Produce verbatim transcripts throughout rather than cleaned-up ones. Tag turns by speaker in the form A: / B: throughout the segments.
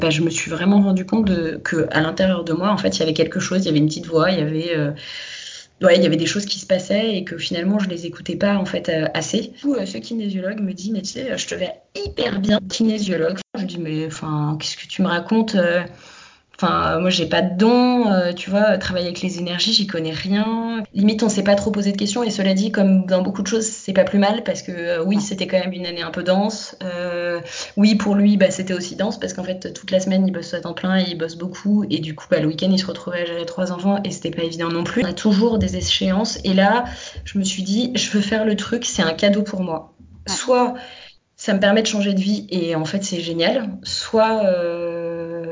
A: bah, je me suis vraiment rendu compte de, que à l'intérieur de moi, en fait, il y avait quelque chose, il y avait une petite voix, il y avait, euh, ouais, il y avait des choses qui se passaient et que finalement, je les écoutais pas en fait euh, assez. Du coup, euh, ce kinésiologue me dit, mais tu sais, je te vais hyper bien kinésiologue. Je dis, mais enfin, qu'est-ce que tu me racontes euh Enfin, moi, j'ai pas de don, euh, tu vois, travailler avec les énergies, j'y connais rien. Limite, on s'est pas trop posé de questions. Et cela dit, comme dans beaucoup de choses, c'est pas plus mal parce que euh, oui, c'était quand même une année un peu dense. Euh, oui, pour lui, bah, c'était aussi dense parce qu'en fait, toute la semaine, il bosse à temps plein et il bosse beaucoup. Et du coup, bah, le week-end, il se retrouvait à gérer trois enfants et c'était pas évident non plus. On a toujours des échéances. Et là, je me suis dit, je veux faire le truc, c'est un cadeau pour moi. Ouais. Soit ça me permet de changer de vie et en fait, c'est génial. Soit... Euh,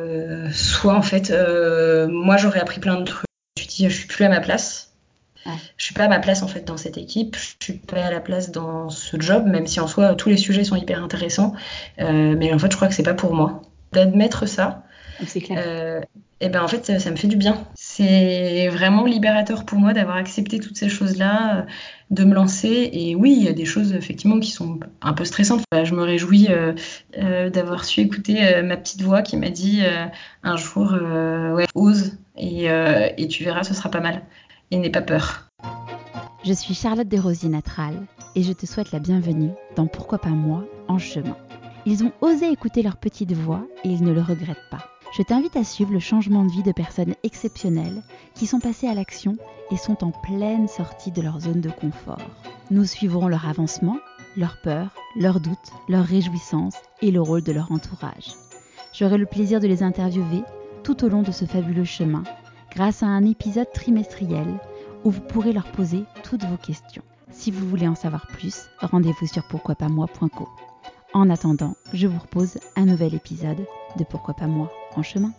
A: soit en fait euh, moi j'aurais appris plein de trucs. Je me suis dit je suis plus à ma place. Ouais. Je suis pas à ma place en fait dans cette équipe. Je suis pas à la place dans ce job, même si en soi tous les sujets sont hyper intéressants. Euh, mais en fait je crois que c'est pas pour moi. D'admettre ça.
B: C'est clair.
A: Euh, et ben en fait ça, ça me fait du bien. C'est vraiment libérateur pour moi d'avoir accepté toutes ces choses-là, de me lancer. Et oui, il y a des choses effectivement qui sont un peu stressantes. Je me réjouis euh, euh, d'avoir su écouter euh, ma petite voix qui m'a dit euh, un jour euh, ouais, ose et, euh, et tu verras, ce sera pas mal. Et n'aie pas peur.
B: Je suis Charlotte Desrosiers Natral et je te souhaite la bienvenue dans Pourquoi pas moi en chemin. Ils ont osé écouter leur petite voix et ils ne le regrettent pas. Je t'invite à suivre le changement de vie de personnes exceptionnelles qui sont passées à l'action et sont en pleine sortie de leur zone de confort. Nous suivrons leur avancement, leurs peurs, leurs doutes, leurs réjouissances et le rôle de leur entourage. J'aurai le plaisir de les interviewer tout au long de ce fabuleux chemin grâce à un épisode trimestriel où vous pourrez leur poser toutes vos questions. Si vous voulez en savoir plus, rendez-vous sur pourquoi pas moi point co. En attendant, je vous propose un nouvel épisode de Pourquoi pas moi en chemin.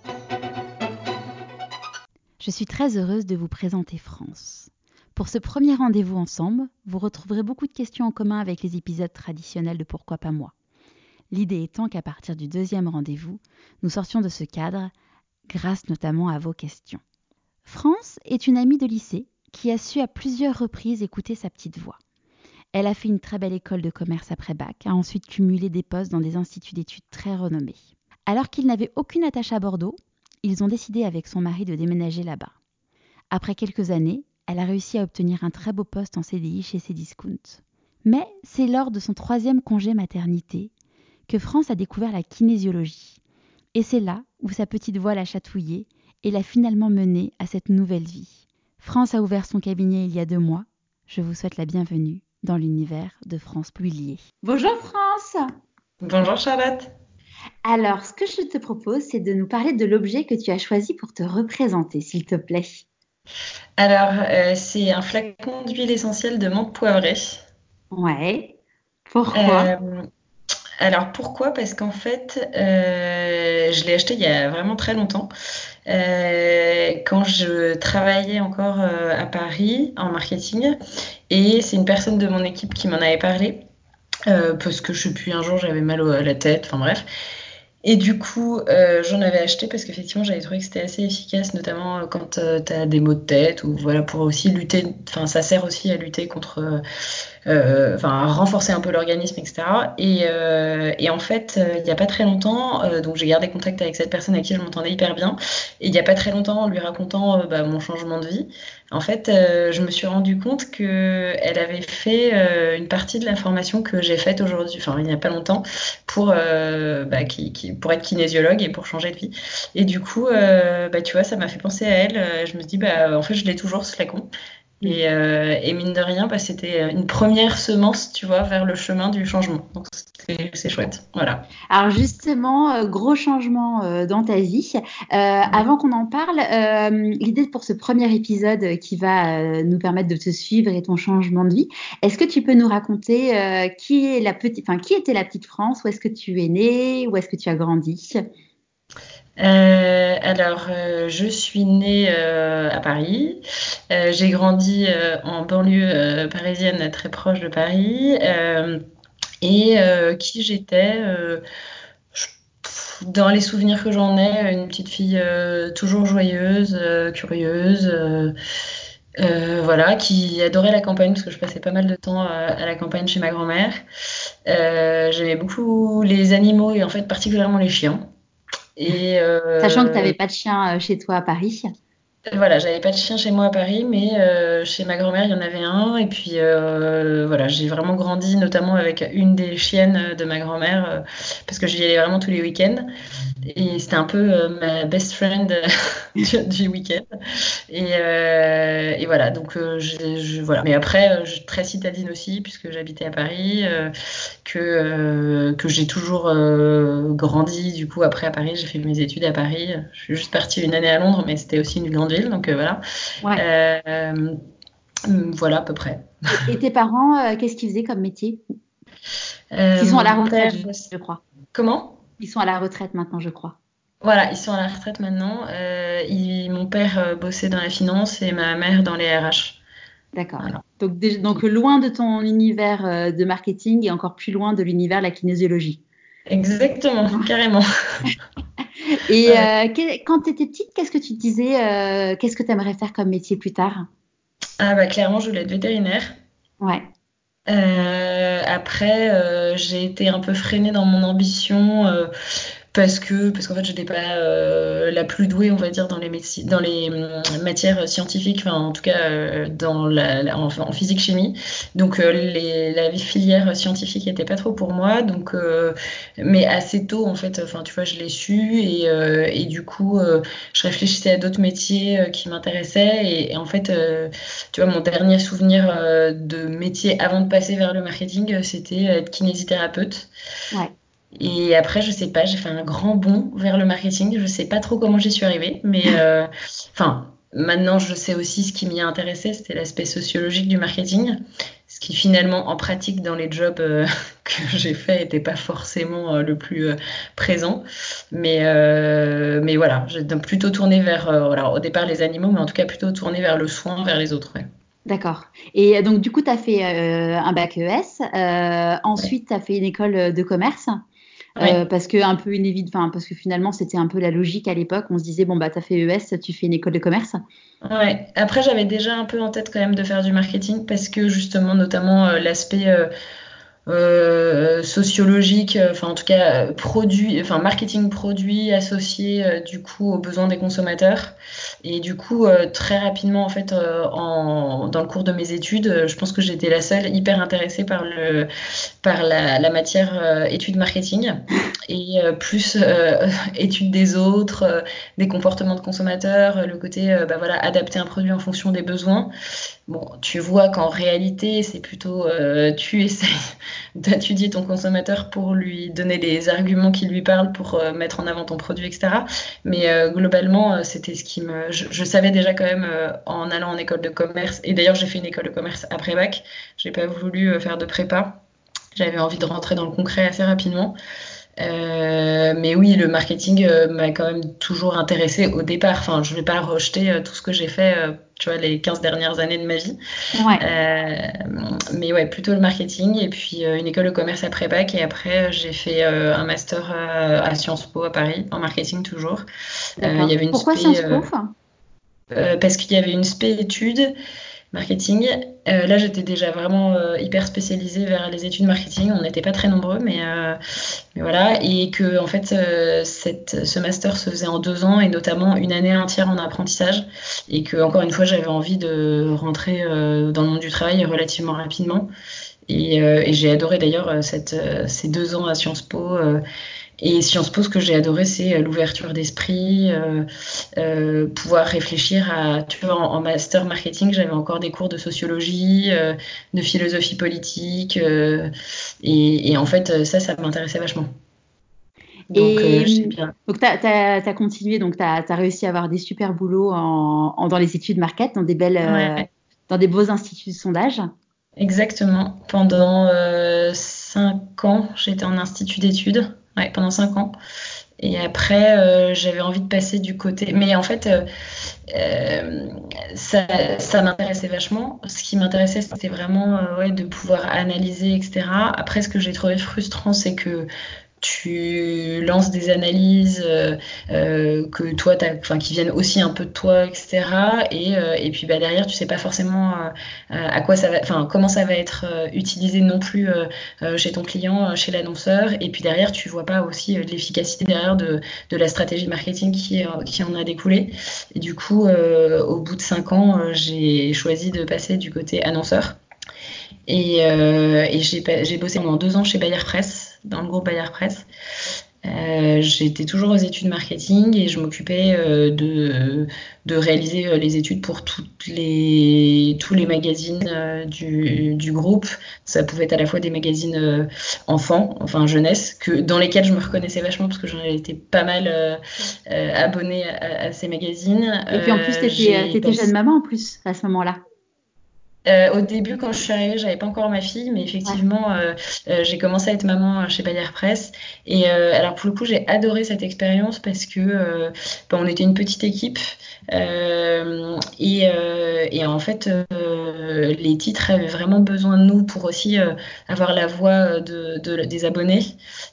B: Je suis très heureuse de vous présenter France. Pour ce premier rendez-vous ensemble, vous retrouverez beaucoup de questions en commun avec les épisodes traditionnels de Pourquoi pas moi. L'idée étant qu'à partir du deuxième rendez-vous, nous sortions de ce cadre grâce notamment à vos questions. France est une amie de lycée qui a su à plusieurs reprises écouter sa petite voix. Elle a fait une très belle école de commerce après bac, a ensuite cumulé des postes dans des instituts d'études très renommés. Alors qu'ils n'avaient aucune attache à Bordeaux, ils ont décidé avec son mari de déménager là-bas. Après quelques années, elle a réussi à obtenir un très beau poste en C D I chez Cdiscount. Mais c'est lors de son troisième congé maternité que France a découvert la kinésiologie. Et c'est là où sa petite voix l'a chatouillée et l'a finalement menée à cette nouvelle vie. France a ouvert son cabinet il y a deux mois. Je vous souhaite la bienvenue dans l'univers de France Pouillier. Bonjour France.
A: Bonjour Charlotte.
B: Alors, ce que je te propose, c'est de nous parler de l'objet que tu as choisi pour te représenter, s'il te plaît.
A: Alors, euh, c'est un flacon d'huile essentielle de menthe poivrée.
B: Ouais. Pourquoi
A: euh, Alors, pourquoi ? Parce qu'en fait, euh, je l'ai acheté il y a vraiment très longtemps. Euh, quand je travaillais encore euh, à Paris en marketing, et c'est une personne de mon équipe qui m'en avait parlé euh, parce que je sais plus, un jour j'avais mal à la tête, enfin bref. Et du coup, euh, j'en avais acheté parce qu'effectivement, j'avais trouvé que c'était assez efficace, notamment quand euh, tu as des maux de tête ou voilà, pour aussi lutter, enfin, ça sert aussi à lutter contre, euh, enfin, à renforcer un peu l'organisme, et cetera. Et, euh, et en fait, euh, il n'y a pas très longtemps, euh, donc j'ai gardé contact avec cette personne avec qui je m'entendais hyper bien. Et il n'y a pas très longtemps, en lui racontant euh, bah, mon changement de vie, en fait, euh, je me suis rendu compte qu'elle avait fait euh, une partie de la formation que j'ai faite aujourd'hui, enfin, il n'y a pas longtemps, pour, euh, bah, qui, qui, pour être kinésiologue et pour changer de vie. Et du coup, euh, bah, tu vois, ça m'a fait penser à elle. Je me dis, bah, en fait, je l'ai toujours, ce flacon. Et, euh, et mine de rien, bah, c'était une première semence, tu vois, vers le chemin du changement. Donc, c'est, c'est chouette. Voilà.
B: Alors justement, euh, gros changement euh, dans ta vie. Euh, avant qu'on en parle, euh, l'idée pour ce premier épisode qui va euh, nous permettre de te suivre et ton changement de vie, est-ce que tu peux nous raconter euh, qui est la petite, enfin qui était la petite France, où est-ce que tu es née, où est-ce que tu as grandi ?
A: Euh, alors, euh, je suis née euh, à Paris. Euh, j'ai grandi euh, en banlieue euh, parisienne, très proche de Paris. Euh, et euh, qui j'étais euh, je, pff, dans les souvenirs que j'en ai, une petite fille euh, toujours joyeuse, euh, curieuse. Euh, euh, voilà, qui adorait la campagne parce que je passais pas mal de temps à, à la campagne chez ma grand-mère. Euh, j'aimais beaucoup les animaux et en fait particulièrement les chiens. Et
B: Sachant que tu
A: euh,
B: n'avais pas de chien euh, chez toi à Paris.
A: voilà, j'avais pas de chien chez moi à Paris, mais euh, chez ma grand-mère, il y en avait un. Et puis euh, voilà, j'ai vraiment grandi notamment avec une des chiennes de ma grand-mère, euh, parce que j'y allais vraiment tous les week-ends. Et c'était un peu euh, ma best friend euh, du, du week-end. Et, euh, et voilà, donc euh, je, je- voilà. Mais après, euh, je suis très citadine aussi, puisque j'habitais à Paris, euh, que, euh, que j'ai toujours euh, grandi. Du coup, après à Paris, j'ai fait mes études à Paris. Je suis juste partie une année à Londres, mais c'était aussi une grande ville, donc euh, voilà.
B: Ouais.
A: Euh, voilà à peu près.
B: Et, et tes parents, euh, qu'est-ce qu'ils faisaient comme métier?
A: Euh,
B: Ils sont à la
A: mon
B: retraite,
A: père,
B: je, je crois.
A: comment?
B: Ils sont à la retraite maintenant, je crois.
A: Voilà, ils sont à la retraite maintenant. Euh, il- mon père euh, bossait dans la finance et ma mère dans les R H.
B: D'accord.
A: Voilà.
B: Donc, dé- donc loin de ton univers euh, de marketing et encore plus loin de l'univers de la kinésiologie.
A: Exactement, carrément.
B: Et
A: Ouais.
B: euh, que- quand tu étais petite, qu'est-ce que tu te disais, euh, qu'est-ce que tu aimerais faire comme métier plus tard?
A: Ah bah clairement, je voulais être vétérinaire.
B: Ouais,
A: Euh, après, euh, j'ai été un peu freinée dans mon ambition euh, parce que parce qu'en fait, j'étais pas euh, la plus douée, on va dire, dans les médeci- dans les hum, matières scientifiques, enfin en tout cas euh, dans la, la- en, en physique-chimie. Donc euh, les, la filière scientifique était pas trop pour moi. Donc, euh, mais assez tôt en fait, enfin tu vois, je l'ai su et, euh, et du coup, euh, je réfléchissais à d'autres métiers euh, qui m'intéressaient et, et en fait. Euh, tu vois, mon dernier souvenir euh, de métier avant de passer vers le marketing, euh, c'était être kinésithérapeute.
B: ouais.
A: Et après, je sais pas, j'ai fait un grand bond vers le marketing. Je sais pas trop comment j'y suis arrivée, mais euh, enfin, maintenant je sais aussi ce qui m'y a intéressé, c'était l'aspect sociologique du marketing. Ce qui finalement, en pratique, dans les jobs euh, que j'ai fait, n'était pas forcément euh, le plus euh, présent. Mais, euh, mais voilà, j'ai donc plutôt tourné vers, euh, voilà, au départ les animaux, mais en tout cas plutôt tourné vers le soin, vers les autres. Ouais.
B: D'accord. Et donc, du coup, tu as fait euh, un bac E S. Euh,
A: Ouais.
B: ensuite, tu as fait une école de commerce. Euh,
A: Ouais.
B: parce que un peu une évide, enfin, parce que finalement, c'était un peu la logique à l'époque. On se disait, bon, bah, tu as fait E S, tu fais une école de commerce.
A: Ouais. Après, j'avais déjà un peu en tête quand même de faire du marketing parce que justement, notamment euh, l'aspect euh, euh, sociologique, euh, enfin en tout cas euh, produit, enfin marketing produit associé euh, du coup aux besoins des consommateurs. Et du coup, euh, très rapidement en fait, euh, en, dans le cours de mes études, euh, je pense que j'étais la seule hyper intéressée par le par la, la matière euh, études marketing et euh, plus euh, études des autres, euh, des comportements de consommateurs, euh, le côté euh, bah voilà adapter un produit en fonction des besoins. Bon, tu vois qu'en réalité, c'est plutôt euh, tu essayes d'étudier ton consommateur pour lui donner les arguments qui lui parlent pour euh, mettre en avant ton produit, et cetera. Mais euh, globalement, euh, c'était ce qui me. Je, je savais déjà quand même euh, en allant en école de commerce. Et d'ailleurs, j'ai fait une école de commerce après bac. J'ai pas voulu euh, faire de prépa. J'avais envie de rentrer dans le concret assez rapidement. Euh, mais oui, le marketing euh, m'a quand même toujours intéressé au départ. Enfin, je vais pas rejeter euh, tout ce que j'ai fait, euh, tu vois, les quinze dernières années de ma vie.
B: Ouais,
A: Euh, mais ouais, plutôt le marketing et puis euh, une école de commerce après bac. Et après, euh, j'ai fait euh, un master euh, à Sciences Po à Paris, en marketing toujours. Euh, Il y
B: d'accord.
A: avait une
B: Pourquoi
A: spé,
B: Sciences
A: euh,
B: Po? Enfin,
A: euh, parce qu'il y avait une spé études marketing. Euh, là, j'étais déjà vraiment euh, hyper spécialisée vers les études marketing. On n'était pas très nombreux, mais, euh, mais voilà. Et que, en fait, euh, cette, ce master se faisait en deux ans et notamment une année entière en apprentissage. Et que, encore une fois, j'avais envie de rentrer euh, dans le monde du travail relativement rapidement. Et, euh, et j'ai adoré d'ailleurs euh, cette, euh, ces deux ans à Sciences Po. Euh, et Sciences Po, ce que j'ai adoré, c'est euh, l'ouverture d'esprit, euh, euh, pouvoir réfléchir à, tu vois, en, en master marketing, j'avais encore des cours de sociologie, euh, de philosophie politique, euh, et, et en fait, ça, ça m'intéressait vachement. Donc, euh,
B: et
A: je sais
B: hum,
A: bien.
B: donc, tu as, continué, donc tu as, réussi à avoir des super boulots en, en- dans les études market, dans des belles, euh,
A: Ouais,
B: dans des beaux instituts de sondage.
A: exactement. Pendant euh, cinq ans, j'étais en institut d'études. Ouais, pendant cinq ans. Et après, euh, j'avais envie de passer du côté. Mais en fait, euh, euh, ça, ça m'intéressait vachement. Ce qui m'intéressait, c'était vraiment euh, ouais, de pouvoir analyser, et cetera. Après, ce que j'ai trouvé frustrant, c'est que tu lances des analyses euh, euh, que toi, enfin, qui viennent aussi un peu de toi, et cetera. Et, euh, et puis bah, derrière, tu sais pas forcément euh, à quoi ça va, enfin comment ça va être euh, utilisé non plus euh, euh, chez ton client, euh, chez l'annonceur. Et puis derrière, tu vois pas aussi euh, de l'efficacité derrière de, de la stratégie marketing qui, euh, qui en a découlé. Et du coup, euh, au bout de cinq ans, euh, j'ai choisi de passer du côté annonceur. Et, euh, et j'ai, j'ai bossé pendant deux ans chez Bayer Presse, dans le groupe Bayer Presse. Euh, j'étais toujours aux études marketing et je m'occupais euh, de, de réaliser euh, les études pour toutes les, tous les magazines euh, du, du groupe. Ça pouvait être à la fois des magazines euh, enfants, enfin jeunesse, que, dans lesquels je me reconnaissais vachement parce que j'en été pas mal euh, euh, abonnée à, à ces magazines.
B: Et puis en plus,
A: Euh,
B: t'étais,
A: j'ai
B: t'étais
A: passé...
B: jeune maman en plus à ce moment-là.
A: Euh, au début, quand je suis arrivée, j'avais pas encore ma fille, mais
B: Ouais.
A: effectivement, euh, euh, j'ai commencé à être maman chez Bayer Presse. Et euh, alors pour le coup, j'ai adoré cette expérience parce que euh, ben, on était une petite équipe euh, et, euh, et en fait, euh, les titres avaient vraiment besoin de nous pour aussi euh, avoir la voix de, de, des abonnés.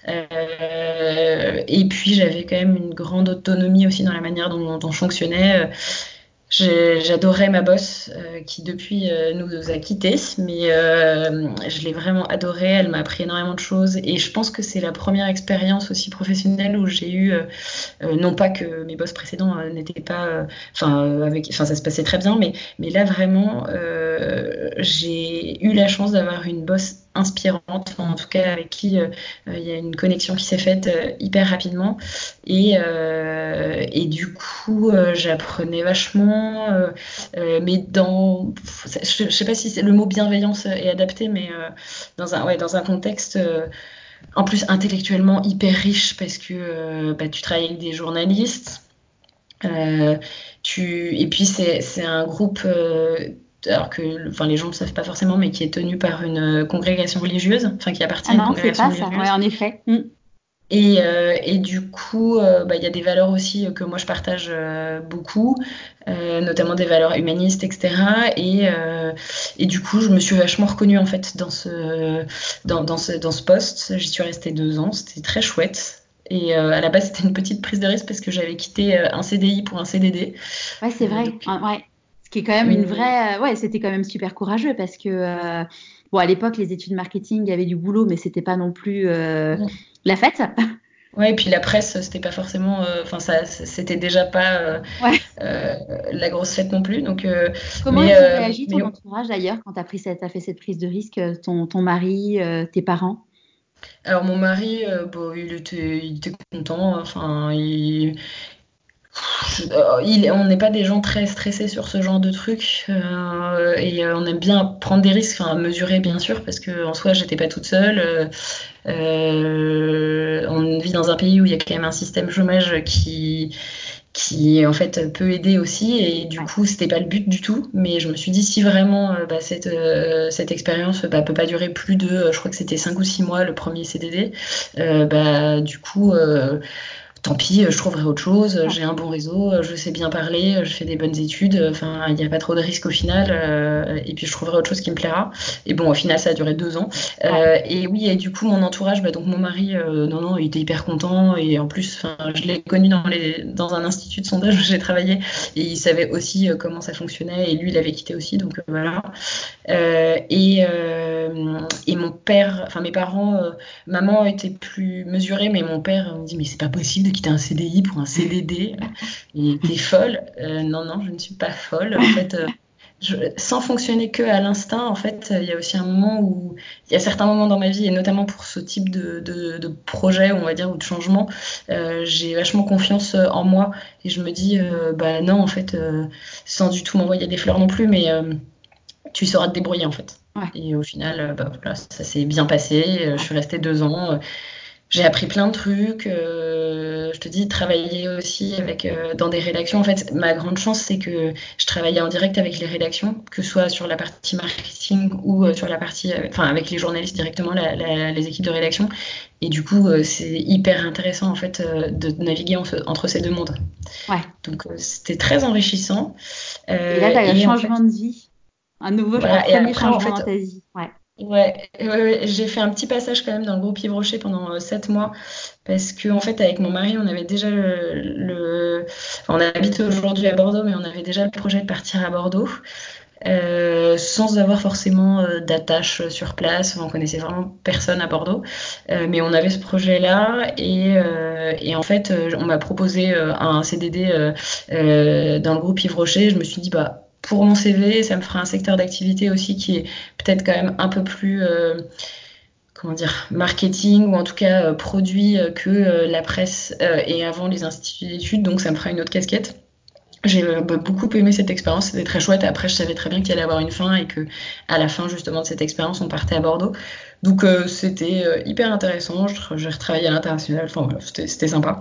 A: Euh, et puis j'avais quand même une grande autonomie aussi dans la manière dont, dont je fonctionnais. J'ai, j'adorais ma boss euh, qui depuis euh, nous a quittés, mais euh, je l'ai vraiment adorée. Elle m'a appris énormément de choses et je pense que c'est la première expérience aussi professionnelle où j'ai eu, euh, euh, non pas que mes boss précédents euh, n'étaient pas, enfin euh, avec, enfin ça se passait très bien, mais mais là vraiment euh, j'ai eu la chance d'avoir une boss inspirante, en tout cas avec qui euh, il y a une connexion qui s'est faite euh, hyper rapidement et, euh, et du coup euh, j'apprenais vachement euh, euh, mais dans je, je sais pas si c'est, le mot bienveillance est adapté mais euh, dans un ouais dans un contexte euh, en plus intellectuellement hyper riche parce que euh, bah, tu travailles avec des journalistes euh, tu et puis c'est c'est un groupe euh, alors que enfin les gens ne le savent pas forcément mais qui est tenu par une congrégation religieuse enfin qui appartient
B: Ah
A: à une
B: non, c'est
A: congrégation
B: pas ça. Ouais,
A: religieuse
B: en effet. Mm.
A: et, euh, et du coup, euh, bah, y a des valeurs aussi que moi je partage euh, beaucoup, euh, notamment des valeurs humanistes, et cetera. Et, euh, et du coup, je me suis vachement reconnue en fait dans ce, dans, dans ce, dans ce poste. J'y suis restée deux ans, c'était très chouette. Et euh, à la base, c'était une petite prise de risque parce que j'avais quitté euh, un C D I pour un C D D.
B: Ouais, c'est
A: Euh,
B: vrai.
A: donc,
B: Ah, ouais. Ce qui est quand même une
A: mais
B: vraie. euh, Ouais, c'était quand même super courageux parce que, euh, bon, à l'époque, les études marketing, il y avait du boulot, mais c'était pas non plus euh, la fête.
A: ouais, et puis la presse, c'était pas forcément, enfin ça, c'était déjà pas euh,
B: Ouais.
A: euh, la grosse fête non plus. Donc, euh,
B: Comment
A: mais,
B: ils ont
A: euh,
B: réagi,
A: mais
B: ton entourage d'ailleurs, quand tu as pris cette, t'as fait cette prise de risque, euh, ton, ton mari, euh, tes parents?
A: alors mon mari, euh, bon, il était, il était content. Enfin, il, euh, il- on n'est pas des gens très stressés sur ce genre de trucs euh, et euh, on aime bien prendre des risques, enfin mesurer bien sûr, parce que en soi j'étais pas toute seule. Euh, euh, on vit dans un pays où il y a quand même un système chômage qui qui en fait peut aider aussi et du
B: Ouais.
A: coup c'était pas le but du tout mais je me suis dit si vraiment euh, bah, cette, euh, cette expérience bah, peut pas durer plus de euh, je crois que c'était cinq ou six mois le premier C D D euh, bah du coup euh, tant pis, je trouverai autre chose,
B: Ouais.
A: j'ai un bon réseau, je sais bien parler, je fais des bonnes études, enfin, il n'y a pas trop de risques au final, euh, et puis je trouverai autre chose qui me plaira. Et bon, au final, ça a duré deux ans.
B: Ouais.
A: Euh, et oui, et du coup, mon entourage, bah, donc mon mari, euh, non, non, il était hyper content, et en plus, enfin, je l'ai connu dans, les, dans un institut de sondage où j'ai travaillé, et il savait aussi euh, comment ça fonctionnait, et lui, il avait quitté aussi, donc euh, voilà. Euh, et, euh, et mon père, enfin mes parents, euh, maman était plus mesurée, mais mon père me dit mais c'est pas possible de quitter un C D I pour un C D D. Il était folle. Euh, non non, je ne suis pas folle. En fait, euh, je, sans fonctionner que à l'instinct, en fait, il y a aussi un moment où il y a certains moments dans ma vie et notamment pour ce type de, de, de projet, on va dire, ou de changement, euh, j'ai vachement confiance en moi et je me dis euh, bah non en fait, euh, sans du tout m'envoyer des fleurs non plus, mais euh, tu sauras te débrouiller en fait.
B: Ouais.
A: Et au final, euh, bah, voilà, ça s'est bien passé. Euh, Je
B: Ouais.
A: suis restée deux ans. Euh, J'ai appris plein de trucs. Euh, je te dis, travailler aussi avec euh, dans des rédactions. En fait, ma grande chance, c'est que je travaillais en direct avec les rédactions, que ce soit sur la partie marketing ou euh, sur la partie, euh, enfin, avec les journalistes directement, la, la, les équipes de rédaction. Et du coup, euh, c'est hyper intéressant en fait euh, de naviguer en, entre ces deux mondes.
B: Ouais.
A: Donc, euh, c'était très enrichissant.
B: Et là,
A: Euh,
B: tu as eu un
A: et en fait,
B: changement de vie. Un nouveau, un
A: voilà. Et
B: premier
A: après, en
B: changement dans
A: fait,
B: ta vie. Ouais.
A: Ouais, ouais, ouais, j'ai fait un petit passage quand même dans le groupe Yves Rocher pendant euh, sept mois parce que en fait avec mon mari on avait déjà le, le... enfin, on habite aujourd'hui à Bordeaux mais on avait déjà le projet de partir à Bordeaux euh, sans avoir forcément euh, d'attache sur place. Enfin, on connaissait vraiment personne à Bordeaux, euh, mais on avait ce projet-là et, euh, et en fait euh, on m'a proposé euh, un C D D euh, euh, dans le groupe Yves Rocher. Je me suis dit bah pour mon C V, ça me fera un secteur d'activité aussi qui est peut-être quand même un peu plus euh, comment dire, marketing ou en tout cas euh, produit euh, que euh, la presse euh, et avant les instituts d'études, donc ça me fera une autre casquette. J'ai euh, bah, beaucoup aimé cette expérience, c'était très chouette. Après, je savais très bien qu'il allait avoir une fin et que à la fin justement de cette expérience, on partait à Bordeaux. Donc euh, c'était euh, hyper intéressant. J'ai retravaillé à l'international, enfin voilà, c'était c'était sympa.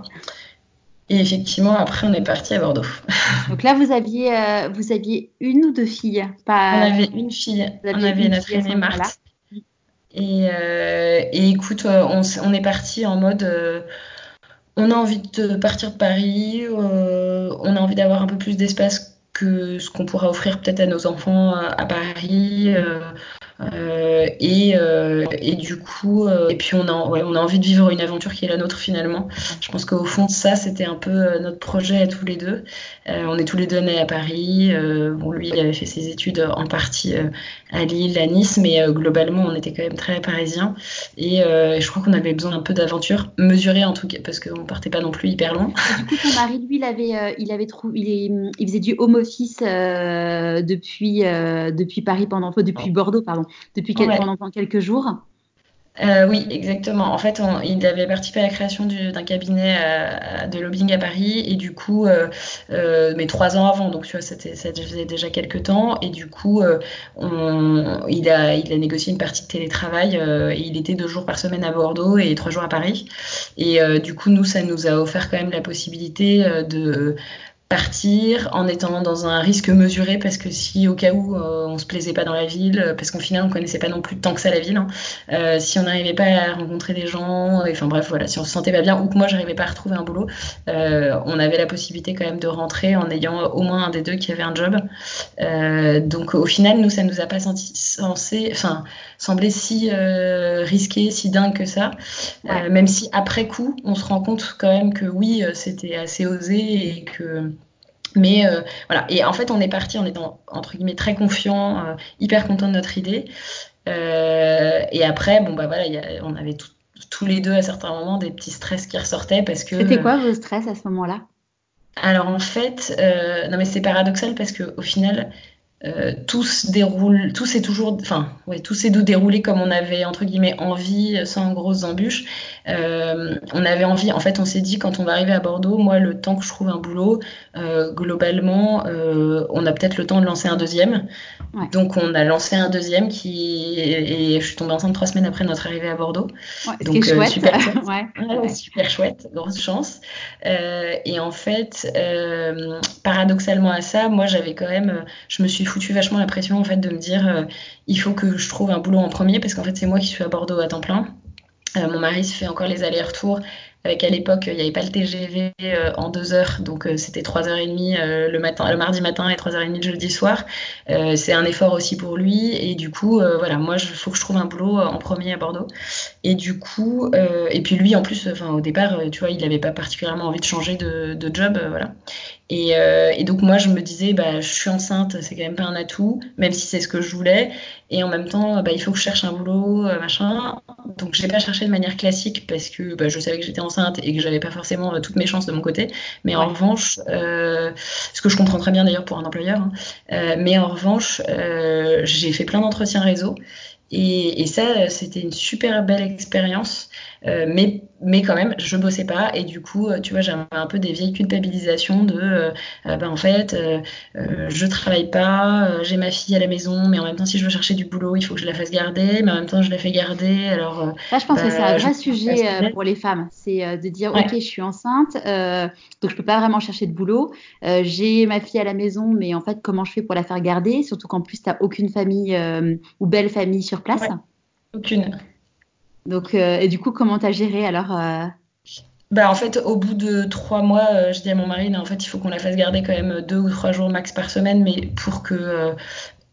A: Et effectivement, après, on est parti à Bordeaux.
B: Donc là, vous aviez, euh, vous aviez une ou deux filles?
A: On
B: Pas,
A: avait une fille,
B: vous
A: on
B: aviez
A: avait
B: une
A: notre
B: fille à ce
A: aînée
B: moment-là.
A: Marthe. Et, euh, et écoute, euh, on, s- on est parti en mode euh, on a envie de partir de Paris, euh, on a envie d'avoir un peu plus d'espace que ce qu'on pourra offrir peut-être à nos enfants à, à Paris. Euh, euh, et, euh, et du coup, euh, et puis on a, ouais, on a envie de vivre une aventure qui est la nôtre finalement.
B: Ouais.
A: Je pense qu'au fond, ça, c'était un peu euh, notre projet à tous les deux. Euh, on est tous les deux nés à Paris. Euh, bon, lui, il avait fait ses études en partie euh, à Lille, à Nice, mais euh, globalement, on était quand même très parisiens. Et euh, je crois qu'on avait besoin un peu d'aventure, mesurée en tout cas, parce qu'on partait pas non plus hyper loin.
B: Et du coup, ton mari, lui, il avait, euh, il avait trouvé, il, est- il faisait du home office euh, depuis, euh, depuis Paris pendant, enfin, depuis Bordeaux, pardon, depuis quel-
A: Ouais.
B: pendant quelques jours.
A: Euh, oui, exactement. En fait, on- il avait participé à la création du- d'un cabinet à- à- de lobbying à Paris et du coup, euh, euh, mais trois ans avant, donc tu vois, c'était, ça faisait déjà quelques temps et du coup, euh, on- il a, il a négocié une partie de télétravail euh, et il était deux jours par semaine à Bordeaux et trois jours à Paris. Et euh, du coup, nous, ça nous a offert quand même la possibilité euh, de partir en étant dans un risque mesuré parce que si au cas où euh, on se plaisait pas dans la ville, euh, parce qu'en final on connaissait pas non plus tant que ça la ville, hein, euh, si on n'arrivait pas à rencontrer des gens, et, enfin bref voilà, si on se sentait pas bien ou que moi j'arrivais pas à retrouver un boulot, euh, on avait la possibilité quand même de rentrer en ayant au moins un des deux qui avait un job. Euh, donc au final nous ça nous a pas senti censé, enfin semblé si euh, risqué, si dingue que ça.
B: Ouais.
A: Euh, même si après coup on se rend compte quand même que oui c'était assez osé et que mais euh, voilà, et en fait, on est parti en étant entre guillemets très confiant, euh, hyper content de notre idée. Euh, et après, bon bah voilà, y a, on avait tout, tous les deux à certains moments des petits stress qui ressortaient parce que.
B: C'était
A: Euh,
B: quoi vos stress à ce moment-là?
A: alors en fait, euh, non mais c'est paradoxal parce que au final, euh, tout se déroule, tout s'est toujours, enfin, ouais, tout s'est déroulé comme on avait entre guillemets envie, sans grosses embûches. Euh, on avait envie, en fait, on s'est dit quand on va arriver à Bordeaux, moi, le temps que je trouve un boulot, euh, globalement, euh, on a peut-être le temps de lancer un deuxième.
B: Ouais.
A: Donc, on a lancé un deuxième qui et je suis tombée enceinte trois semaines après notre arrivée à Bordeaux.
B: Ouais, ce qui est
A: Donc, euh,
B: chouette.
A: super chouette.
B: Ouais.
A: Ouais,
B: Ouais.
A: super chouette, grosse chance. Euh, et en fait, euh, paradoxalement à ça, moi j'avais quand même, euh, je me suis foutu vachement la pression en fait de me dire, euh, il faut que je trouve un boulot en premier parce qu'en fait c'est moi qui suis à Bordeaux à temps plein. Euh, mon mari se fait encore les allers-retours. Avec à l'époque, il n'y avait pas le T G V euh, en deux heures, donc euh, c'était trois heures trente euh, le matin, le mardi matin et trois heures trente le jeudi soir. Euh, c'est un effort aussi pour lui, et du coup, euh, voilà, moi, il faut que je trouve un boulot en premier à Bordeaux. Et du coup, euh, et puis lui, en plus, enfin, au départ, euh, tu vois, il n'avait pas particulièrement envie de changer de, de job, euh, voilà. Et, euh, et donc moi, je me disais, bah, je suis enceinte, c'est quand même pas un atout, même si c'est ce que je voulais. Et en même temps, bah, il faut que je cherche un boulot, euh, machin. Donc j'ai pas cherché de manière classique parce que bah, je savais que j'étais enceinte et que j'avais pas forcément euh, toutes mes chances de mon côté. Mais en
B: Ouais.
A: revanche, euh, ce que je comprends très bien d'ailleurs pour un employeur, hein, euh, mais en revanche, euh, j'ai fait plein d'entretiens réseau. Et, et ça, c'était une super belle expérience. Euh, mais, mais quand même, je bossais pas. Et du coup, euh, tu vois, j'avais un peu des vieilles culpabilisations de, euh, euh, bah, en fait, euh, euh, je travaille pas, euh, j'ai ma fille à la maison, mais en même temps, si je veux chercher du boulot, il faut que je la fasse garder. Mais en même temps, je la fais garder. Alors, euh,
B: Ça, je pense que c'est un
A: bah, je
B: vrai
A: me passe
B: sujet euh,
A: peut-être.
B: pour les femmes. C'est euh, de dire, OK,
A: Ouais,
B: je suis enceinte, euh, donc je peux pas vraiment chercher de boulot. Euh, j'ai ma fille à la maison, mais en fait, comment je fais pour la faire garder? Surtout qu'en plus, tu n'as aucune famille euh, ou belle famille sur place.
A: ouais, aucune.
B: Donc, euh, et du coup, comment tu as géré alors euh,
A: Bah, en fait, au bout de trois mois, euh, je dis à mon mari, non, en fait, il faut qu'on la fasse garder quand même deux ou trois jours max par semaine, mais pour que euh,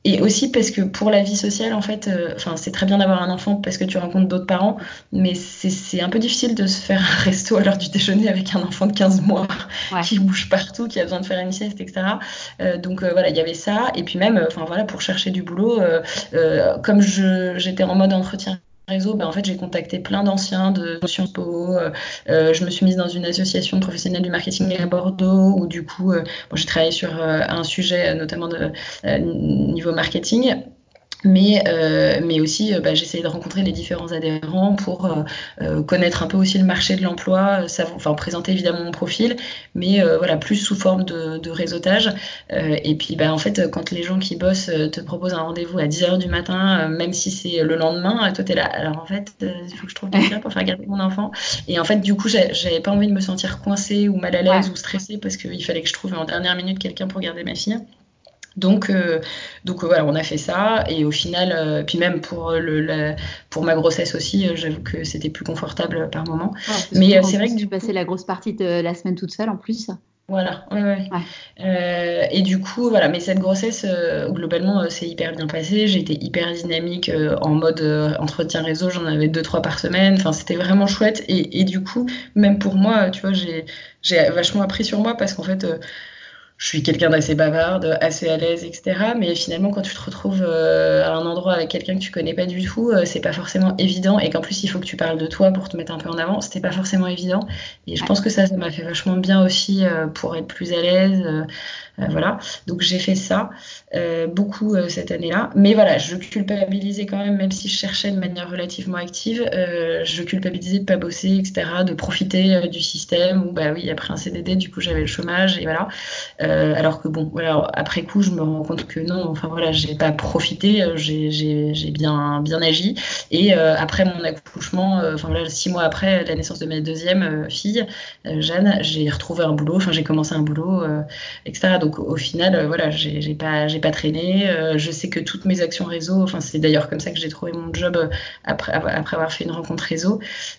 A: Et aussi parce que pour la vie sociale, en fait, enfin, euh, c'est très bien d'avoir un enfant parce que tu rencontres d'autres parents, mais c'est, c'est un peu difficile de se faire un resto à l'heure du déjeuner avec un enfant de quinze mois
B: Ouais.
A: qui bouge partout, qui a besoin de faire une sieste, et cetera. Euh, donc euh, voilà, il y avait ça. Et puis même, enfin voilà, pour chercher du boulot, euh, euh, comme je, j'étais en mode entretien réseau, ben en fait j'ai contacté plein d'anciens de Sciences Po, euh, euh, je me suis mise dans une association de professionnels du marketing à Bordeaux où du coup euh, bon, j'ai travaillé sur euh, un sujet notamment de euh, niveau marketing. Mais, euh, mais aussi, euh, bah, j'essayais de rencontrer les différents adhérents pour euh, euh, connaître un peu aussi le marché de l'emploi, euh, savoir, enfin, présenter évidemment mon profil, mais euh, voilà, plus sous forme de, de réseautage. Euh, et puis, bah, en fait, quand les gens qui bossent euh, te proposent un rendez-vous à dix heures du matin, euh, même si c'est le lendemain, toi, t'es là. Alors, en fait, euh, il faut que je trouve quelqu'un pour faire garder mon enfant. Et en fait, du coup, j'avais pas envie de me sentir coincée ou mal à l'aise
B: Ouais.
A: ou stressée parce qu'il fallait que je trouve en dernière minute quelqu'un pour garder ma fille. Donc, euh, donc euh, voilà, on a fait ça et au final, euh, puis même pour le, la, pour ma grossesse aussi, euh, j'avoue que c'était plus confortable par moment.
B: Ouais, parce que
A: Mais
B: surtout
A: euh,
B: qu'en
A: c'est vrai
B: plus
A: que
B: tu
A: du
B: passais
A: coup,
B: la grosse partie de la semaine toute seule en plus.
A: voilà, ouais, ouais.
B: Ouais.
A: Euh, et du coup, voilà, mais cette grossesse, euh, globalement, euh, c'est hyper bien passé. J'ai été hyper dynamique euh, en mode euh, entretien réseau, j'en avais deux, trois par semaine. Enfin, c'était vraiment chouette. Et, et du coup, même pour moi, tu vois, j'ai, j'ai vachement appris sur moi parce qu'en fait, euh, je suis quelqu'un d'assez bavarde, assez à l'aise, et cetera. Mais finalement, quand tu te retrouves euh, à un endroit avec quelqu'un que tu connais pas du tout, euh, c'est pas forcément évident. Et qu'en plus, il faut que tu parles de toi pour te mettre un peu en avant. C'était pas forcément évident. Et je
B: Ouais.
A: pense que ça, ça m'a fait vachement bien aussi euh, pour être plus à l'aise. Euh, euh, voilà. Donc j'ai fait ça euh, beaucoup euh, cette année-là. Mais voilà, je culpabilisais quand même, même si je cherchais de manière relativement active, euh, je culpabilisais de pas bosser, et cetera. De profiter euh, du système où, bah oui, après un C D D, du coup, j'avais le chômage et voilà. Euh, alors que bon, voilà, après coup, je me rends compte que non, enfin voilà, j'ai pas profité, euh, j'ai, j'ai, j'ai bien, bien agi. Et euh, après mon accouchement, euh, enfin voilà, six mois après la naissance de ma deuxième euh, fille, euh, Jeanne, j'ai retrouvé un boulot, enfin j'ai commencé un boulot, euh, et cetera. Donc au final, euh, voilà, j'ai, j'ai pas, j'ai pas traîné. Euh, je sais que toutes mes actions réseau, enfin c'est d'ailleurs comme ça que j'ai trouvé mon job euh, après, après avoir fait une rencontre réseau.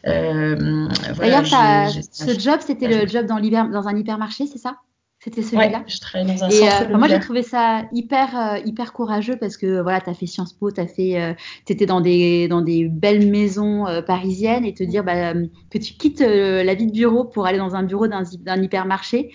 A: Euh, voilà,
B: D'ailleurs,
A: j'ai,
B: t'as...
A: j'ai
B: ce job, c'était le job dans l'hyper... dans un hypermarché, c'est ça? C'était
A: Ouais,
B: celui-là?
A: je travaille dans un
B: Et euh,
A: centre
B: enfin, moi, j'ai
A: Leclerc.
B: trouvé ça hyper, euh, hyper courageux parce que voilà, tu as fait Sciences Po, tu as fait, euh, t'étais dans des, dans des belles maisons euh, parisiennes et te dire bah, euh, que tu quittes euh, la vie de bureau pour aller dans un bureau d'un, d'un hypermarché.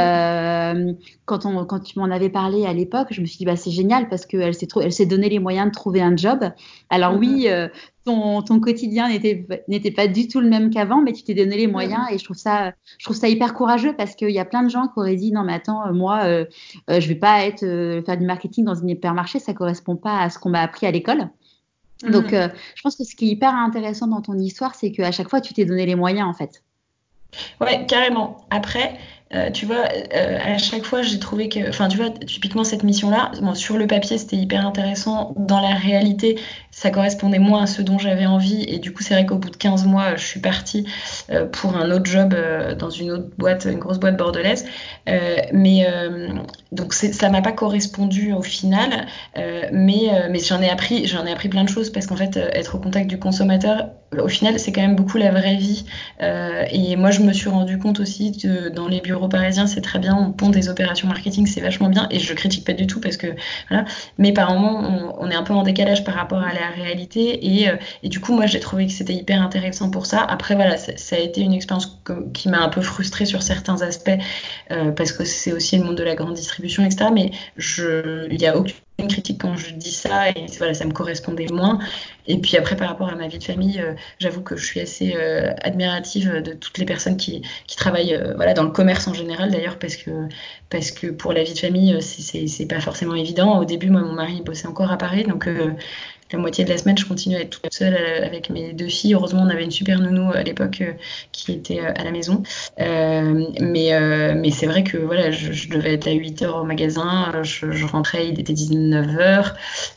B: Euh, quand, on, quand tu m'en avais parlé à l'époque, je me suis dit bah, c'est génial parce qu'elle s'est, trou- elle s'est donné les moyens de trouver un job. Alors oui, euh, ton, ton quotidien n'était, n'était pas du tout le même qu'avant, mais tu t'es donné les moyens et je trouve ça, je trouve ça hyper courageux parce qu'il y a plein de gens qui auraient dit non mais attends, euh, moi, euh, euh, je vais pas être euh, faire du marketing dans un hypermarché, ça correspond pas à ce qu'on m'a appris à l'école. Donc, euh, je pense que ce qui est hyper intéressant dans ton histoire, c'est qu'à chaque fois, tu t'es donné les moyens, en fait.
A: Ouais, carrément. Après, euh, tu vois, euh, à chaque fois, j'ai trouvé que, enfin, tu vois, typiquement cette mission-là, bon, sur le papier, c'était hyper intéressant. Dans la réalité, ça correspondait moins à ce dont j'avais envie. Et du coup, c'est vrai qu'au bout de quinze mois, je suis partie euh, pour un autre job euh, dans une autre boîte, une grosse boîte bordelaise. Euh, mais euh, donc, c'est, ça m'a pas correspondu au final. Euh, mais euh, mais j'en ai appris, j'en ai appris plein de choses parce qu'en fait, euh, être au contact du consommateur, au final, c'est quand même beaucoup la vraie vie. Euh, et moi, je me suis rendu compte aussi que dans les bureaux parisiens, c'est très bien, on pond des opérations marketing, c'est vachement bien, et je critique pas du tout parce que, voilà, mais par moments, on, on est un peu en décalage par rapport à la réalité, et, euh, et du coup, moi, j'ai trouvé que c'était hyper intéressant pour ça. Après, voilà, ça, ça a été une expérience que, qui m'a un peu frustrée sur certains aspects, euh, parce que c'est aussi le monde de la grande distribution, et cetera, mais je, il y a aucune critique quand je dis ça, et voilà, ça me correspondait moins. Et puis après, par rapport à ma vie de famille, euh, j'avoue que je suis assez euh, admirative de toutes les personnes qui, qui travaillent euh, voilà, dans le commerce en général d'ailleurs, parce que, parce que pour la vie de famille, c'est, c'est, c'est pas forcément évident. Au début, moi, mon mari bossait encore à Paris, donc euh, la moitié de la semaine, je continue à être toute seule euh, avec mes deux filles. Heureusement, on avait une super nounou à l'époque euh, qui était euh, à la maison. Euh, mais, euh, mais c'est vrai que voilà, je, je devais être à huit heures au magasin, je, je rentrais, il était dix-neuf heures.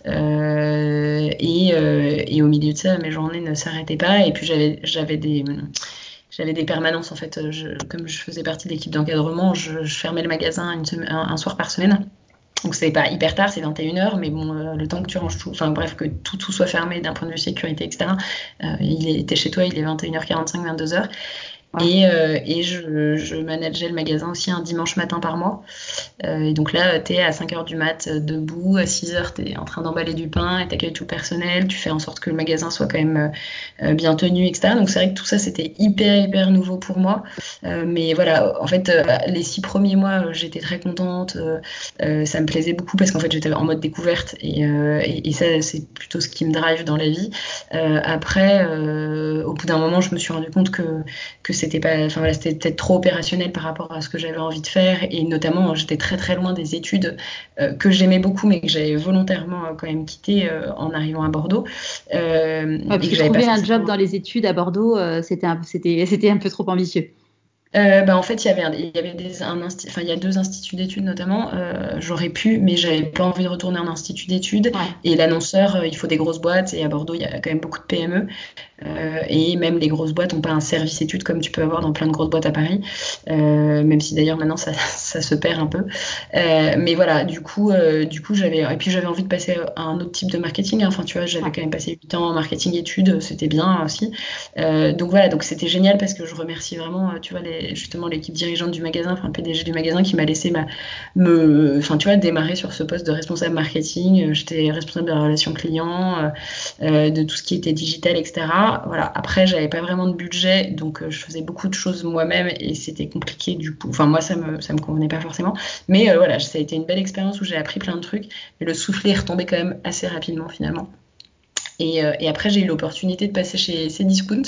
A: Euh, et, euh, et au milieu de ça, mes journées ne s'arrêtaient pas. Et puis j'avais, j'avais des j'avais des permanences en fait. Je, comme je faisais partie de l'équipe d'encadrement, je, je fermais le magasin une semaine, un, un soir par semaine. Donc c'est pas hyper tard, c'est vingt et une heures, mais bon, euh, le temps que tu ranges tout, enfin bref, que tout, tout soit fermé d'un point de vue sécurité, et cetera. Euh, il était chez toi, il est vingt et une heures quarante-cinq, vingt-deux heures.
B: Ouais.
A: Et, euh, et je, je manageais le magasin aussi un dimanche matin par mois. Euh, et donc là, tu es à cinq heures du mat, euh, debout, à six heures, tu es en train d'emballer du pain et t'accueilles tout le personnel, tu fais en sorte que le magasin soit quand même euh, bien tenu, et cetera. Donc c'est vrai que tout ça, c'était hyper, hyper nouveau pour moi. Euh, mais voilà, en fait, euh, les six premiers mois, euh, j'étais très contente. Euh, euh, ça me plaisait beaucoup parce qu'en fait, j'étais en mode découverte et, euh, et, et ça, c'est plutôt ce qui me drive dans la vie. Euh, après, euh, au bout d'un moment, je me suis rendu compte que, que c'était pas, enfin voilà, c'était peut-être trop opérationnel par rapport à ce que j'avais envie de faire et notamment, j'étais très très loin des études euh, que j'aimais beaucoup mais que j'avais volontairement euh, quand même quitté euh, en arrivant à Bordeaux euh,
B: Ouais,
A: et
B: parce
A: que
B: que
A: j'avais pas
B: trouver un job
A: forcément.
B: dans les études à Bordeaux, euh, c'était un, c'était, c'était un peu trop ambitieux.
A: Euh, bah, en fait, il y avait, un- il y avait des, un insti- enfin, il y a deux instituts d'études notamment. Euh, j'aurais pu, mais j'avais pas envie de retourner en institut d'études.
B: Ouais.
A: Et l'annonceur, euh, il faut des grosses boîtes. Et à Bordeaux, il y a quand même beaucoup de P M E. Euh, et même les grosses boîtes n'ont pas un service études comme tu peux avoir dans plein de grosses boîtes à Paris. Euh, même si d'ailleurs maintenant ça, ça se perd un peu. Euh, mais voilà, du coup, euh, du coup j'avais, et puis j'avais envie de passer à un autre type de marketing. Enfin, tu vois, j'avais
B: Ouais.
A: quand même passé huit ans en marketing études, c'était bien aussi. Euh, donc voilà, donc c'était génial parce que je remercie vraiment, tu vois, les, justement l'équipe dirigeante du magasin, enfin le P D G du magasin qui m'a laissé ma, me, enfin tu vois, démarrer sur ce poste de responsable marketing. J'étais responsable de la relation client, euh, de tout ce qui était digital, et cetera. Voilà. Après, j'avais pas vraiment de budget, donc euh, je faisais beaucoup de choses moi-même et c'était compliqué du coup. Enfin, moi, ça me, ça me convenait pas forcément. Mais euh, voilà, ça a été une belle expérience où j'ai appris plein de trucs. Mais le soufflet est retombé quand même assez rapidement finalement. Et, euh, et après, j'ai eu l'opportunité de passer chez Cdiscount.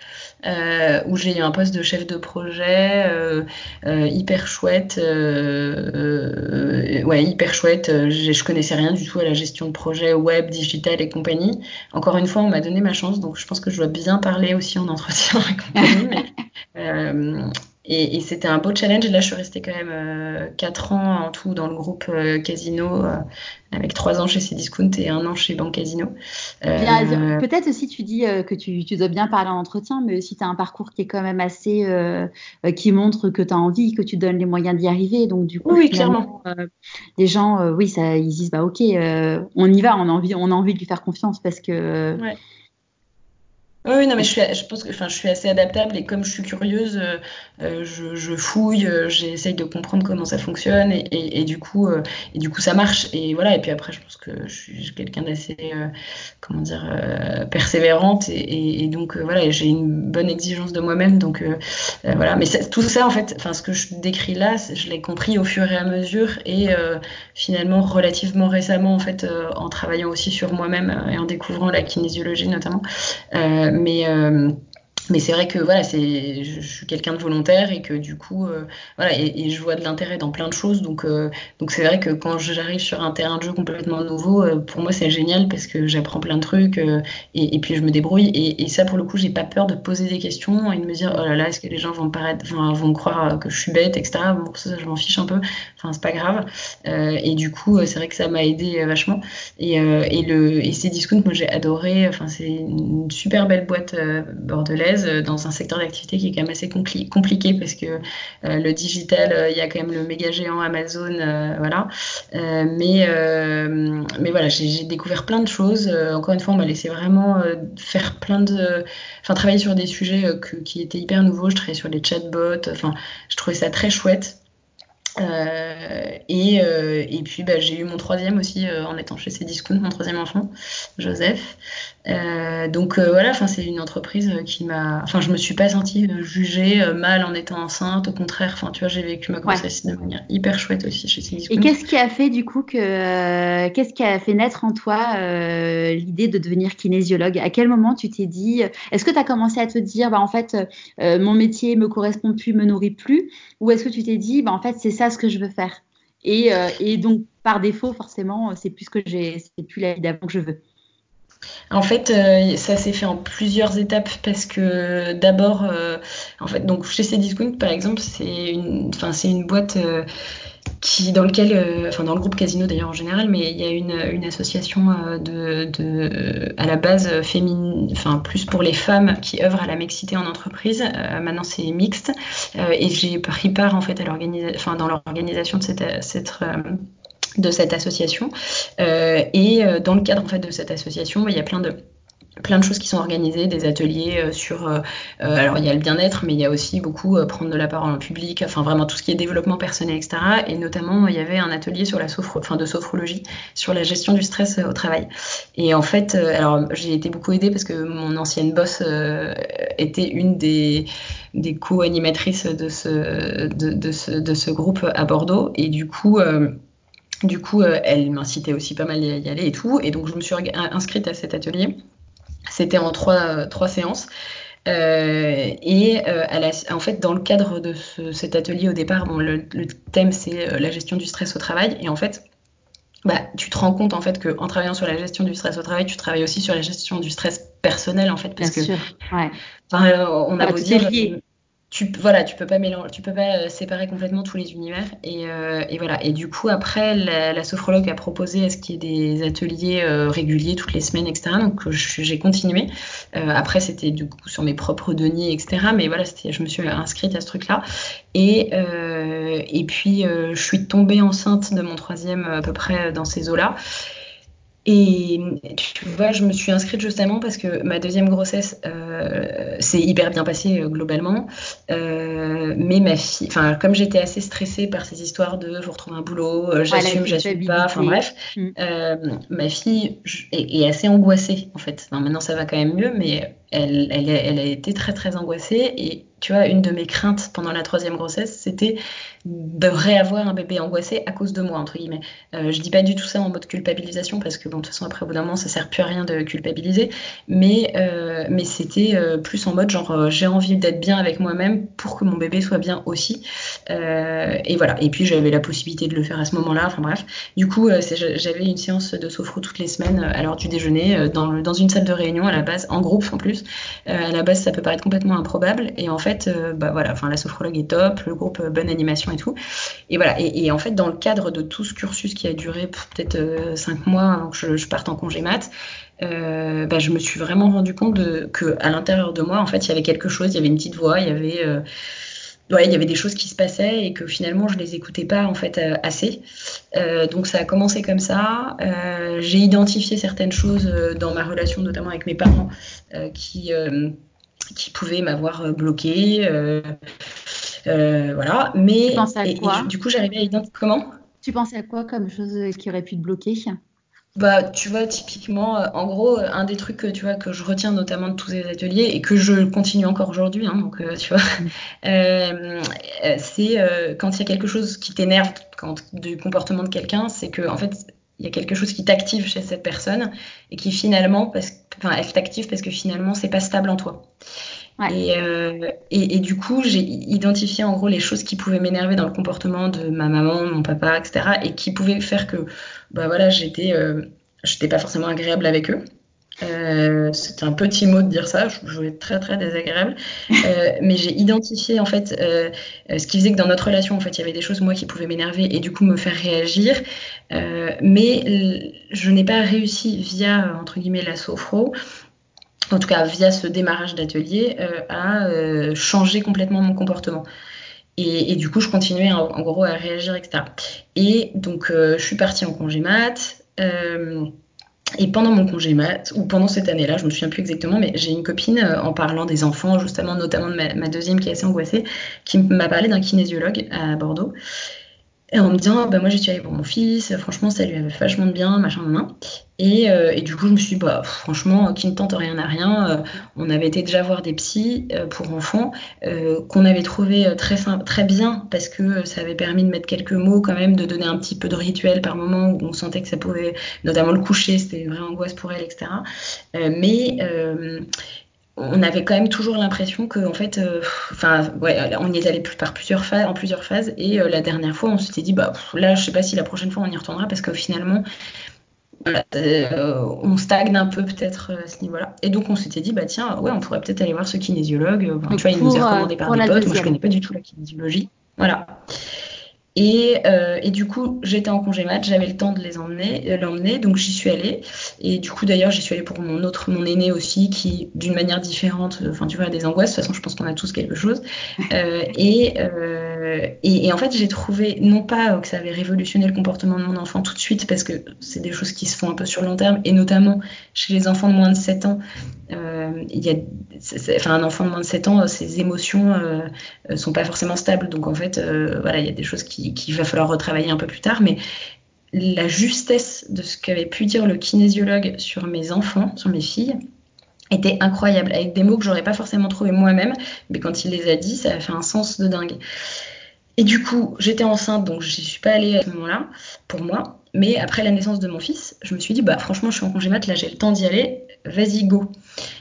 A: Euh, où j'ai eu un poste de chef de projet euh, euh, hyper chouette, euh, euh, ouais hyper chouette. Je, je connaissais rien du tout à la gestion de projet web, digital et compagnie. Encore une fois, on m'a donné ma chance, donc je pense que je dois bien parler aussi en entretien et compagnie. Mais, euh, et, et c'était un beau challenge. Et là, je suis restée quand même euh, quatre ans en tout dans le groupe euh, Casino, euh, avec trois ans chez Cdiscount et un an chez Banque Casino.
B: Bien,
A: Euh,
B: peut-être aussi tu dis euh, que tu, tu dois bien parler en entretien, mais aussi tu as un parcours qui est quand même assez, euh, euh, qui montre que tu as envie, que tu donnes les moyens d'y arriver. Donc du coup,
A: oui, oui, clairement.
B: finalement, euh, les gens, euh, oui, ça, ils disent, bah ok, euh, on y va, on a envie, on a envie de lui faire confiance parce que... euh,
A: Ouais. Oui, oui, non, mais je suis, je pense que, enfin, je suis assez adaptable et comme je suis curieuse, euh, euh, je, je fouille, euh, j'essaye de comprendre comment ça fonctionne et, et, et du coup, euh, et du coup, ça marche. Et voilà. Et puis après, je pense que je suis quelqu'un d'assez, euh, comment dire, euh, persévérante et, et, et donc euh, voilà, et j'ai une bonne exigence de moi-même. Donc euh, euh, voilà. Mais ça- tout ça, en fait, enfin, ce que je décris là, c'est- je l'ai compris au fur et à mesure et euh, finalement relativement récemment, en fait, euh, en travaillant aussi sur moi-même euh, et en découvrant la kinésiologie notamment. Euh, mais euh, mais c'est vrai que voilà, c'est, je, je suis quelqu'un de volontaire et que du coup, euh, voilà, et, et je vois de l'intérêt dans plein de choses. Donc, euh, donc c'est vrai que quand j'arrive sur un terrain de jeu complètement nouveau, euh, pour moi c'est génial parce que j'apprends plein de trucs euh, et, et puis je me débrouille. Et, et ça, pour le coup, j'ai pas peur de poser des questions et de me dire, oh là là, est-ce que les gens vont me paraître, enfin, vont croire que je suis bête, et cetera. Bon, ça, je m'en fiche un peu. Enfin, c'est pas grave. Euh, et du coup, euh, c'est vrai que ça m'a aidé euh, vachement. Et, euh, et, le, et Cdiscount, moi j'ai adoré. Enfin, c'est une super belle boîte euh, bordelaise euh, dans un secteur d'activité qui est quand même assez compli compliqué parce que euh, le digital, euh, il y a quand même le méga géant Amazon, euh, voilà. Euh, mais, euh, mais voilà, j'ai découvert plein de choses. Euh, encore une fois, on m'a laissé vraiment euh, faire plein de. Enfin, travailler sur des sujets euh, que, qui étaient hyper nouveaux. Je travaillais sur les chatbots. Enfin, je trouvais ça très chouette. Euh, et, euh, et puis bah, j'ai eu mon troisième aussi euh, en étant chez Cdiscount, mon troisième enfant, Joseph. Euh, donc euh, voilà, enfin c'est une entreprise qui m'a, enfin je me suis pas sentie euh, jugée euh, mal en étant enceinte, au contraire, enfin tu vois j'ai vécu ma
B: Ouais.
A: grossesse de manière hyper chouette aussi chez
B: Et
A: Cdiscount.
B: qu'est-ce qui a fait du coup que euh, qu'est-ce qui a fait naître en toi euh, l'idée de devenir kinésiologue? À quel moment tu t'es dit, est-ce que tu as commencé à te dire, bah en fait euh, mon métier me correspond plus, me nourrit plus, ou est-ce que tu t'es dit, bah en fait c'est ça ce que je veux faire? Et, euh, et donc par défaut forcément c'est plus ce que j'ai, c'est plus la vie d'avant que je veux.
A: En fait, euh, ça s'est fait en plusieurs étapes parce que d'abord, euh, en fait, donc chez Cdiscount par exemple, c'est une, enfin c'est une boîte euh, qui dans lequel, euh, enfin dans le groupe Casino d'ailleurs en général, mais il y a une, une association euh, de, de, à la base féminine, enfin plus pour les femmes qui œuvrent à la mixité en entreprise. Euh, maintenant c'est mixte euh, et j'ai pris part en fait à l'organisation, enfin dans l'organisation de cette, cette euh, de cette association euh, et euh, dans le cadre en fait de cette association, il y a plein de plein de choses qui sont organisées, des ateliers euh, sur... Euh, euh, alors, il y a le bien-être, mais il y a aussi beaucoup euh, prendre de la parole en public, enfin vraiment tout ce qui est développement personnel, et cetera. Et notamment, il y avait un atelier sur la sophro... enfin, de sophrologie, sur la gestion du stress euh, au travail. Et en fait, euh, alors j'ai été beaucoup aidée parce que mon ancienne boss euh, était une des, des co-animatrices de ce, de, de, ce, de ce groupe à Bordeaux. Et du coup... Euh, du coup, euh, elle m'incitait aussi pas mal à y aller et tout. Et donc, je me suis inscrite à cet atelier. C'était en trois, trois séances. Euh, et euh, à la, en fait, dans le cadre de ce, cet atelier, au départ, bon, le, le thème, c'est la gestion du stress au travail. Et en fait, bah, tu te rends compte en fait qu'en travaillant sur la gestion du stress au travail, tu travailles aussi sur la gestion du stress personnel, en fait, parce
B: Bien
A: que
B: sûr, ouais.
A: on a
B: Voilà,
A: beau
B: tout est
A: dire...
B: lié.
A: Tu, voilà, tu peux pas mélanger, tu peux pas séparer complètement tous les univers et, euh, et voilà. Et du coup après la, la sophrologue a proposé à ce qu'il y ait des ateliers euh, réguliers toutes les semaines, et cetera. Donc j'ai continué. Euh, après c'était du coup sur mes propres deniers, et cetera. Mais voilà, je me suis inscrite à ce truc-là et euh, et puis euh, je suis tombée enceinte de mon troisième à peu près dans ces eaux-là. Et tu vois, je me suis inscrite justement parce que ma deuxième grossesse euh, s'est hyper bien passée euh, globalement. Euh, mais ma fille, enfin, comme j'étais assez stressée par ces histoires de faut retrouver un boulot, euh,
B: Ouais, la
A: j'assume, j'assume pas, enfin
B: culpabilité.
A: bref,
B: Mm.
A: euh, ma fille est, est assez angoissée en fait. Enfin, maintenant ça va quand même mieux, mais elle, elle, elle a été très très angoissée. Et tu vois, une de mes craintes pendant la troisième grossesse, c'était de réavoir un bébé angoissé à cause de moi, entre guillemets. Euh, je dis pas du tout ça en mode culpabilisation parce que bon, de toute façon après au bout d'un moment ça sert plus à rien de culpabiliser, mais euh, mais c'était euh, plus en mode genre euh, j'ai envie d'être bien avec moi-même pour que mon bébé soit bien aussi. Euh, et voilà. Et puis j'avais la possibilité de le faire à ce moment-là. Enfin bref. Du coup euh, j'avais une séance de sophro toutes les semaines à l'heure du déjeuner euh, dans dans une salle de réunion à la base, en groupe en plus. Euh, à la base ça peut paraître complètement improbable et en fait euh, bah voilà. Enfin la sophrologue est top, le groupe euh, bonne animation et tout. Et voilà. Et, et en fait dans le cadre de tout ce cursus qui a duré peut-être euh, cinq mois avant que je, je parte en congé mat, euh, bah, je me suis vraiment rendu compte de, que à l'intérieur de moi, en fait, il y avait quelque chose, il y avait une petite voix, il y avait, euh, ouais, il y avait des choses qui se passaient et que finalement je les écoutais pas en fait euh, assez. Euh, donc ça a commencé comme ça. Euh, j'ai identifié certaines choses euh, dans ma relation, notamment avec mes parents, euh, qui euh, qui pouvaient m'avoir bloqué. Euh, euh, voilà.
B: Tu
A: Mais
B: penses à
A: et, et
B: quoi?
A: du coup, j'arrivais à identifier comment.
B: Tu pensais à quoi comme chose euh, qui aurait pu te bloquer?
A: Bah, tu vois, typiquement, euh, en gros, euh, un des trucs que tu vois que je retiens notamment de tous ces ateliers et que je continue encore aujourd'hui, hein, donc euh, tu vois,
B: Mm.
A: euh, euh, c'est euh, quand il y a quelque chose qui t'énerve quand du comportement de quelqu'un, c'est que en fait il y a quelque chose qui t'active chez cette personne et qui finalement, parce, enfin, elle t'active parce que finalement c'est pas stable en toi.
B: Ouais.
A: Et, euh, et, et du coup, j'ai identifié en gros les choses qui pouvaient m'énerver dans le comportement de ma maman, de mon papa, et cetera. Et qui pouvaient faire que, bah voilà, j'étais, euh, j'étais pas forcément agréable avec eux. Euh, c'était un petit mot de dire ça, je, je voulais être très très désagréable. Euh, mais j'ai identifié en fait euh, ce qui faisait que dans notre relation, en fait, il y avait des choses moi qui pouvaient m'énerver et du coup me faire réagir. Euh, mais je n'ai pas réussi via entre guillemets la sophro, en tout cas via ce démarrage d'atelier, euh, à euh, changer complètement mon comportement. Et, et, du coup, je continuais en, en, gros à réagir, et cetera. Et donc, euh, je suis partie en congé mat. Euh, et pendant mon congé mat, ou pendant cette année-là, je me souviens plus exactement, mais j'ai une copine, euh, en parlant des enfants, justement, notamment de ma, ma deuxième qui est assez angoissée, qui m'a parlé d'un kinésiologue à Bordeaux. Et en me disant, bah, moi j'ai tué pour mon fils, franchement ça lui avait vachement de bien, machin, machin. Et, euh, et du coup je me suis dit, bah, franchement, qui ne tente rien à rien. Euh, on avait été déjà voir des psys euh, pour enfants, euh, qu'on avait trouvé très, très bien, parce que ça avait permis de mettre quelques mots quand même, de donner un petit peu de rituel par moment, où on sentait que ça pouvait, notamment le coucher, c'était une vraie angoisse pour elle, et cetera. Euh, mais... Euh, on avait quand même toujours l'impression que en fait enfin euh, ouais, on y est allé par plusieurs phases en plusieurs phases et euh, la dernière fois on s'était dit bah pff, là je sais pas si la prochaine fois on y retournera parce que finalement voilà, euh, on stagne un peu peut-être à ce niveau-là et donc on s'était dit bah tiens ouais on pourrait peut-être aller voir ce kinésiologue. Enfin, tu
B: Donc
A: vois il nous est
B: pour, euh,
A: recommandé par
B: pour
A: des
B: la
A: potes, moi je
B: deuxième.
A: connais pas du tout la kinésiologie, voilà. Et, euh, et du coup, j'étais en congé mat, j'avais le temps de les emmener, euh, l'emmener, donc j'y suis allée. Et du coup, d'ailleurs, j'y suis allée pour mon autre, mon aîné aussi, qui, d'une manière différente, enfin, tu vois, a des angoisses. De toute façon, je pense qu'on a tous quelque chose. Euh, et, euh, et, et en fait, j'ai trouvé, non pas que ça avait révolutionné le comportement de mon enfant tout de suite, parce que c'est des choses qui se font un peu sur le long terme, et notamment chez les enfants de moins de sept ans. Euh, il y a, c'est, c'est, enfin, un enfant de moins de sept ans, ses émotions euh, euh, sont pas forcément stables. Donc en fait, euh, voilà, il y a des choses qui, qu'il va falloir retravailler un peu plus tard. Mais la justesse de ce qu'avait pu dire le kinésiologue sur mes enfants, sur mes filles, était incroyable, avec des mots que j'aurais pas forcément trouvé moi-même, mais quand il les a dit, ça a fait un sens de dingue. Et du coup, j'étais enceinte, donc je suis pas allée à ce moment-là, pour moi. Mais après la naissance de mon fils, je me suis dit, bah franchement, je suis en congé mat, là j'ai le temps d'y aller, vas-y, go.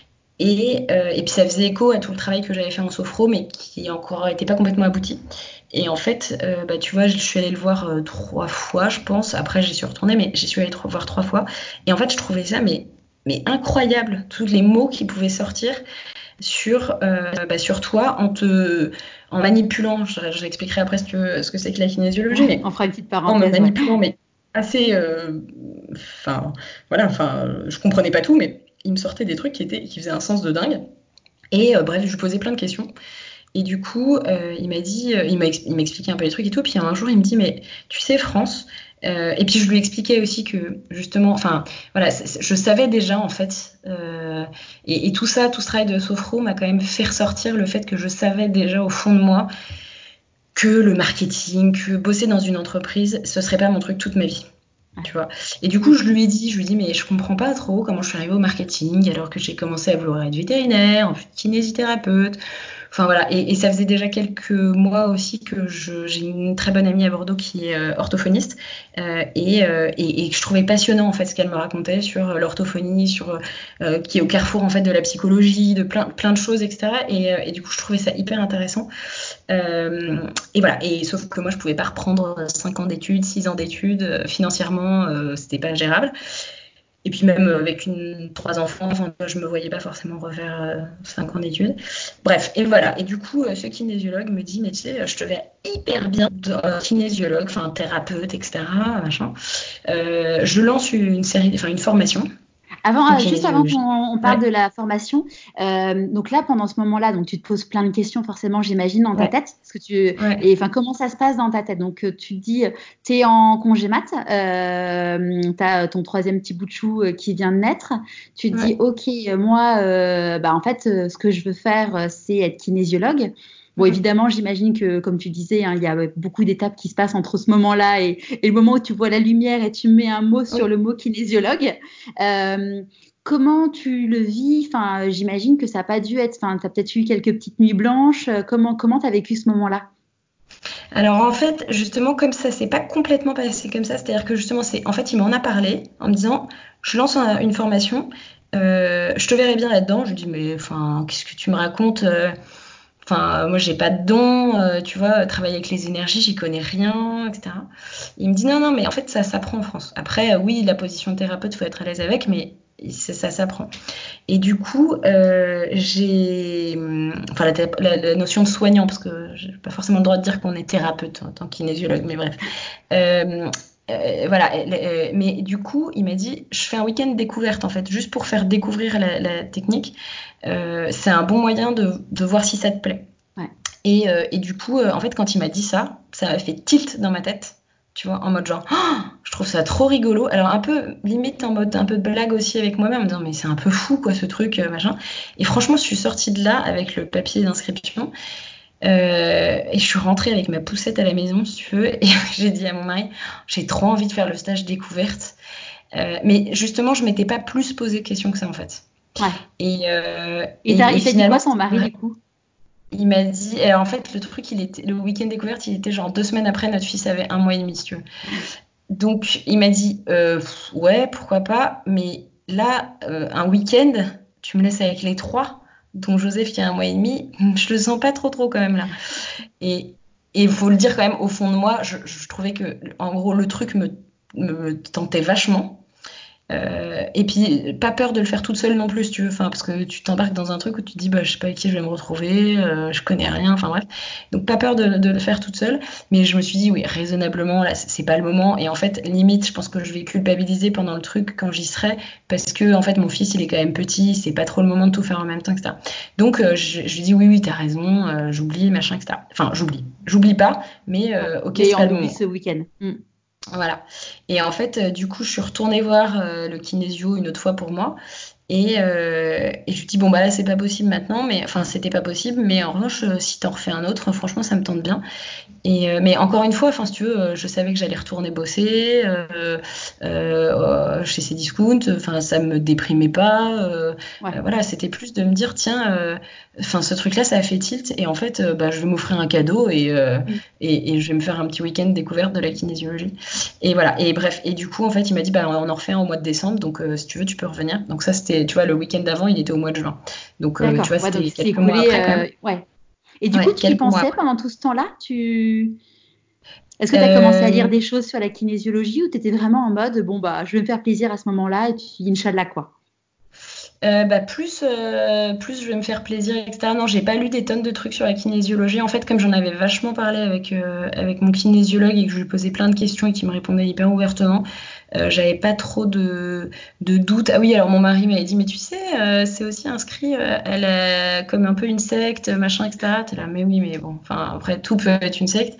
A: Et, euh, et puis ça faisait écho à tout le travail que j'avais fait en sophro, mais qui encore n'était pas complètement abouti. Et en fait, euh, bah, tu vois, je suis allée le voir euh, trois fois, je pense. Après, j'y suis retournée, mais j'y suis allée le voir trois fois. Et en fait, je trouvais ça mais, mais incroyable, tous les mots qui pouvaient sortir sur, euh, bah, sur toi en te en manipulant. Je, je l'expliquerai après ce que, ce que c'est que la kinésiologie,
B: Ouais,
A: mais
B: on fera une petite
A: en me
B: parenthèse, ouais.
A: manipulant, mais assez. Enfin, euh, voilà, enfin, je comprenais pas tout, mais il me sortait des trucs qui, étaient, qui faisaient un sens de dingue. Et euh, bref, je lui posais plein de questions. Et du coup, euh, il m'a dit, euh, il m'a il m'expliqué un peu les trucs et tout. Puis un jour, il me dit, mais tu sais, France. Euh, et puis je lui expliquais aussi que justement, enfin, voilà, c'est, c'est, je savais déjà en fait. Euh, et, et tout ça, tout ce travail de sophro m'a quand même fait ressortir le fait que je savais déjà au fond de moi que le marketing, que bosser dans une entreprise, ce serait pas mon truc toute ma vie. Tu vois. Et du coup, je lui ai dit, je lui ai dit, mais je comprends pas trop comment je suis arrivée au marketing alors que j'ai commencé à vouloir être vétérinaire, ensuite kinésithérapeute. Enfin voilà, et, et ça faisait déjà quelques mois aussi que je, j'ai une très bonne amie à Bordeaux qui est euh, orthophoniste euh, et, euh, et, et que je trouvais passionnant en fait ce qu'elle me racontait sur l'orthophonie, sur euh, qui est au carrefour en fait de la psychologie, de plein plein de choses, et cetera. Et, euh, et du coup, je trouvais ça hyper intéressant. Euh, et voilà, et sauf que moi je pouvais pas reprendre cinq ans d'études, six ans d'études, euh, financièrement euh, c'était pas gérable. Et puis même avec une, trois enfants, enfin, je me voyais pas forcément refaire euh, cinq ans d'études. Bref, et voilà. Et du coup, euh, ce kinésiologue me dit, mais tu sais, je te vais hyper bien de, euh, kinésiologue, enfin thérapeute, et cetera. Machin. Euh, je lance une série, enfin une formation
B: Avant,
A: en
B: euh, juste avant qu'on
A: kinésiologie.
B: on parle
A: Ouais,
B: de la formation, euh, donc là, pendant ce moment-là, donc tu te poses plein de questions forcément, j'imagine, dans ta
A: ouais,
B: tête. Parce que tu,
A: ouais,
B: et enfin, comment ça se passe dans ta tête? Donc, euh, tu te dis, tu es en congé mat, euh, tu as ton troisième petit bout de chou euh, qui vient de naître. Tu te dis,
A: ouais.
B: OK, euh, moi, euh, bah, en fait, euh, ce que je veux faire, euh, c'est être kinésiologue. Bon,
A: Mhm.
B: évidemment, j'imagine que, comme tu disais, hein, il y a beaucoup d'étapes qui se passent entre ce moment-là et, et le moment où tu vois la lumière et tu mets un mot sur
A: Oui.
B: le mot kinésiologue. Euh, Comment tu le vis? Enfin, j'imagine que ça n'a pas dû être. Enfin, tu as peut-être eu quelques petites nuits blanches. Euh, Comment comment tu as vécu ce moment-là?
A: Alors en fait, justement, comme ça s'est pas complètement passé comme ça, c'est-à-dire que justement, c'est en fait, il m'en a parlé en me disant, je lance un- une formation, euh, je te verrai bien là-dedans. Je lui dis, mais enfin, qu'est-ce que tu me racontes? euh, Enfin, moi, j'ai pas de don, euh, tu vois, travailler avec les énergies, j'y connais rien, et cetera. Il me dit, non, non, mais en fait, ça s'apprend en France. Après, euh, oui, la position de thérapeute, faut être à l'aise avec, mais c'est- ça s'apprend. Et du coup, euh, j'ai. Enfin, la, la, la, notion de soignant, parce que j'ai pas forcément le droit de dire qu'on est thérapeute en tant que kinésiologue, mais bref. Euh, euh, voilà, euh, mais du coup, il m'a dit, je fais un week-end découverte en fait, juste pour faire découvrir la, la technique. Euh, c'est un bon moyen de, de, voir si ça te plaît.
B: Ouais.
A: Et, euh, et du coup, euh, en fait, quand il m'a dit ça, ça m'a fait tilt dans ma tête, tu vois, en mode genre, oh, je trouve ça trop rigolo. Alors un peu limite en mode un peu de blague aussi avec moi-même, en me disant mais c'est un peu fou quoi ce truc, euh, machin. Et franchement, je suis sortie de là avec le papier d'inscription. Euh, et je suis rentrée avec ma poussette à la maison, si tu veux, et j'ai dit à mon mari, j'ai trop envie de faire le stage découverte. Euh, mais justement, je m'étais pas plus posé de questions que ça en fait.
B: Ouais.
A: Et, euh,
B: Et
A: et,
B: t'as-
A: et
B: il t'a dit quoi
A: finalement,
B: ton mari du coup?
A: il m'a dit, et en fait, le truc, il était, le week-end découverte, il était genre deux semaines après, notre fils avait un mois et demi, si tu veux. Donc, il m'a dit, euh, pff, ouais, pourquoi pas, mais là, euh, un week-end, tu me laisses avec les trois, dont Joseph qui a un mois et demi, je le sens pas trop, trop quand même là. Et il faut le dire quand même, au fond de moi, je, je trouvais que, en gros, le truc me, me tentait vachement. Euh, et puis, pas peur de le faire toute seule non plus, si tu veux. Enfin, parce que tu t'embarques dans un truc où tu te dis, bah, je sais pas avec qui je vais me retrouver, euh, je connais rien, enfin bref. Donc, pas peur de, de le faire toute seule. Mais je me suis dit, oui, raisonnablement, là, c'est c'est pas le moment. Et en fait, limite, je pense que je vais culpabiliser pendant le truc quand j'y serai, parce que, en fait, mon fils, il est quand même petit, c'est pas trop le moment de tout faire en même temps, et cetera. Donc, euh, je, je lui dis, oui, oui, t'as raison, euh, j'oublie, machin, et cetera. Enfin, j'oublie. J'oublie pas, mais
B: Ouais.
A: euh, ok,
B: Mais
A: c'est pas
B: on
A: le
B: oublie
A: moment.
B: ce week-end. Mm.
A: Voilà. Et en fait, euh, du coup, je suis retournée voir euh, le kinésio une autre fois pour moi. Et, euh, et je lui dis, bon, bah là, c'est pas possible maintenant, mais enfin, c'était pas possible, mais en revanche, euh, si t'en refais un autre, franchement, ça me tente bien. Et, euh, mais encore une fois, enfin, si tu veux, euh, je savais que j'allais retourner bosser euh, euh, chez Cdiscount, enfin, ça me déprimait pas. Euh,
B: Ouais.
A: euh, voilà, c'était plus de me dire, tiens, euh, enfin, ce truc-là, ça a fait tilt, et en fait, euh, bah, je vais m'offrir un cadeau et, euh,
B: Mm.
A: et, et je vais me faire un petit week-end découverte de la kinésiologie. Et voilà, et bref, et du coup, en fait, il m'a dit, bah, on en refait un au mois de décembre, donc euh, si tu veux, tu peux revenir. Donc ça, c'était, tu vois, le week-end d'avant, il était au mois de juin. Donc, euh, tu
B: D'accord.
A: vois,
B: Ouais, donc
A: c'était
B: il s'est
A: quelques mois
B: écoulé.
A: après quand
B: euh,
A: même.
B: Ouais. Et du coup,
A: Ouais,
B: tu y
A: quelques mois
B: pensais
A: après.
B: pendant tout ce temps-là? Tu... Est-ce que tu as commencé à
A: Euh,
B: lire des choses sur la kinésiologie ou tu étais vraiment en mode, bon, bah, je vais me faire plaisir à ce moment-là et puis, Inch'Allah, quoi.
A: Euh, bah plus, euh, plus je vais me faire plaisir, et cetera. Non, j'ai pas lu des tonnes de trucs sur la kinésiologie. En fait, comme j'en avais vachement parlé avec, euh, avec mon kinésiologue et que je lui posais plein de questions et qu'il me répondait hyper ouvertement, euh, j'avais pas trop de, de doutes. Ah oui, alors mon mari m'avait dit, mais tu sais, euh, c'est aussi inscrit euh, à la, comme un peu une secte, machin, et cetera. T'es là, mais oui, mais bon, enfin, après, tout peut être une secte.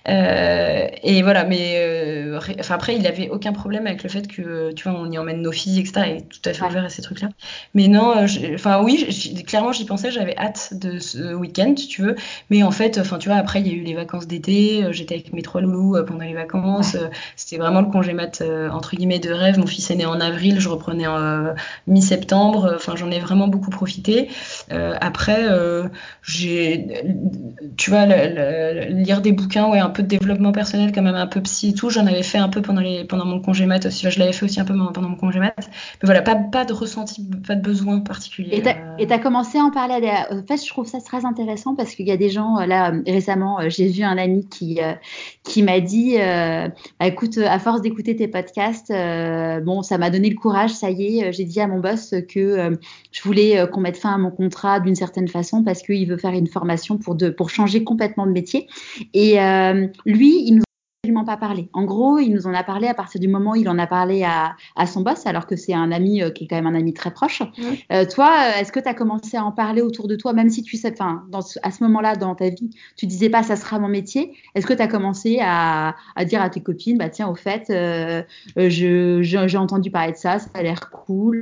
A: Euh, et voilà, mais euh, ré- enfin, après, il avait aucun problème avec le fait que, tu vois, on y emmène nos filles, et cetera. Il est tout à fait
B: Ouais.
A: ouvert à ces trucs-là. Mais non, euh, j'ai- enfin oui, j'ai- clairement j'y pensais, j'avais hâte de ce week-end, si tu veux. Mais en fait, enfin tu vois, après il y a eu les vacances d'été, euh, j'étais avec mes trois loulous euh, pendant les vacances.
B: Ouais.
A: euh, C'était vraiment le congé mat euh, entre guillemets de rêve. Mon fils est né en avril, je reprenais en euh, mi-septembre. euh, Enfin, j'en ai vraiment beaucoup profité. Euh, après, euh, j'ai, tu vois, le- le- lire des bouquins, ouais, un peu de développement personnel, quand même un peu psy et tout. J'en avais fait un peu pendant les pendant mon congé mat aussi. Là, je l'avais fait aussi un peu pendant mon congé mat. Mais voilà, pas, pas de ressenti, pas de besoin particulier.
B: Et tu
A: euh.
B: as commencé à en parler à des... En fait, je trouve ça très intéressant parce qu'il y a des gens, euh, là, euh, récemment, euh, j'ai vu un ami qui, euh, qui m'a dit, euh, bah, écoute, euh, à force d'écouter tes podcasts, euh, bon, ça m'a donné le courage, ça y est, euh, j'ai dit à mon boss que euh, je voulais euh, qu'on mette fin à mon contrat d'une certaine façon parce qu'il veut faire une formation pour, de, pour changer complètement de métier. Et euh, lui, il nous absolument pas parlé. En gros, il nous en a parlé à partir du moment où il en a parlé à, à son boss, alors que c'est un ami euh, qui est quand même un ami très proche.
A: Mm.
B: Euh, toi, euh, est-ce que tu as commencé à en parler autour de toi, même si tu sais, enfin, dans ce- à ce moment-là dans ta vie, tu disais pas ça sera mon métier. Est-ce que tu as commencé à, à dire à tes copines, bah tiens, au fait, euh, euh, je, je- j'ai entendu parler de ça, ça a l'air cool.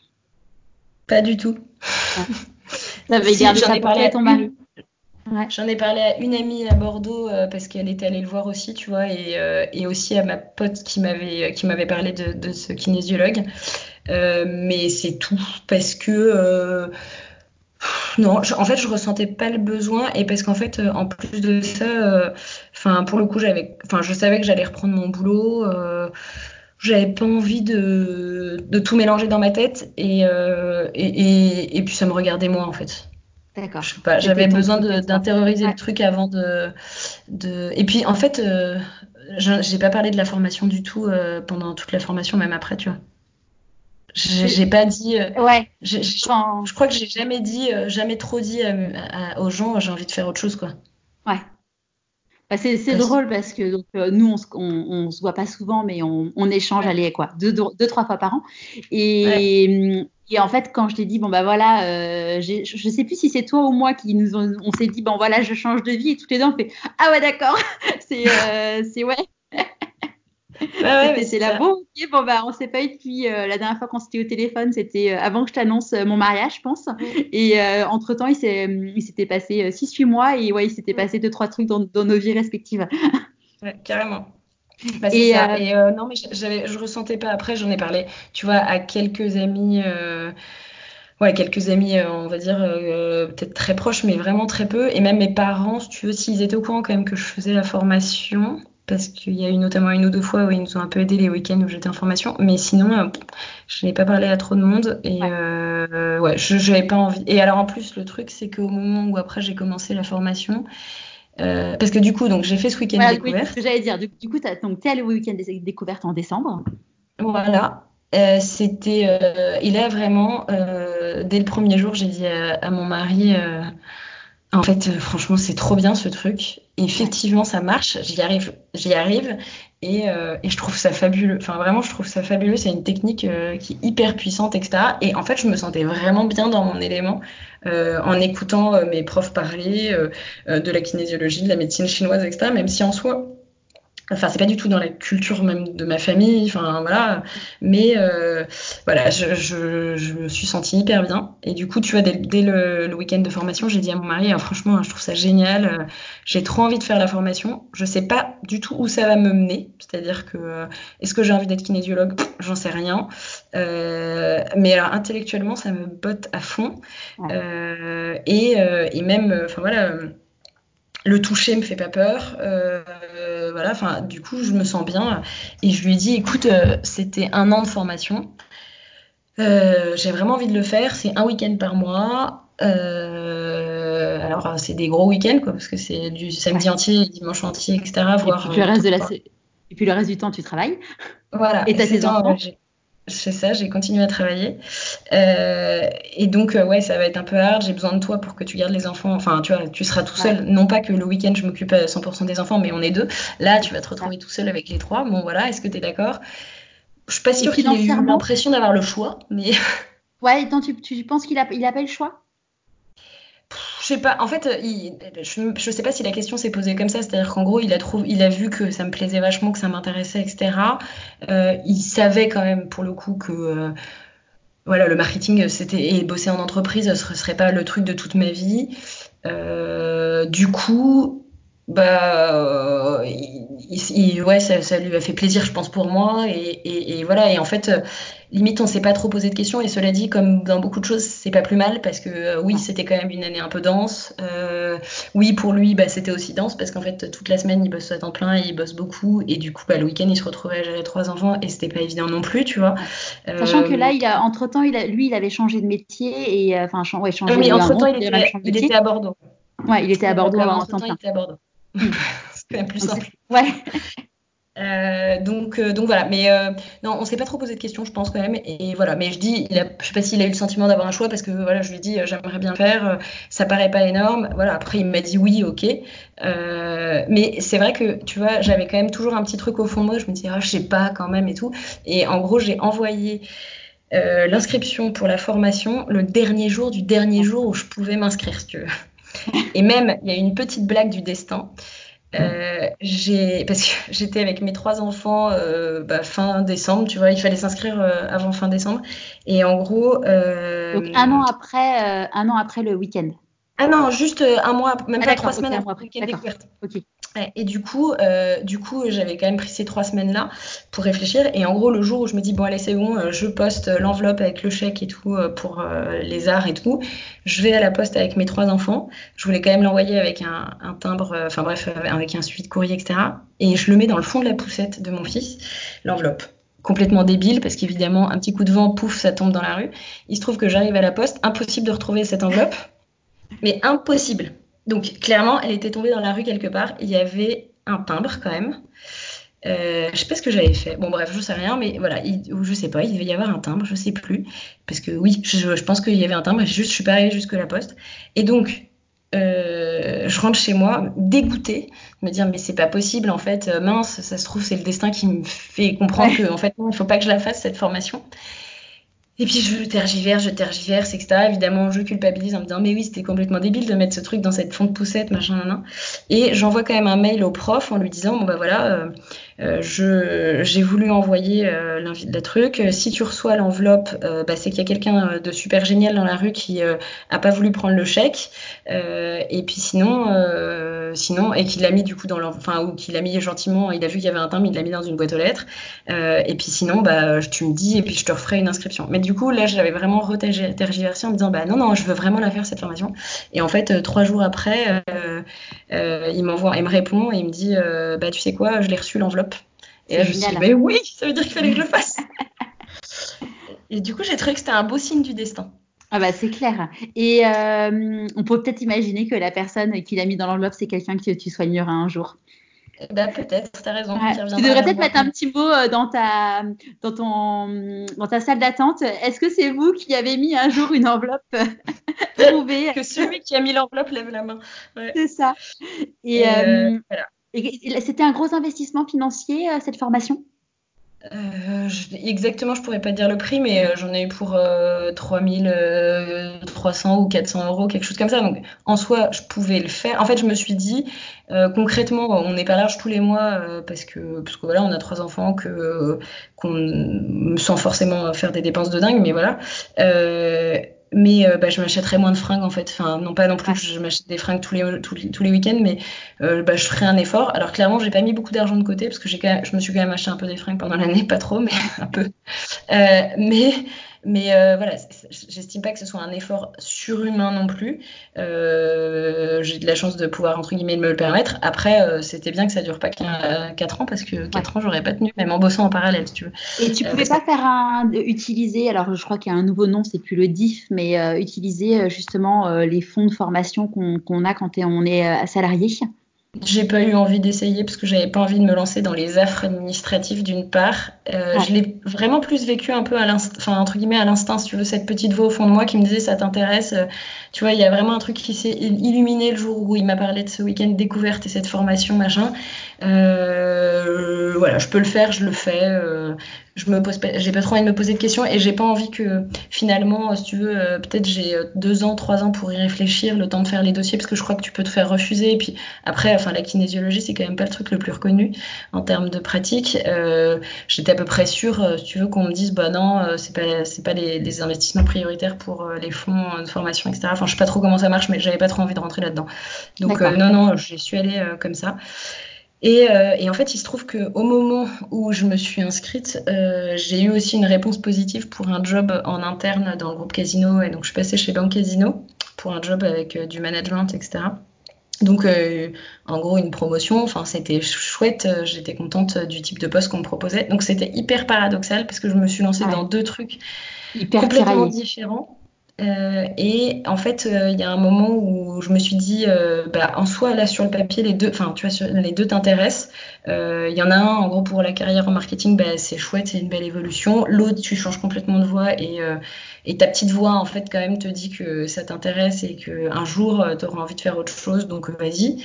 A: Pas du tout.
B: Ouais. Ça avait
A: Si,
B: gardé
A: j'en
B: ça
A: ai
B: pour
A: parlé
B: toi et
A: à
B: ton mari.
A: une,
B: Ouais.
A: j'en ai parlé à une amie à Bordeaux euh, parce qu'elle était allée le voir aussi, tu vois, et, euh, et aussi à ma pote qui m'avait qui m'avait parlé de, de ce kinésiologue. Euh, mais c'est tout parce que euh, non, je- en fait, je ressentais pas le besoin et parce qu'en fait, euh, en plus de ça, euh, enfin, pour le coup, j'avais, enfin, je savais que j'allais reprendre mon boulot. Euh, j'avais pas envie de, de tout mélanger dans ma tête et, euh, et, et, et puis ça me regardait moi en fait.
B: D'accord.
A: Je sais pas,
B: C'était
A: j'avais
B: ton
A: besoin
B: truc
A: de-
B: à toi.
A: d'intérioriser le
B: Ouais.
A: truc avant de, de... Et puis en fait, euh, je- j'ai pas parlé de la formation du tout euh, pendant toute la formation, même après, tu vois. J'ai
B: Et-
A: j'ai pas dit. euh,
B: ouais.
A: j'ai- j'ai-
B: Quand...
A: je crois que j'ai jamais dit, euh, jamais trop dit à- à- aux gens, j'ai envie de faire autre chose, quoi.
B: Ouais. Bah, c'est c'est
A: Parce-
B: drôle parce que donc, euh, nous, on se, on, on se voit pas souvent, mais on, on échange,
A: Ouais,
B: allez, quoi, deux, deux, deux, trois fois par an.
A: ouais.
B: Et, et en fait, quand je t'ai dit, bon, bah voilà, euh, j'ai- je je sais plus si c'est toi ou moi qui nous ont, on s'est dit, bon, voilà, je change de vie, et toutes les deux, on fait, ah ouais, d'accord, c'est, euh, c'est, ouais,
A: Ouais, ouais, mais
B: c'était
A: c'est
B: là,
A: ça.
B: bon, ok, bon, bah, on s'est pas eu depuis euh, la dernière fois qu'on s'était au téléphone, c'était euh, avant que je t'annonce euh, mon mariage, je pense.
A: Mm,
B: Et euh, entre-temps, il s'est, il s'était passé euh, six huit mois, et ouais, il s'était
A: mm.
B: passé deux, trois trucs dans, dans nos vies respectives.
A: Ouais, carrément. Bah, c'est
B: Et,
A: ça.
B: euh,
A: Et euh, non, mais j'avais, je ressentais pas. Après, j'en ai parlé, tu vois, à quelques amis. euh, Ouais, quelques amis, euh, on va dire, euh, peut-être très proches, mais vraiment très peu. Et même mes parents, si tu veux, s'ils étaient au courant quand même que je faisais la formation, parce qu'il y a eu notamment une ou deux fois où ils nous ont un peu aidés les week-ends où j'étais en formation. Mais sinon, euh, je n'ai pas parlé à trop de monde. Et
B: ouais.
A: euh, ouais, je n'avais pas envie. Et alors en plus, le truc, c'est qu'au moment où après j'ai commencé la formation, euh, parce que du coup, donc j'ai fait ce week-end
B: Voilà, oui, c'est ce
A: découverte.
B: que j'allais dire. Du, du coup, tu es allé au week-end des découvertes en décembre.
A: Voilà. Euh, c'était, euh, et là vraiment, euh, dès le premier jour, j'ai dit à, à mon mari, euh, en fait, euh, franchement, c'est trop bien ce truc. Et
B: Ouais.
A: effectivement, ça marche. J'y arrive, j'y arrive, et, euh, et je trouve ça fabuleux. Enfin, vraiment, je trouve ça fabuleux. C'est une technique euh, qui est hyper puissante, et cetera. Et en fait, je me sentais vraiment bien dans mon élément euh, en écoutant euh, mes profs parler euh, euh, de la kinésiologie, de la médecine chinoise, et cetera. Même si en soi, enfin, c'est pas du tout dans la culture même de ma famille, enfin voilà, mais euh, voilà, je, je, je me suis sentie hyper bien. Et du coup, tu vois, dès, dès le, le week-end de formation, j'ai dit à mon mari, ah, franchement, je trouve ça génial, euh, j'ai trop envie de faire la formation. Je sais pas du tout où ça va me mener, c'est-à-dire que euh, est-ce que j'ai envie d'être kinésiologue? Pff, j'en sais rien. Euh, mais alors intellectuellement, ça me botte à fond.
B: Ouais.
A: Euh, et, euh, et même, enfin voilà. euh, le toucher me fait pas peur, euh, euh, voilà. Enfin, du coup, je me sens bien. Et je lui ai dit, écoute, euh, c'était un an de formation. Euh, j'ai vraiment envie de le faire. C'est un week-end par mois. Euh, alors, c'est des gros week-ends, quoi, parce que c'est du samedi
B: Ouais.
A: entier, dimanche entier, et cetera.
B: Et puis
A: Voire
B: que le
A: euh,
B: reste
A: tout
B: de
A: le
B: la
A: temps.
B: se- et puis le reste du temps, tu travailles.
A: Voilà.
B: Et
A: Et
B: t'as
A: c'est
B: tes
A: temps, ouais,
B: enfants.
A: j'ai c'est ça, j'ai continué à travailler. Euh, et donc, euh, ouais, ça va être un peu hard. J'ai besoin de toi pour que tu gardes les enfants. Enfin, tu vois, tu seras tout
B: Ouais.
A: seul. Non pas que le week-end, je m'occupe à cent pour cent des enfants, mais on est deux. Là, tu vas te
B: C'est ça.
A: retrouver tout seul avec les trois. Bon, voilà, est-ce que tu es d'accord? Je suis pas
B: Et
A: sûre qu'il ait eu
B: financièrement,
A: l'impression d'avoir le choix, mais
B: ouais, attends, tu, tu penses qu'il a, il a pas eu le choix?
A: je sais pas. En fait, il- je, je sais pas si la question s'est posée comme ça. C'est-à-dire qu'en gros, il a trouvé, il a vu que ça me plaisait vachement, que ça m'intéressait, et cetera. Euh, il savait quand même, pour le coup, que euh, voilà, le marketing, c'était et bosser en entreprise, ce serait pas le truc de toute ma vie. Euh, du coup, bah, euh, il, il- ouais, ça, ça lui a fait plaisir, je pense, pour moi. Et, et, et voilà. Et en fait, euh, limite, on s'est pas trop posé de questions. Et cela dit, comme dans beaucoup de choses, c'est pas plus mal parce que euh, oui,
B: Ouais.
A: c'était quand même une année un peu dense. Euh, oui, pour lui, bah, c'était aussi dense parce qu'en fait, toute la semaine, il bosse à temps plein et il bosse beaucoup. Et du coup, bah, le week-end, il se retrouvait à gérer trois enfants et c'était pas évident non plus, tu vois.
B: Ouais. Sachant que
A: Euh,
B: là, il a, entre-temps, il a, lui, il avait changé de métier et euh, enfin, chan- ouais,
A: ah,
B: changé
A: mais
B: de, un
A: entre-temps,
B: bon,
A: il
B: je dirais même
A: était,
B: changé de
A: il était
B: métier.
A: à Bordeaux.
B: Ouais, il était à
A: Euh,
B: Bordeaux
A: comme
B: en temps
A: entre-temps, il
B: plein.
A: était à Bordeaux.
B: Hmm.
A: C'est quand même plus
B: Donc c'est,
A: simple.
B: ouais,
A: Euh, donc, euh, donc voilà, mais euh, non, on s'est pas trop posé de questions, je pense quand même. Et, et voilà, mais je dis, il a, je sais pas s'il a eu le sentiment d'avoir un choix parce que voilà, je lui ai dit, euh, j'aimerais bien le faire, euh, ça paraît pas énorme. Voilà, après il m'a dit oui, ok. Euh, mais c'est vrai que tu vois, j'avais quand même toujours un petit truc au fond de moi. Je me disais, ah, je sais pas quand même et tout. Et en gros, j'ai envoyé euh, l'inscription pour la formation le dernier jour du dernier
B: ouais,
A: jour où je pouvais m'inscrire, si tu veux. Et même, il y a une petite blague du destin. Euh, j'ai, parce que j'étais avec mes trois enfants euh, bah, fin décembre, tu vois, il fallait s'inscrire euh, avant fin décembre. Et en gros,
B: donc un
A: euh,
B: an après, euh, un an après le week-end.
A: ah non, juste euh, un mois, même
B: Ah
A: pas trois
B: d'accord, ok,
A: semaines
B: un
A: après
B: mois
A: le
B: après.
A: week-end
B: D'accord,
A: découverte.
B: ok.
A: Ouais, et du coup, euh, du coup, j'avais quand même pris ces trois semaines-là pour réfléchir. Et en gros, le jour où je me dis, bon, allez, c'est bon, euh, je poste l'enveloppe avec le chèque et tout euh, pour euh, les arts et tout, je vais à la poste avec mes trois enfants. Je voulais quand même l'envoyer avec un, un timbre, euh, enfin bref, euh, avec un suivi de courrier, et cetera. Et je le mets dans le fond de la poussette de mon fils, l'enveloppe. Complètement débile parce qu'évidemment, un petit coup de vent, pouf, ça tombe dans la rue. Il se trouve que j'arrive à la poste, impossible de retrouver cette enveloppe. Mais impossible. Donc clairement, elle était tombée dans la rue quelque part. Il y avait un timbre quand même. Euh, je sais pas ce que j'avais fait. Bon bref, je sais rien, mais voilà, il, ou je sais pas, il devait y avoir un timbre, je sais plus, parce que oui, je, je pense qu'il y avait un timbre. Juste, je suis pas arrivée jusque la poste. Et donc, euh, je rentre chez moi dégoûtée, me dire mais c'est pas possible en fait, euh, mince, ça se trouve c'est le destin qui me fait comprendre que
B: Ouais.
A: en fait non, il faut pas que je la fasse cette formation. Et puis je tergiverse, je tergiverse, et cetera. Évidemment, je culpabilise en me disant mais oui, c'était complètement débile de mettre ce truc dans cette fond de poussette, machin, nan, nan. Et j'envoie quand même un mail au prof en lui disant bon bah voilà, euh, euh, je j'ai voulu envoyer euh, l'invite la truc. Si tu reçois l'enveloppe, euh, bah, c'est qu'il y a quelqu'un de super génial dans la rue qui euh, a pas voulu prendre le chèque. Euh, et puis sinon, euh, sinon et qu'il l'a mis du coup dans l'enveloppe, enfin ou qu'il l'a mis gentiment. Il a vu qu'il y avait un timbre, il l'a mis dans une boîte aux lettres. Euh, et puis sinon, bah, tu me dis et puis je te referai une inscription. Mais du coup, là, j'avais vraiment retergiversé en me disant, bah non, non, je veux vraiment la faire cette formation. Et en fait, euh, trois jours après, euh, euh, il m'envoie, il me répond et il me dit, euh, bah tu sais quoi, je l'ai reçu l'enveloppe. Et
B: C'est
A: là, je me suis dit,
B: génial.
A: bah oui, ça veut dire qu'il fallait que je le fasse. Et du coup, j'ai trouvé que c'était un beau signe du destin.
B: Ah bah c'est clair. Et euh, on peut peut-être imaginer que la personne qui l'a mis dans l'enveloppe, c'est quelqu'un que tu soigneras un jour.
A: Bah, peut-être, t'as raison,
B: Ouais.
A: qui
B: Tu
A: reviendra
B: devrais
A: vers
B: peut-être
A: moi.
B: mettre un petit mot euh, dans ta, dans ton, dans ta salle d'attente. Est-ce que c'est vous qui avez mis un jour une enveloppe trouvée?
A: Que celui qui a mis l'enveloppe lève la main. Ouais.
B: C'est ça. Et,
A: Et euh,
B: euh,
A: voilà.
B: et- et c'était un gros investissement financier, euh, cette formation?
A: Euh, je- exactement, je pourrais pas dire le prix, mais euh, j'en ai eu pour euh, trois mille trois cents ou quatre cents euros, quelque chose comme ça. Donc, en soi, je pouvais le faire. En fait, je me suis dit, euh, concrètement, on n'est pas large tous les mois euh, parce que, parce que voilà, on a trois enfants, que euh, qu'on sans forcément faire des dépenses de dingue, mais voilà. Euh, mais euh, bah, je m'achèterais moins de fringues en fait. Enfin, non pas non plus
B: Ouais.
A: que je m'achète des fringues tous les, tous, les- tous les week-ends, mais euh, bah, je ferai un effort. Alors clairement, j'ai pas mis beaucoup d'argent de côté parce que j'ai quand même, je me suis quand même acheté un peu des fringues pendant l'année, pas trop, mais un peu. Euh, mais mais euh, voilà, j'estime pas que ce soit un effort surhumain non plus. Euh, j'ai de la chance de pouvoir entre guillemets me le permettre. Après, euh, c'était bien que ça dure pas quatre ans parce que
B: Ouais.
A: quatre ans j'aurais pas tenu, même en bossant en parallèle, si tu veux.
B: Et tu
A: Euh,
B: pouvais
A: parce que
B: pas faire un, utiliser, alors je crois qu'il y a un nouveau nom, c'est plus le D I F, mais euh, utiliser euh, justement euh, les fonds de formation qu'on qu'on a quand on est euh, salarié.
A: j'ai pas eu envie d'essayer parce que j'avais pas envie de me lancer dans les affres administratives d'une part. Euh,
B: Ouais.
A: je l'ai vraiment plus vécu un peu à l'instinct, enfin entre guillemets à l'instinct, si tu veux, cette petite voix au fond de moi qui me disait ça t'intéresse. Euh, tu vois, il y a vraiment un truc qui s'est illuminé le jour où il m'a parlé de ce week-end découverte et cette formation machin. Euh, voilà, je peux le faire, je le fais. Euh, je me pose pas, j'ai pas trop envie de me poser de questions et j'ai pas envie que finalement, si tu veux, euh, peut-être j'ai euh, deux ans, trois ans pour y réfléchir, le temps de faire les dossiers parce que je crois que tu peux te faire refuser et puis après, enfin, la kinésiologie, c'est quand même pas le truc le plus reconnu en termes de pratique. Euh, j'étais à peu près sûre, euh, si tu veux, qu'on me dise, bah non, euh, c'est pas, c'est pas les, les investissements prioritaires pour euh, les fonds de formation, et cetera. Enfin, je sais pas trop comment ça marche, mais j'avais pas trop envie de rentrer là-dedans. Donc, euh,
B: D'accord.
A: non, non, j'y suis allée euh, comme ça. Et, euh, et en fait, il se trouve qu'au moment où je me suis inscrite, euh, j'ai eu aussi une réponse positive pour un job en interne dans le groupe Casino. Et donc, je suis passée chez Banque Casino pour un job avec euh, du management, et cetera. Donc, euh, en gros, une promotion, enfin, c'était chouette, euh, j'étais contente du type de poste qu'on me proposait. Donc, c'était hyper paradoxal parce que je me suis lancée dans
B: Ouais.
A: deux trucs
B: Hyper
A: complètement
B: tiraillé.
A: différents. Euh, et en fait, euh, il y a un moment où je me suis dit, euh, bah, en soi, là, sur le papier, les deux, enfin, tu vois, sur, les deux t'intéressent. Euh, Il y en a un, en gros, pour la carrière en marketing, bah, c'est chouette, c'est une belle évolution. L'autre, tu changes complètement de voie et, euh, et ta petite voix, en fait, quand même, te dit que ça t'intéresse et qu'un jour, tu auras envie de faire autre chose, donc vas-y.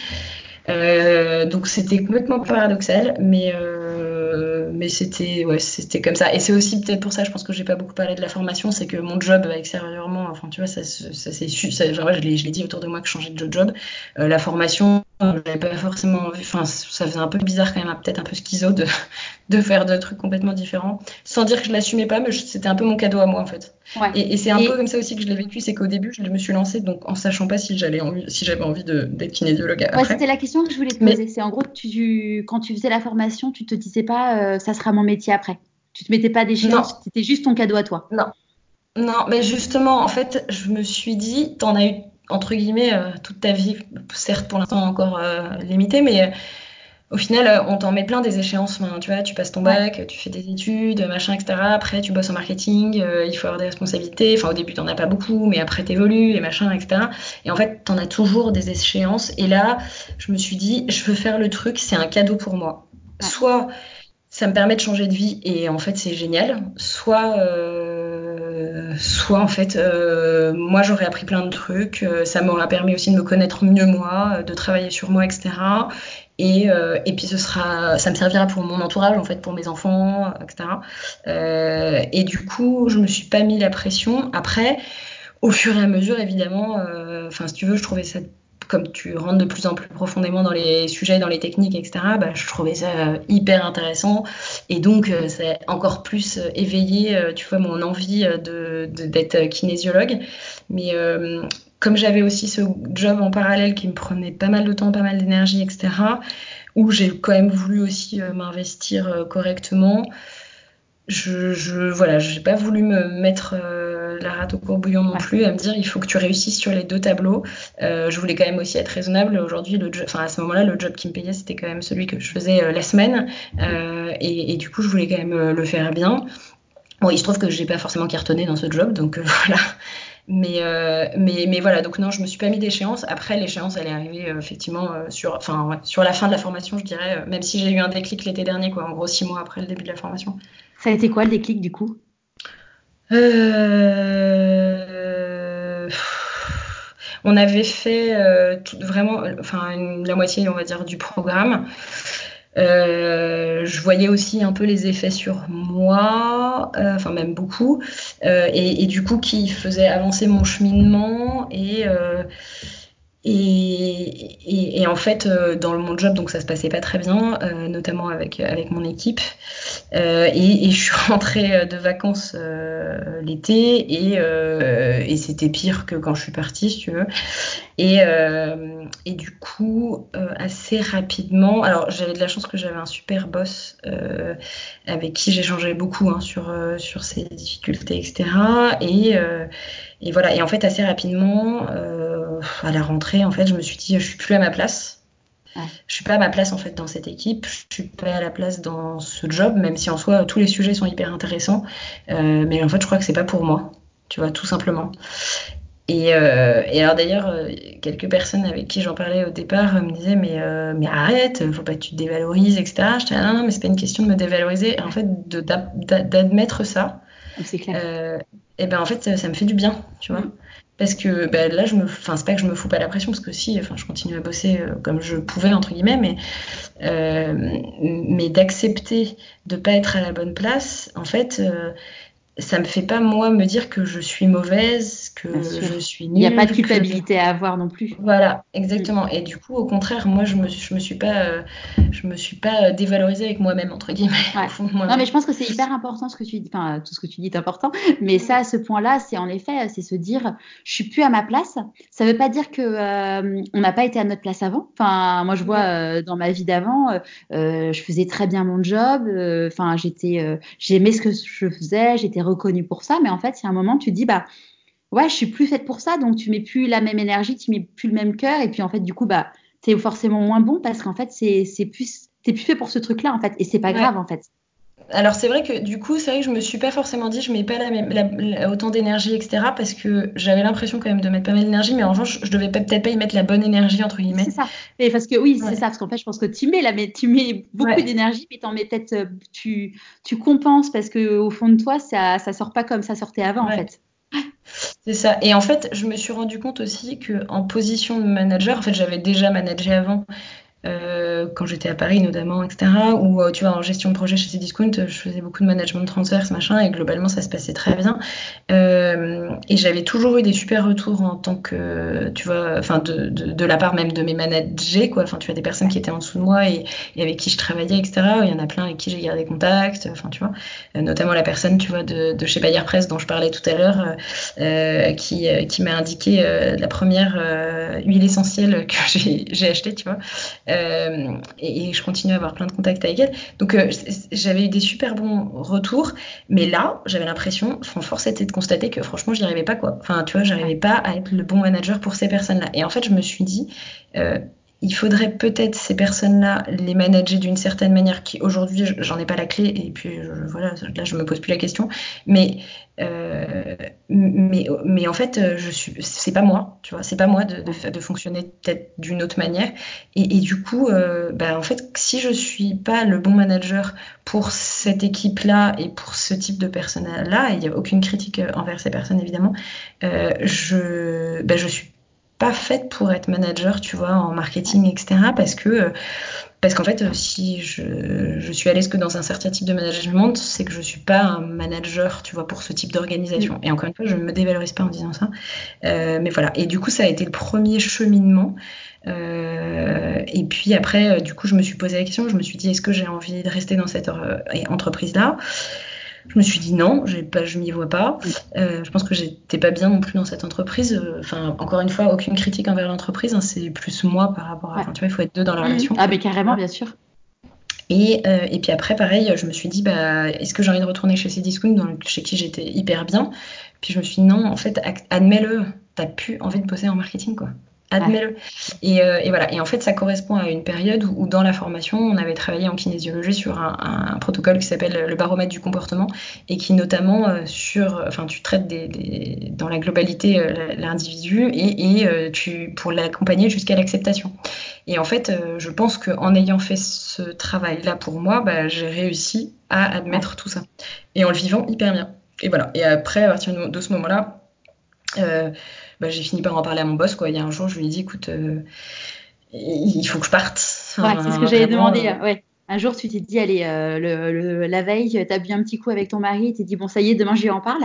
A: Euh, donc c'était complètement paradoxal, mais euh, mais c'était ouais c'était comme ça. Et c'est aussi peut-être pour ça, je pense que j'ai pas beaucoup parlé de la formation, c'est que mon job extérieurement, enfin tu vois, ça, ça, ça c'est su, ça, enfin, ouais, je l'ai je l'ai dit autour de moi que je changeais de job. Euh, la formation, j'avais pas forcément envie, enfin ça faisait un peu bizarre quand même, peut-être un peu schizo de de faire deux trucs complètement différents, sans dire que je l'assumais pas, mais je, c'était un peu mon cadeau à moi en fait.
B: Ouais.
A: Et, et c'est un peu
B: Et
A: comme ça aussi que je l'ai vécu, c'est qu'au début je me suis lancée donc en sachant pas si j'allais envie, si j'avais envie de, d'être kinésiologue
B: ouais,
A: après.
B: c'était la question que je voulais te
A: Mais
B: poser. C'est en gros, tu, quand tu faisais la formation, tu te disais pas, euh, ça sera mon métier après. Tu te mettais pas d'échéance,
A: non,
B: c'était juste ton cadeau à toi.
A: non, non, mais justement, en fait, je me suis dit, t'en as eu, entre guillemets, euh, toute ta vie, certes pour l'instant encore euh, limitée, mais euh, au final, euh, on t'en met plein des échéances. Enfin, tu vois, tu passes ton
B: Ouais.
A: bac, tu fais des études, machin, et cetera. Après, tu bosses en marketing, euh, il faut avoir des responsabilités. Enfin, au début, t'en as pas beaucoup, mais après, t'évolues et machin, et cetera. Et en fait, t'en as toujours des échéances. Et là, je me suis dit, je veux faire le truc, c'est un cadeau pour moi.
B: Ouais.
A: Soit ça me permet de changer de vie et en fait c'est génial. Soit, euh, soit en fait, euh, moi j'aurais appris plein de trucs. Euh, ça m'aura permis aussi de me connaître mieux moi, euh, de travailler sur moi, et cetera. Et, euh, et puis ce sera, ça me servira pour mon entourage en fait, pour mes enfants, et cetera. Euh, et du coup, je me suis pas mis la pression. Après, au fur et à mesure, évidemment, enfin, euh, si tu veux, je trouvais ça, comme tu rentres de plus en plus profondément dans les sujets, dans les techniques, et cetera, bah, je trouvais ça euh, hyper intéressant. Et donc, euh, ça a encore plus euh, éveillé, euh, tu vois, mon envie euh, de, de, d'être kinésiologue. Mais euh, comme j'avais aussi ce job en parallèle qui me prenait pas mal de temps, pas mal d'énergie, et cetera, où j'ai quand même voulu aussi euh, m'investir euh, correctement, je, je voilà, j'ai pas voulu me mettre euh, la rate au courbouillon non
B: Ouais.
A: plus, à me dire il faut que tu réussisses sur les deux tableaux. Euh, je voulais quand même aussi être raisonnable. Aujourd'hui, le job, enfin à ce moment-là, le job qui me payait, c'était quand même celui que je faisais euh, la semaine, euh, et, et du coup, je voulais quand même euh, le faire bien. Bon, il se trouve que j'ai pas forcément cartonné dans ce job, donc euh, voilà. Mais, euh, mais, mais voilà, donc non, je me suis pas mis d'échéance. Après, l'échéance, elle est arrivée euh, effectivement euh, sur, enfin, ouais, sur la fin de la formation, je dirais, euh, même si j'ai eu un déclic l'été dernier, quoi, en gros six mois après le début de la formation.
B: Ça a été quoi le déclic du coup?
A: Euh... On avait fait euh, tout, vraiment, enfin, une- la moitié, on va dire, du programme. Euh, je voyais aussi un peu les effets sur moi, euh, enfin même beaucoup, euh, et, et, du coup qui faisait avancer mon cheminement et euh, et, et, et, en fait, euh, dans mon job, donc ça se passait pas très bien, euh, notamment avec, avec mon équipe. Euh, et, et je suis rentrée de vacances euh, l'été et, euh, et c'était pire que quand je suis partie, si tu veux. Et, euh, et du coup, euh, assez rapidement, alors j'avais de la chance que j'avais un super boss euh, avec qui j'échangeais beaucoup hein, sur, euh, sur ses difficultés, et cetera. Et, euh, et voilà, et en fait, assez rapidement, euh, à la rentrée, en fait, je me suis dit, je suis plus à ma place.
B: Ouais.
A: Je suis pas à ma place en fait dans cette équipe, je suis pas à la place dans ce job, même si en soi tous les sujets sont hyper intéressants. Euh, mais en fait, je crois que c'est pas pour moi, tu vois, tout simplement. Et, euh, et alors d'ailleurs, euh, quelques personnes avec qui j'en parlais au départ euh, me disaient mais, euh, mais arrête, faut pas que tu te dévalorises, et cetera. Je disais ah, non, mais c'est pas une question de me dévaloriser. Et en fait, de, d'admettre ça,
B: C'est clair.
A: euh, et ben en fait, ça, ça me fait du bien, tu vois.
B: Mm.
A: Parce que ben, là, je me, enfin c'est pas que je me fous pas la pression, parce que si, enfin je continue à bosser euh, comme je pouvais entre guillemets, mais euh, mais d'accepter de pas être à la bonne place, en fait. Euh, ça me fait pas moi me dire que je suis mauvaise,
B: Bien
A: que je
B: sûr.
A: suis
B: Il n'y a pas de
A: nulle, que
B: culpabilité à avoir non plus.
A: voilà,
B: Mm.
A: exactement. Et du coup, au contraire, moi, je me, je me suis pas, euh, je me suis pas euh, dévalorisée avec moi-même entre guillemets, au
B: Ouais.
A: fond de
B: Non, mais
A: moi-même.
B: je pense que c'est hyper important ce que tu dis. Enfin, tout ce que tu dis est important. Mais ça, à ce point-là, c'est en effet, c'est se dire, je suis plus à ma place. Ça veut pas dire que euh, on n'a pas été à notre place avant. Enfin, moi, je vois euh, dans ma vie d'avant, euh, euh, je faisais très bien mon job. euh, Enfin, j'étais, euh, j'aimais ce que je faisais. J'étais reconnue pour ça. Mais en fait, il y a un moment, tu te dis, bah, ouais, je suis plus faite pour ça. Donc, tu mets plus la même énergie, tu mets plus le même cœur. Et puis, en fait, du coup, bah, t'es forcément moins bon parce qu'en fait, c'est, c'est plus, t'es plus fait pour ce truc-là, en fait. Et c'est pas
A: Ouais.
B: grave, en fait.
A: Alors c'est vrai que du coup, c'est vrai que je me suis pas forcément dit, je mets pas la même, la- la- autant d'énergie, et cetera. Parce que j'avais l'impression quand même de mettre pas mal d'énergie, mais en revanche, je devais pas- peut-être pas y mettre la bonne énergie entre
B: C'est
A: guillemets.
B: ça. Et parce que oui, c'est
A: Ouais.
B: ça. Parce qu'en fait, je pense que tu mets là, mais tu mets beaucoup
A: Ouais.
B: d'énergie, mais t'en mets peut-être, euh, tu, tu compenses parce que au fond de toi, ça, ça sort pas comme ça sortait avant, en
A: Ouais.
B: fait.
A: C'est ça. Et en fait, je me suis rendu compte aussi que en position de manager, en fait, j'avais déjà managé avant. Euh, quand j'étais à Paris notamment, et cetera. Ou euh, tu vois, en gestion de projet chez Cdiscount, je faisais beaucoup de management transverse, machin, et globalement ça se passait très bien. Euh, et j'avais toujours eu des super retours en tant que, tu vois, enfin de, de, de la part même de mes managers, quoi. Enfin, tu vois, des personnes qui étaient en dessous de moi et, et avec qui je travaillais, et cetera. Il y en a plein avec qui j'ai gardé contact, enfin, tu vois, euh, notamment la personne, tu vois, de, de chez Bayer Presse dont je parlais tout à l'heure, euh, qui, euh, qui m'a indiqué euh, la première euh, huile essentielle que j'ai, j'ai achetée, tu vois. Euh, et, et je continue à avoir plein de contacts avec elle. Donc euh, j'avais eu des super bons retours, mais là, j'avais l'impression, enfin, force était de constater que franchement, j'y arrivais pas, quoi. Enfin, tu vois, j'arrivais
B: Ouais.
A: pas à être le bon manager pour ces personnes-là. Et en fait, je me suis dit, euh, il faudrait peut-être ces personnes-là les manager d'une certaine manière qui aujourd'hui j'en ai pas la clé et puis je, voilà là je me pose plus la question mais euh, mais mais en fait je suis c'est pas moi tu vois c'est pas moi de, de, de fonctionner peut-être d'une autre manière et, et du coup euh, bah en fait si je suis pas le bon manager pour cette équipe-là et pour ce type de personnes-là et il y a aucune critique envers ces personnes évidemment euh, je bah je suis pas faite pour être manager, tu vois, en marketing, et cetera. Parce que, parce qu'en fait, si je, je suis à l'aise que dans un certain type de management, c'est que je suis pas un manager, tu vois, pour ce type d'organisation.
B: Mm.
A: Et encore une fois, je ne me dévalorise pas en disant ça. Euh, mais voilà. Et du coup, ça a été le premier cheminement. Euh, et puis après, du coup, je me suis posé la question. Je me suis dit, est-ce que j'ai envie de rester dans cette euh, entreprise-là? Je me suis dit non, j'ai pas, je m'y vois pas. Euh, je pense que j'étais pas bien non plus dans cette entreprise. Enfin, encore une fois, aucune critique envers l'entreprise. Hein, c'est plus moi par rapport à.
B: Ouais.
A: Enfin, tu vois, il faut être deux dans la
B: Mm.
A: relation.
B: Ah, mais carrément, bien sûr.
A: Et, euh, et puis après, pareil, je me suis dit, bah, est-ce que j'ai envie de retourner chez Cdiscount, dans le, chez qui j'étais hyper bien. Puis je me suis dit non, en fait, admets-le, t'as plus envie de bosser en marketing, quoi. admets-le. Et, euh, et voilà. Et en fait, ça correspond à une période où, où dans la formation, on avait travaillé en kinésiologie sur un, un, un protocole qui s'appelle le baromètre du comportement et qui notamment euh, sur, enfin, tu traites des, des, dans la globalité euh, l'individu et, et euh, tu pour l'accompagner jusqu'à l'acceptation. Et en fait, euh, je pense qu'en ayant fait ce travail-là pour moi, bah, j'ai réussi à admettre
B: Ouais.
A: tout ça et en le vivant hyper bien. Et voilà. Et après, à partir de ce moment-là. Euh, bah, j'ai fini par en parler à mon boss, quoi. Il y a un jour, je lui ai dit, écoute, euh, il faut que je parte.
B: Ouais, c'est ce que
A: Enfin,
B: j'avais
A: vraiment.
B: demandé.
A: Euh,
B: euh, Ouais. Un jour, tu t'es dit, allez, euh, le, le- la veille, t'as bu un petit coup avec ton mari, et t'es dit, bon, ça y est, demain, je lui en parle.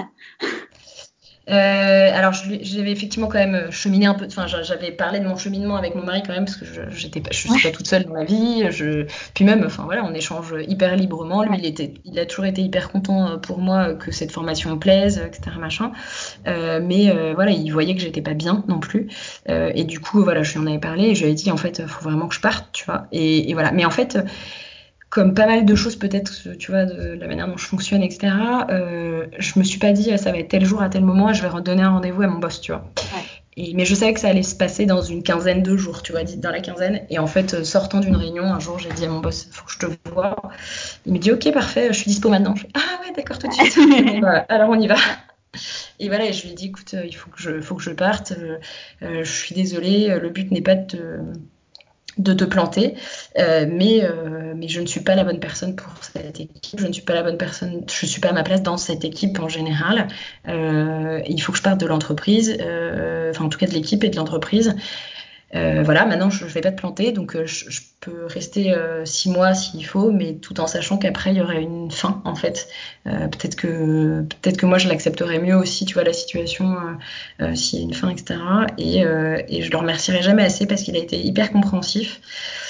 A: Euh, alors, je, j'avais effectivement quand même cheminé un peu. Enfin, j'avais parlé de mon cheminement avec mon mari quand même, parce que je, j'étais pas, je suis pas
B: Ouais.
A: toute seule dans la vie. Je, puis même, enfin voilà, on échange hyper librement. Lui,
B: Ouais.
A: il était, il a toujours été hyper content pour moi que cette formation me plaise, et cetera machin. Euh, mais euh, voilà, il voyait que j'étais pas bien non plus. Euh, et du coup, voilà, je lui en avais parlé et je lui avais dit en fait, faut vraiment que je parte, tu vois. Et, et voilà. Mais en fait. Comme pas mal de choses peut-être, tu vois, de la manière dont je fonctionne, et cetera, euh, je me suis pas dit, ça va être tel jour à tel moment, je vais redonner un rendez-vous à mon boss, tu vois.
B: Ouais.
A: Et, mais je savais que ça allait se passer dans une quinzaine de jours, tu vois, dans la quinzaine. Et en fait, sortant d'une réunion, un jour, j'ai dit à mon boss, faut que je te voie. Il me dit, ok, parfait, je suis dispo maintenant. Je fais, ah ouais, d'accord, tout de suite. Bon, bah, alors on y va.
B: Ouais.
A: Et voilà, et je lui ai dit, écoute, il faut que je, faut que je parte. Euh, euh, je suis désolée, le but n'est pas de te de te planter, euh, mais, euh, mais je ne suis pas la bonne personne pour cette équipe, je ne suis pas la bonne personne, je ne suis pas à ma place dans cette équipe en général. Euh, il faut que je parte de l'entreprise, euh, enfin en tout cas de l'équipe et de l'entreprise. Euh, voilà, maintenant je ne vais pas te planter, donc euh, je, je peux rester euh, six mois s'il faut, mais tout en sachant qu'après il y aurait une fin en fait. Euh, peut-être que peut-être que moi je l'accepterais mieux aussi, tu vois la situation euh, euh, s'il y a une fin, et cetera. Et, euh, et je le remercierai jamais assez parce qu'il a été hyper compréhensif.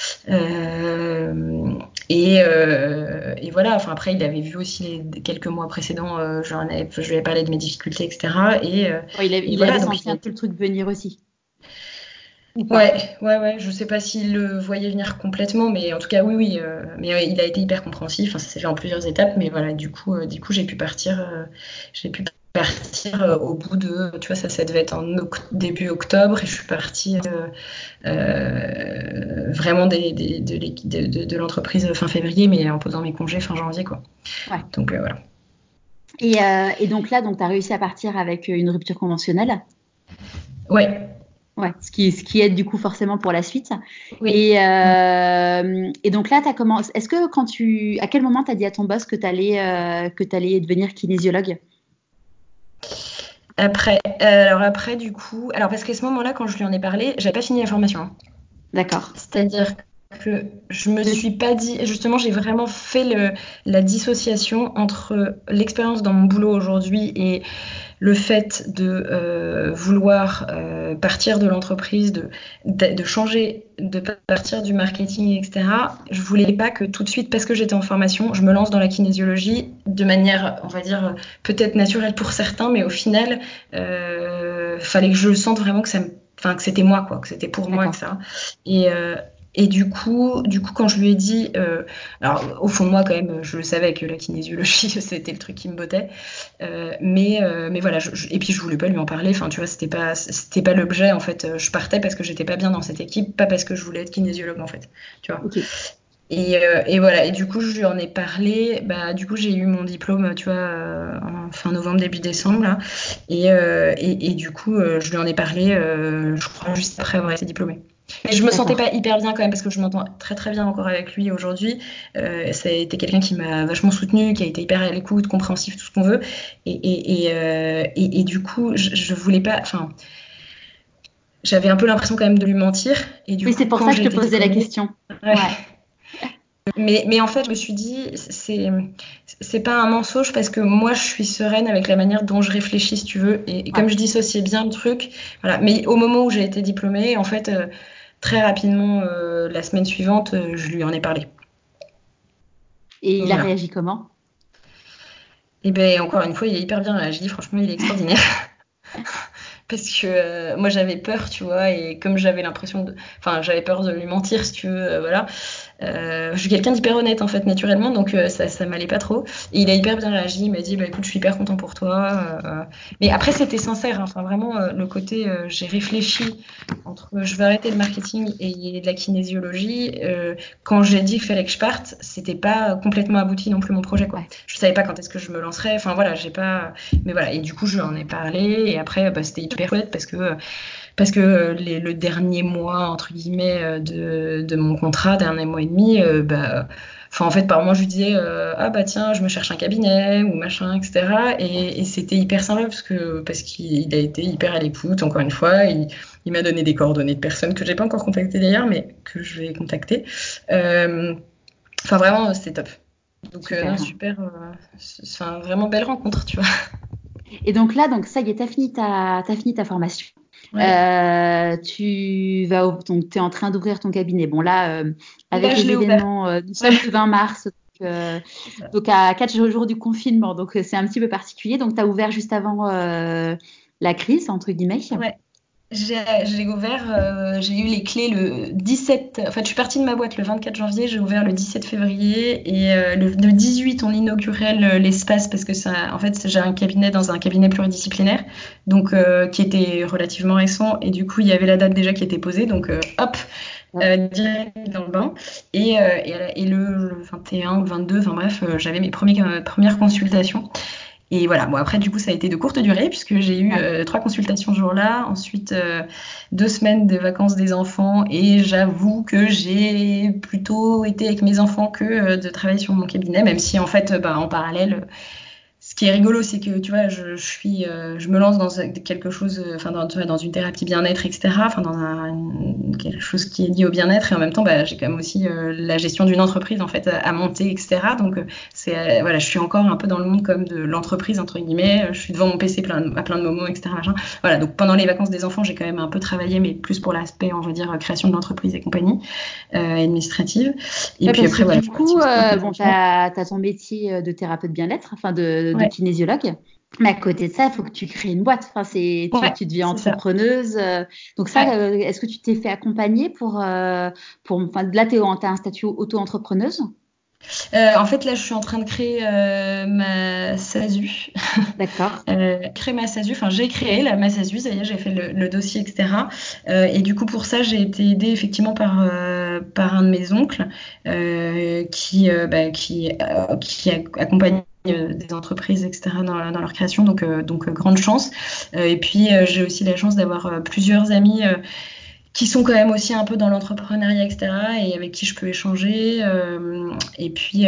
A: Euh, et, euh, et voilà. Enfin après il avait vu aussi les quelques mois précédents, euh, j'en avais, je lui ai parlé de mes difficultés, et cetera. Et, euh,
B: Ouais, il, a-
A: et
B: il
A: voilà
B: avait
A: donc
B: senti
A: il a
B: un peu
A: été
B: le truc venir aussi. Ou pas.
A: Ouais, ouais, ouais. Je sais pas s'il le voyait venir complètement, mais en tout cas, oui, oui. Euh, mais euh, il a été hyper compréhensif. Enfin, ça s'est fait en plusieurs étapes, mais voilà. Du coup, euh, du coup, j'ai pu partir. Euh, j'ai pu partir euh, au bout de, tu vois, ça, ça devait être en oct- début octobre, et je suis partie euh, euh, vraiment des, des- de, l'équi- de, de- de l'entreprise fin février, mais en posant mes congés fin janvier, quoi.
B: Ouais.
A: Donc euh, voilà.
B: Et, euh, et donc là, donc, tu as réussi à partir avec une rupture conventionnelle.
A: Ouais,
B: Ouais, ce qui, ce qui aide du coup forcément pour la suite.
A: oui.
B: Et,
A: Ouais.
B: euh, et donc là, tu as commencé. Est-ce que quand tu. À quel moment tu as dit à ton boss que tu allais, euh, que tu allais devenir kinésiologue?
A: Après, euh, alors après, du coup, alors parce qu'à ce moment-là, quand je lui en ai parlé, j'avais pas fini la formation, hein.
B: D'accord.
A: C'est-à-dire que je me
B: De-
A: suis pas dit, justement, j'ai vraiment fait le, la dissociation entre l'expérience dans mon boulot aujourd'hui et le fait de euh, vouloir euh, partir de l'entreprise, de, de, de changer, de partir du marketing, et cetera. Je voulais pas que tout de suite, parce que j'étais en formation, je me lance dans la kinésiologie de manière, on va dire, peut-être naturelle pour certains, mais au final, euh, fallait que je sente vraiment que ça me enfin que c'était moi quoi, que c'était pour moi,
B: D'accord.
A: et cetera. Et, euh, et du coup, du coup, quand je lui ai dit, euh, alors au fond de moi quand même, je le savais que la kinésiologie c'était le truc qui me bottait, euh, mais euh, mais voilà, je, je, et puis je voulais pas lui en parler. Enfin, tu vois, c'était pas c'était pas l'objet en fait. Je partais parce que j'étais pas bien dans cette équipe, pas parce que je voulais être kinésiologue en fait. Tu vois.
B: Ok.
A: Et, euh, et voilà. Et du coup, je lui en ai parlé. Bah, du coup, j'ai eu mon diplôme, tu vois, euh, en fin novembre, début décembre là. Et euh, et, et du coup, euh, je lui en ai parlé. Euh, je crois juste après avoir été diplômée. Mais je me sentais
B: D'accord.
A: pas hyper bien quand même parce que je m'entends très très bien encore avec lui aujourd'hui. Euh, ça a été quelqu'un qui m'a vachement soutenu, qui a été hyper à l'écoute, compréhensif, tout ce qu'on veut. Et, et, et, euh, et, et du coup, je, je voulais pas. Enfin, j'avais un peu l'impression quand même de lui mentir. Et du
B: Oui, c'est
A: coup,
B: pour
A: quand
B: ça que
A: j'ai
B: je te
A: été
B: posais la
A: diplômée,
B: question.
A: ouais.
B: Ouais.
A: Mais, mais en fait, je me suis dit, c'est c'est pas un mensonge parce que moi, je suis sereine avec la manière dont je réfléchis, si tu veux. Et, et
B: Ouais.
A: comme je dissociais bien le truc, voilà. Mais au moment où j'ai été diplômée, en fait, euh, très rapidement, euh, la semaine suivante, euh, je lui en ai parlé.
B: Et il a
A: Voilà.
B: réagi comment?
A: Et ben encore une fois, il est hyper bien réagi. Franchement, il est extraordinaire. parce que euh, moi j'avais peur, tu vois, et comme j'avais l'impression de, enfin j'avais peur de lui mentir, si tu veux, euh, voilà. Euh, je suis quelqu'un d'hyper honnête en fait naturellement, donc euh, ça, ça m'allait pas trop. Et il a hyper bien réagi, il m'a dit bah écoute, je suis hyper content pour toi. Euh, mais après c'était sincère, hein. Enfin vraiment euh, le côté euh, j'ai réfléchi entre je veux arrêter le marketing et de la kinésiologie. Euh, quand j'ai dit qu'il fallait que je parte, c'était pas complètement abouti non plus mon projet quoi.
B: Ouais.
A: Je savais pas quand est-ce que je me lancerais. Enfin voilà, j'ai pas. Mais voilà, et du coup je lui en ai parlé et après bah, c'était hyper chouette parce que parce que les, le dernier mois entre guillemets de, de mon contrat, dernier mois et demi, euh, bah, enfin en fait par moment je lui disais euh, ah bah tiens je me cherche un cabinet ou machin et cetera et, et c'était hyper sympa parce que parce qu'il a été hyper à l'écoute encore une fois, il, il m'a donné des coordonnées de personnes que j'ai pas encore contactées d'ailleurs mais que je vais contacter. Euh, Enfin vraiment c'est top. Donc euh, non
B: Super.
A: super, euh, c'est enfin, vraiment belle rencontre tu vois.
B: Et donc là, donc ça y est, t'as fini ta, t'as fini ta formation.
A: Ouais.
B: Euh, tu vas, au- donc t'es en train d'ouvrir ton cabinet. Bon là, euh, avec
A: Là je
B: les
A: l'ai ouvert.
B: événements, euh, nous
A: Ouais,
B: sommes le vingt mars, donc, euh,
A: c'est ça.
B: donc à quatre jours du confinement, donc euh, c'est un petit peu particulier. Donc tu as ouvert juste avant euh, la crise, entre guillemets.
A: Ouais. J'ai j'ai ouvert, euh, j'ai eu les clés le dix-sept. En fait, je suis partie de ma boîte le vingt-quatre janvier, j'ai ouvert le dix-sept février et euh, le, le dix-huit, on inaugurait le- l'espace parce que ça, en fait, j'ai un cabinet dans un cabinet pluridisciplinaire, donc euh, qui était relativement récent et du coup, il y avait la date déjà qui était posée, donc euh, hop,
B: Ouais.
A: euh, direct dans le bain. Et, euh, et, et le, le vingt et un ou le vingt-deux, enfin bref, euh, j'avais mes premiers, euh, premières consultations. Et voilà, bon après du coup ça a été de courte durée puisque j'ai eu
B: Ouais.
A: euh, trois consultations ce jour-là, ensuite euh, deux semaines de vacances des enfants et j'avoue que j'ai plutôt été avec mes enfants que euh, de travailler sur mon cabinet, même si en fait bah, en parallèle ce qui est rigolo, c'est que tu vois, je, je suis, euh, je me lance dans quelque chose, euh, enfin dans, tu vois, dans une thérapie bien-être, et cetera. Enfin dans un, quelque chose qui est lié au bien-être et en même temps, bah, j'ai quand même aussi euh, la gestion d'une entreprise en fait à, à monter, et cetera. Donc euh, c'est, euh, voilà, je suis encore un peu dans le monde comme de l'entreprise entre guillemets. Je suis devant mon P C plein, à plein de moments, et cetera. Machin. Voilà, donc pendant les vacances des enfants, j'ai quand même un peu travaillé, mais plus pour l'aspect, on va dire, création de l'entreprise et compagnie euh, administrative. Et
B: Ouais,
A: puis
B: parce que
A: après, voilà, je
B: du
A: suis partie
B: coup,
A: aussi un
B: euh,
A: peu
B: bon,
A: dans
B: tu
A: le
B: as, ton métier euh, de thérapeute bien-être, enfin de, de
A: Ouais,
B: kinésiologue. Mais à côté de ça, il faut que tu crées une boîte. Enfin, c'est, tu,
A: ouais,
B: tu deviens
A: c'est ça.
B: entrepreneuse. euh, donc ça,
A: Ouais.
B: euh, est-ce que tu t'es fait accompagner pour, euh, pour, enfin, là, tu as un statut auto-entrepreneuse?
A: Euh, en fait, là, je suis en train de créer euh, ma SASU.
B: D'accord.
A: Euh, créer ma SASU. Enfin, j'ai créé la ma SASU, ça y est, j'ai fait le, le dossier, et cetera. Euh, et du coup, pour ça, j'ai été aidée effectivement par, euh, par un de mes oncles euh, qui, euh, bah, qui, euh, qui accompagne euh, des entreprises, et cetera, dans, dans leur création. Donc, euh, donc euh, grande chance. Euh, et puis, euh, j'ai aussi la chance d'avoir euh, plusieurs amis. Euh, qui sont quand même aussi un peu dans l'entrepreneuriat, et cetera, et avec qui je peux échanger. Euh, et puis,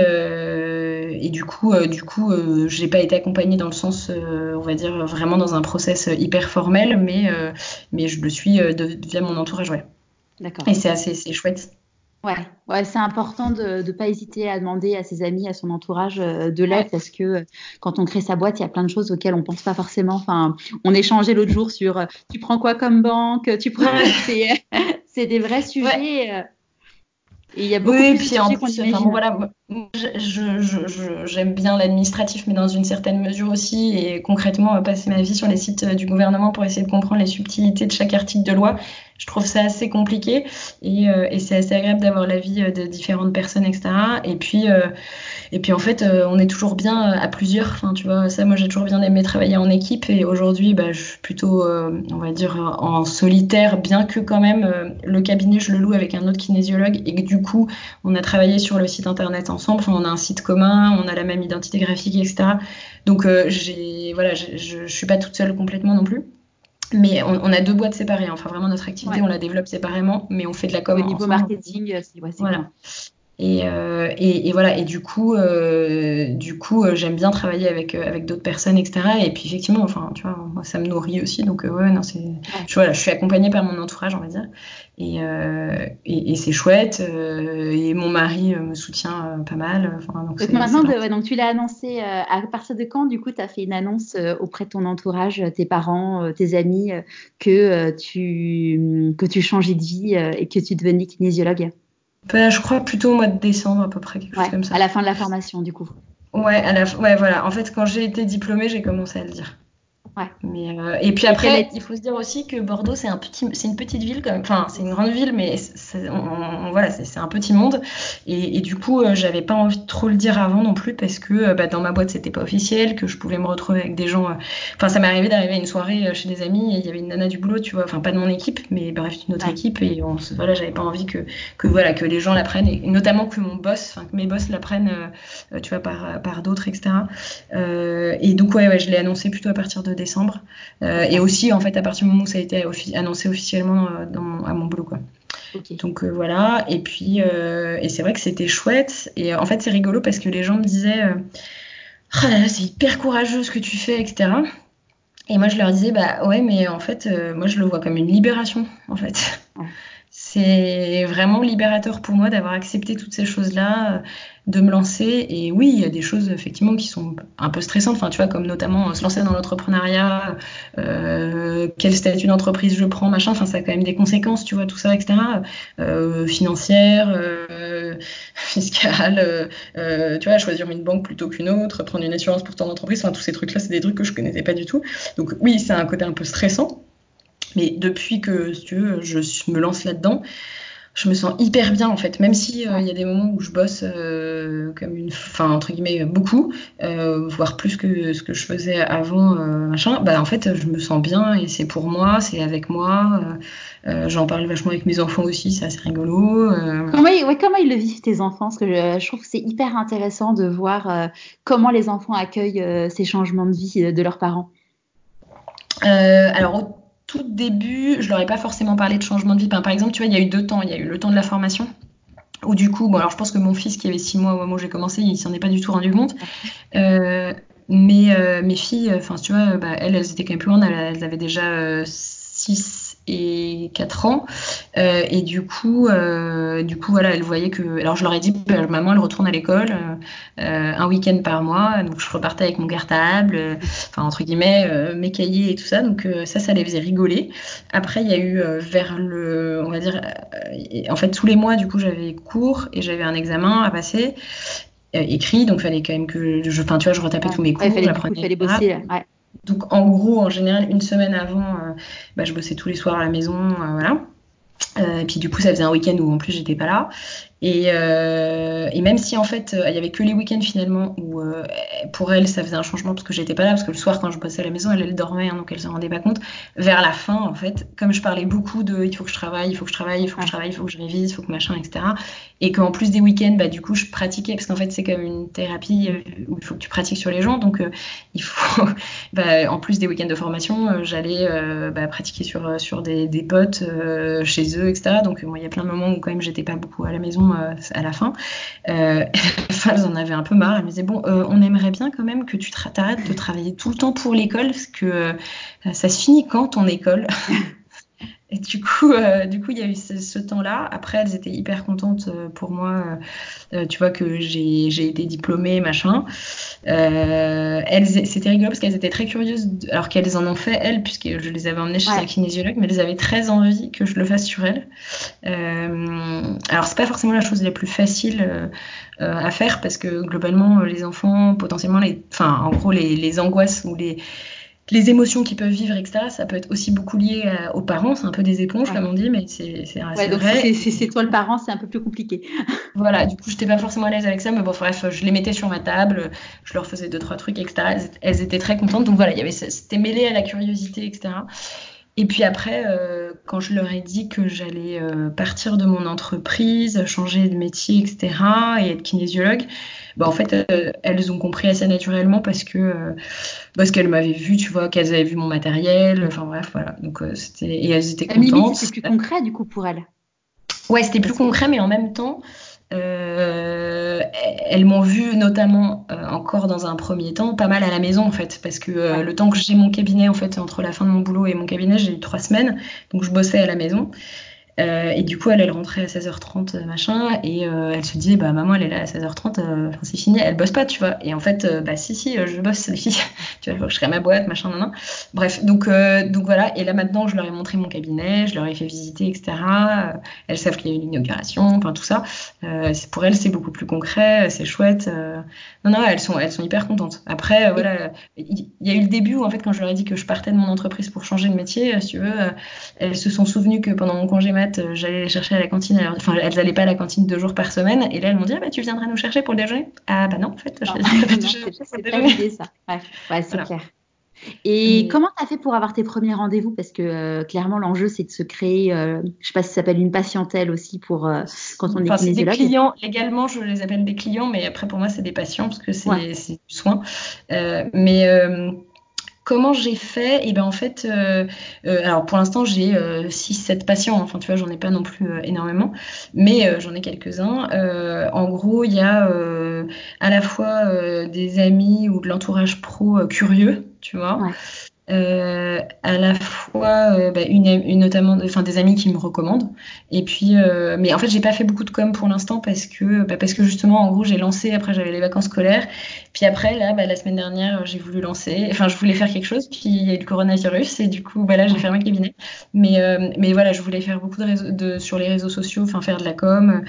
A: euh, et du coup, euh, du coup, euh, je n'ai pas été accompagnée dans le sens, euh, on va dire, vraiment dans un process hyper formel, mais, euh, mais je le suis euh, de, via mon entourage, ouais. Et
B: D'accord.
A: c'est assez, c'est chouette.
B: Ouais, ouais, c'est important de ne pas hésiter à demander à ses amis, à son entourage euh, de l'aide
A: Ouais.
B: parce que euh, quand on crée sa boîte, il y a plein de choses auxquelles on pense pas forcément. Enfin, on échangeait l'autre jour sur euh, tu prends quoi comme banque, tu prends...
A: Ouais.
B: c'est c'est des vrais
A: Ouais.
B: sujets euh, et il y a beaucoup
A: Oui, et
B: plus de
A: puis en
B: sujets qu'on
A: plus, enfin bon
B: imagine.
A: voilà, moi, je, je, je, je- j'aime bien l'administratif, mais dans une certaine mesure aussi, et concrètement, euh, passer ma vie sur les sites euh, du gouvernement pour essayer de comprendre les subtilités de chaque article de loi, je trouve ça assez compliqué, et, euh, et c'est assez agréable d'avoir l'avis euh, de différentes personnes, et cetera. Et puis, euh, et puis en fait, euh, on est toujours bien euh, à plusieurs. Enfin, tu vois, ça, moi, j'ai toujours bien aimé travailler en équipe. Et aujourd'hui, bah, je suis plutôt, euh, on va dire, euh, en solitaire, bien que quand même, euh, le cabinet, je le loue avec un autre kinésiologue. Et que du coup, on a travaillé sur le site internet ensemble. Enfin, on a un site commun, on a la même identité graphique, et cetera. Donc, euh, j'ai, voilà, je, je, je suis pas toute seule complètement non plus. Mais on, on a deux boîtes séparées. Enfin, vraiment, notre activité,
B: Ouais.
A: on la développe séparément, mais on fait de la
B: Au
A: com
B: niveau
A: ensemble.
B: marketing, euh, c'est ouais, c'est
A: Voilà.
B: cool.
A: Et, euh, et, et voilà, et du coup, euh, du coup euh, j'aime bien travailler avec, euh, avec d'autres personnes, et cetera. Et puis effectivement, enfin, tu vois, moi, ça me nourrit aussi. Donc, euh, ouais, non, c'est,
B: Ouais.
A: je, voilà, je suis accompagnée par mon entourage, on va dire. Et, euh, et, et c'est chouette. Euh, et mon mari euh, me soutient euh, pas mal. Enfin, donc,
B: Donc
A: c'est, c'est
B: maintenant, de,
A: vraiment.
B: ouais, donc tu l'as annoncé euh, à partir de quand, du coup, tu as fait une annonce euh, auprès de ton entourage, euh, tes parents, euh, tes amis, euh, que, euh, tu, que tu changeais de vie euh, et que tu devenais kinésiologue?
A: Bah, je crois plutôt au mois de décembre, à peu près, quelque chose
B: Ouais,
A: comme
B: à
A: ça.
B: la fin de la formation, du coup.
A: Ouais, à la, ouais, voilà. En fait, quand j'ai été diplômée, j'ai commencé à le dire.
B: Ouais.
A: Mais euh, et puis
B: Et quelle
A: après,
B: est...
A: il faut se dire aussi que Bordeaux, c'est un petit, c'est une petite ville quand même. Enfin, c'est une grande ville, mais c'est, on, on- voilà, c'est, c'est un petit monde. Et, et du coup, euh, j'avais pas envie de trop le dire avant non plus parce que euh, bah, dans ma boîte, c'était pas officiel, que je pouvais me retrouver avec des gens. euh, Enfin, ça m'est arrivé d'arriver à une soirée euh, chez des amis et il y avait une nana du boulot, tu vois. Enfin, pas de mon équipe, mais bref, d'une autre
B: Ouais.
A: équipe. Et on, se- voilà, j'avais pas envie que, que voilà, que les gens l'apprennent et notamment que mon boss, enfin que mes boss l'apprennent, euh, euh, tu vois, par par d'autres, et cetera. Euh, et donc ouais, ouais, je l'ai annoncé plutôt à partir de décembre. Euh, et aussi, en fait, à partir du moment où ça a été offi- annoncé officiellement euh, dans mon- à mon boulot, quoi.
B: Ok.
A: Donc euh, voilà, et puis, euh, et c'est vrai que c'était chouette. Et euh, en fait, c'est rigolo parce que les gens me disaient, euh, oh là là, c'est hyper courageux ce que tu fais, et cetera. Et moi, je leur disais, bah ouais, mais en fait, euh, moi, je le vois comme une libération, en fait.
B: Ouais.
A: C'est vraiment libérateur pour moi d'avoir accepté toutes ces choses-là, euh, de me lancer. Et oui, il y a des choses effectivement qui sont un peu stressantes, enfin, tu vois, comme notamment euh, se lancer dans l'entrepreneuriat, euh, quel statut d'entreprise je prends, machin. Enfin, ça a quand même des conséquences, tu vois, tout ça, et cetera. Euh, financières, euh, fiscales, euh, euh, tu vois, choisir une banque plutôt qu'une autre, prendre une assurance pour ton entreprise. Enfin, tous ces trucs-là, c'est des trucs que je connaissais pas du tout. Donc oui, c'est un côté un peu stressant. Mais depuis que, si tu veux, je me lance là-dedans, je me sens hyper bien en fait. Même si il euh,
B: Ouais.
A: y a des moments où je bosse euh, comme une, enfin entre guillemets beaucoup, euh, voire plus que ce que je faisais avant, euh, machin. Bah en fait, je me sens bien et c'est pour moi, c'est avec moi. Euh, euh, j'en parle vachement avec mes enfants aussi, c'est assez rigolo. Euh,
B: Comment ils, ouais, comment ils le vivent tes enfants? Parce que je, je trouve que c'est hyper intéressant de voir euh, comment les enfants accueillent euh, ces changements de vie euh, de leurs parents.
A: Euh, alors au tout début, je leur ai pas forcément parlé de changement de vie. Enfin, par exemple, tu vois, il y a eu deux temps. Il y a eu le temps de la formation. Où du coup, bon alors je pense que mon fils qui avait six mois au moment où j'ai commencé, il s'en est pas du tout rendu compte. Euh, mais euh, mes filles, enfin tu vois, bah, elles, elles étaient quand même plus grandes, elles, elles avaient déjà euh, six et quatre ans. Euh, et du coup, euh, du coup, voilà, elles voyaient que. Alors je leur ai dit, bah, maman, elle retourne à l'école euh, euh, un week-end par mois. Donc je repartais avec mon cartable, euh, enfin entre guillemets, euh, mes cahiers et tout ça. Donc euh, ça, ça les faisait rigoler. Après, il y a eu euh, vers le, on va dire, euh, en fait tous les mois, du coup, j'avais cours et j'avais un examen à passer euh, écrit, donc il fallait quand même que je, enfin tu vois, je retapais
B: Ouais.
A: tous mes
B: Ouais,
A: cours,
B: fallait, du coup, il
A: j'apprenais,
B: fallait
A: et cetera.
B: bosser. Ouais.
A: Donc en gros, en général, une semaine avant, euh, bah, je bossais tous les soirs à la maison, euh, voilà. Euh, et puis du coup, ça faisait un week-end où en plus j'étais pas là. Et, euh, et même si en fait, euh, il y avait que les week-ends finalement où euh, pour elle ça faisait un changement parce que j'étais pas là, parce que le soir quand je bossais à la maison, elle, elle dormait, hein, donc elle s'en rendait pas compte. Vers la fin, en fait, comme je parlais beaucoup de il faut que je travaille, il faut que je travaille, il faut que je
B: Ouais.
A: travaille, il faut que je révise, il faut que machin, et cetera. Et qu'en plus des week-ends, bah du coup je pratiquais parce qu'en fait c'est comme une thérapie euh, où il faut que tu pratiques sur les gens, donc euh, il faut, bah, en plus des week-ends de formation, euh, j'allais euh, bah, pratiquer sur sur des, des potes euh, chez eux, et cetera. Donc moi, il y a plein de moments où quand même j'étais pas beaucoup à la maison euh, à la fin. Euh, enfin, elles en avaient un peu marre. Elles me disaient bon, euh, on aimerait bien quand même que tu t'arrêtes de travailler tout le temps pour l'école, parce que euh, ça se finit quand ton école? Et du coup, euh, du coup, il y a eu ce, ce temps-là. Après, elles étaient hyper contentes euh, pour moi. Euh, tu vois que j'ai j'ai été diplômée, machin. Euh, elles, c'était rigolo parce qu'elles étaient très curieuses, de- alors qu'elles en ont fait elles, puisque je les avais emmenées chez un
B: Ouais.
A: kinésiologue, mais elles avaient très envie que je le fasse sur elles. Euh, alors c'est pas forcément la chose la plus facile euh, euh, à faire parce que globalement les enfants potentiellement les, enfin en gros les, les angoisses ou les les émotions qu'ils peuvent vivre, et cetera. Ça peut être aussi beaucoup lié à- aux parents. C'est un peu des éponges
B: Ouais.
A: comme on dit, mais c'est c'est
B: Ouais,
A: c'est
B: donc si
A: vrai.
B: c'est si c'est toi le parent, c'est un peu plus compliqué.
A: Voilà, du coup, j'étais pas forcément à l'aise avec ça, mais bon, bref, je les mettais sur ma table, je leur faisais deux, trois trucs, et cetera. Elles, elles étaient très contentes. Donc voilà, il y avait, c'était mêlé à la curiosité, et cetera. Et puis après, euh, quand je leur ai dit que j'allais euh, partir de mon entreprise, changer de métier, et cetera, et être kinésiologue, bah, en fait, euh, elles ont compris assez naturellement parce que euh, parce qu'elles m'avaient vu, tu vois, qu'elles avaient vu mon matériel, enfin bref, voilà. Donc euh, c'était et elles étaient
B: À Mimi, c'était
A: contentes.
B: plus concret du coup pour elle.
A: Ouais, c'était plus
B: Parce que
A: concret, mais en même temps, euh, elles m'ont vu notamment euh, encore dans un premier temps pas mal à la maison en fait, parce que euh,
B: ouais.
A: le temps que j'ai mon cabinet en fait entre la fin de mon boulot et mon cabinet, j'ai eu trois semaines, donc je bossais à la maison. Euh, et du coup, elle, elle rentrait à seize heures trente, euh, machin, et euh, elle se disait, bah maman, elle est là à seize heures trente, euh, enfin, c'est fini, elle bosse pas, tu vois. Et en fait, euh, bah si, si, euh, je bosse, les filles. Tu vois, je serai à ma boîte, machin, nan, nan. Bref, donc, euh, donc voilà. Et là maintenant, je leur ai montré mon cabinet, je leur ai fait visiter, et cetera. Euh, elles savent qu'il y a eu une inauguration, enfin tout ça. Euh, c'est, pour elles, c'est beaucoup plus concret, c'est chouette. Euh... Non, non, elles sont, elles sont hyper contentes. Après, euh,
B: Et
A: voilà, il y a eu le début où, en fait, quand je leur ai dit que je partais de mon entreprise pour changer de métier, euh, si tu veux, euh, elles se sont souvenues que pendant mon congé mat, euh, j'allais les chercher à la cantine. Alors, enfin, elles n'allaient pas à la cantine deux jours par semaine. Et là, elles m'ont dit, ah, bah, tu viendras nous chercher pour le déjeuner? Ah, bah non, en fait, je
B: non,
A: ne viendrai pas te
B: non,
A: chercher
B: c'est
A: pour le
B: c'est pas
A: déjeuner.
B: l'idée, ça. Ouais, ouais, c'est
A: Voilà.
B: clair. Et
A: Mais,
B: comment tu as fait pour avoir tes premiers rendez-vous? Parce que euh, clairement, l'enjeu, c'est de se créer, euh, je sais pas si ça s'appelle une patientèle aussi pour euh, quand on est
A: enfin, c'est des
B: kinésiologue.
A: clients. Légalement, je les appelle des clients, mais après, pour moi, c'est des patients parce que
B: Ouais,
A: c'est, c'est du soin. Euh, mais, euh, comment j'ai fait? Et ben en fait, euh, euh, alors pour l'instant j'ai euh, six sept patients, enfin tu vois, j'en ai pas non plus euh, énormément, mais euh, j'en ai quelques-uns. Euh, en gros, il y a euh, à la fois euh, des amis ou de l'entourage pro euh, curieux, tu vois,
B: ouais.
A: euh, à la fois euh, bah, une, une notamment enfin des amis qui me recommandent et puis euh, mais en fait j'ai pas fait beaucoup de com pour l'instant parce que bah, parce que justement en gros j'ai lancé après j'avais les vacances scolaires puis après là bah, la semaine dernière j'ai voulu lancer enfin je voulais faire quelque chose puis il y a eu le coronavirus et du coup bah là j'ai
B: Ouais.
A: fermé le cabinet mais euh, mais voilà je voulais faire beaucoup de, réseaux, de sur les réseaux sociaux enfin faire de la com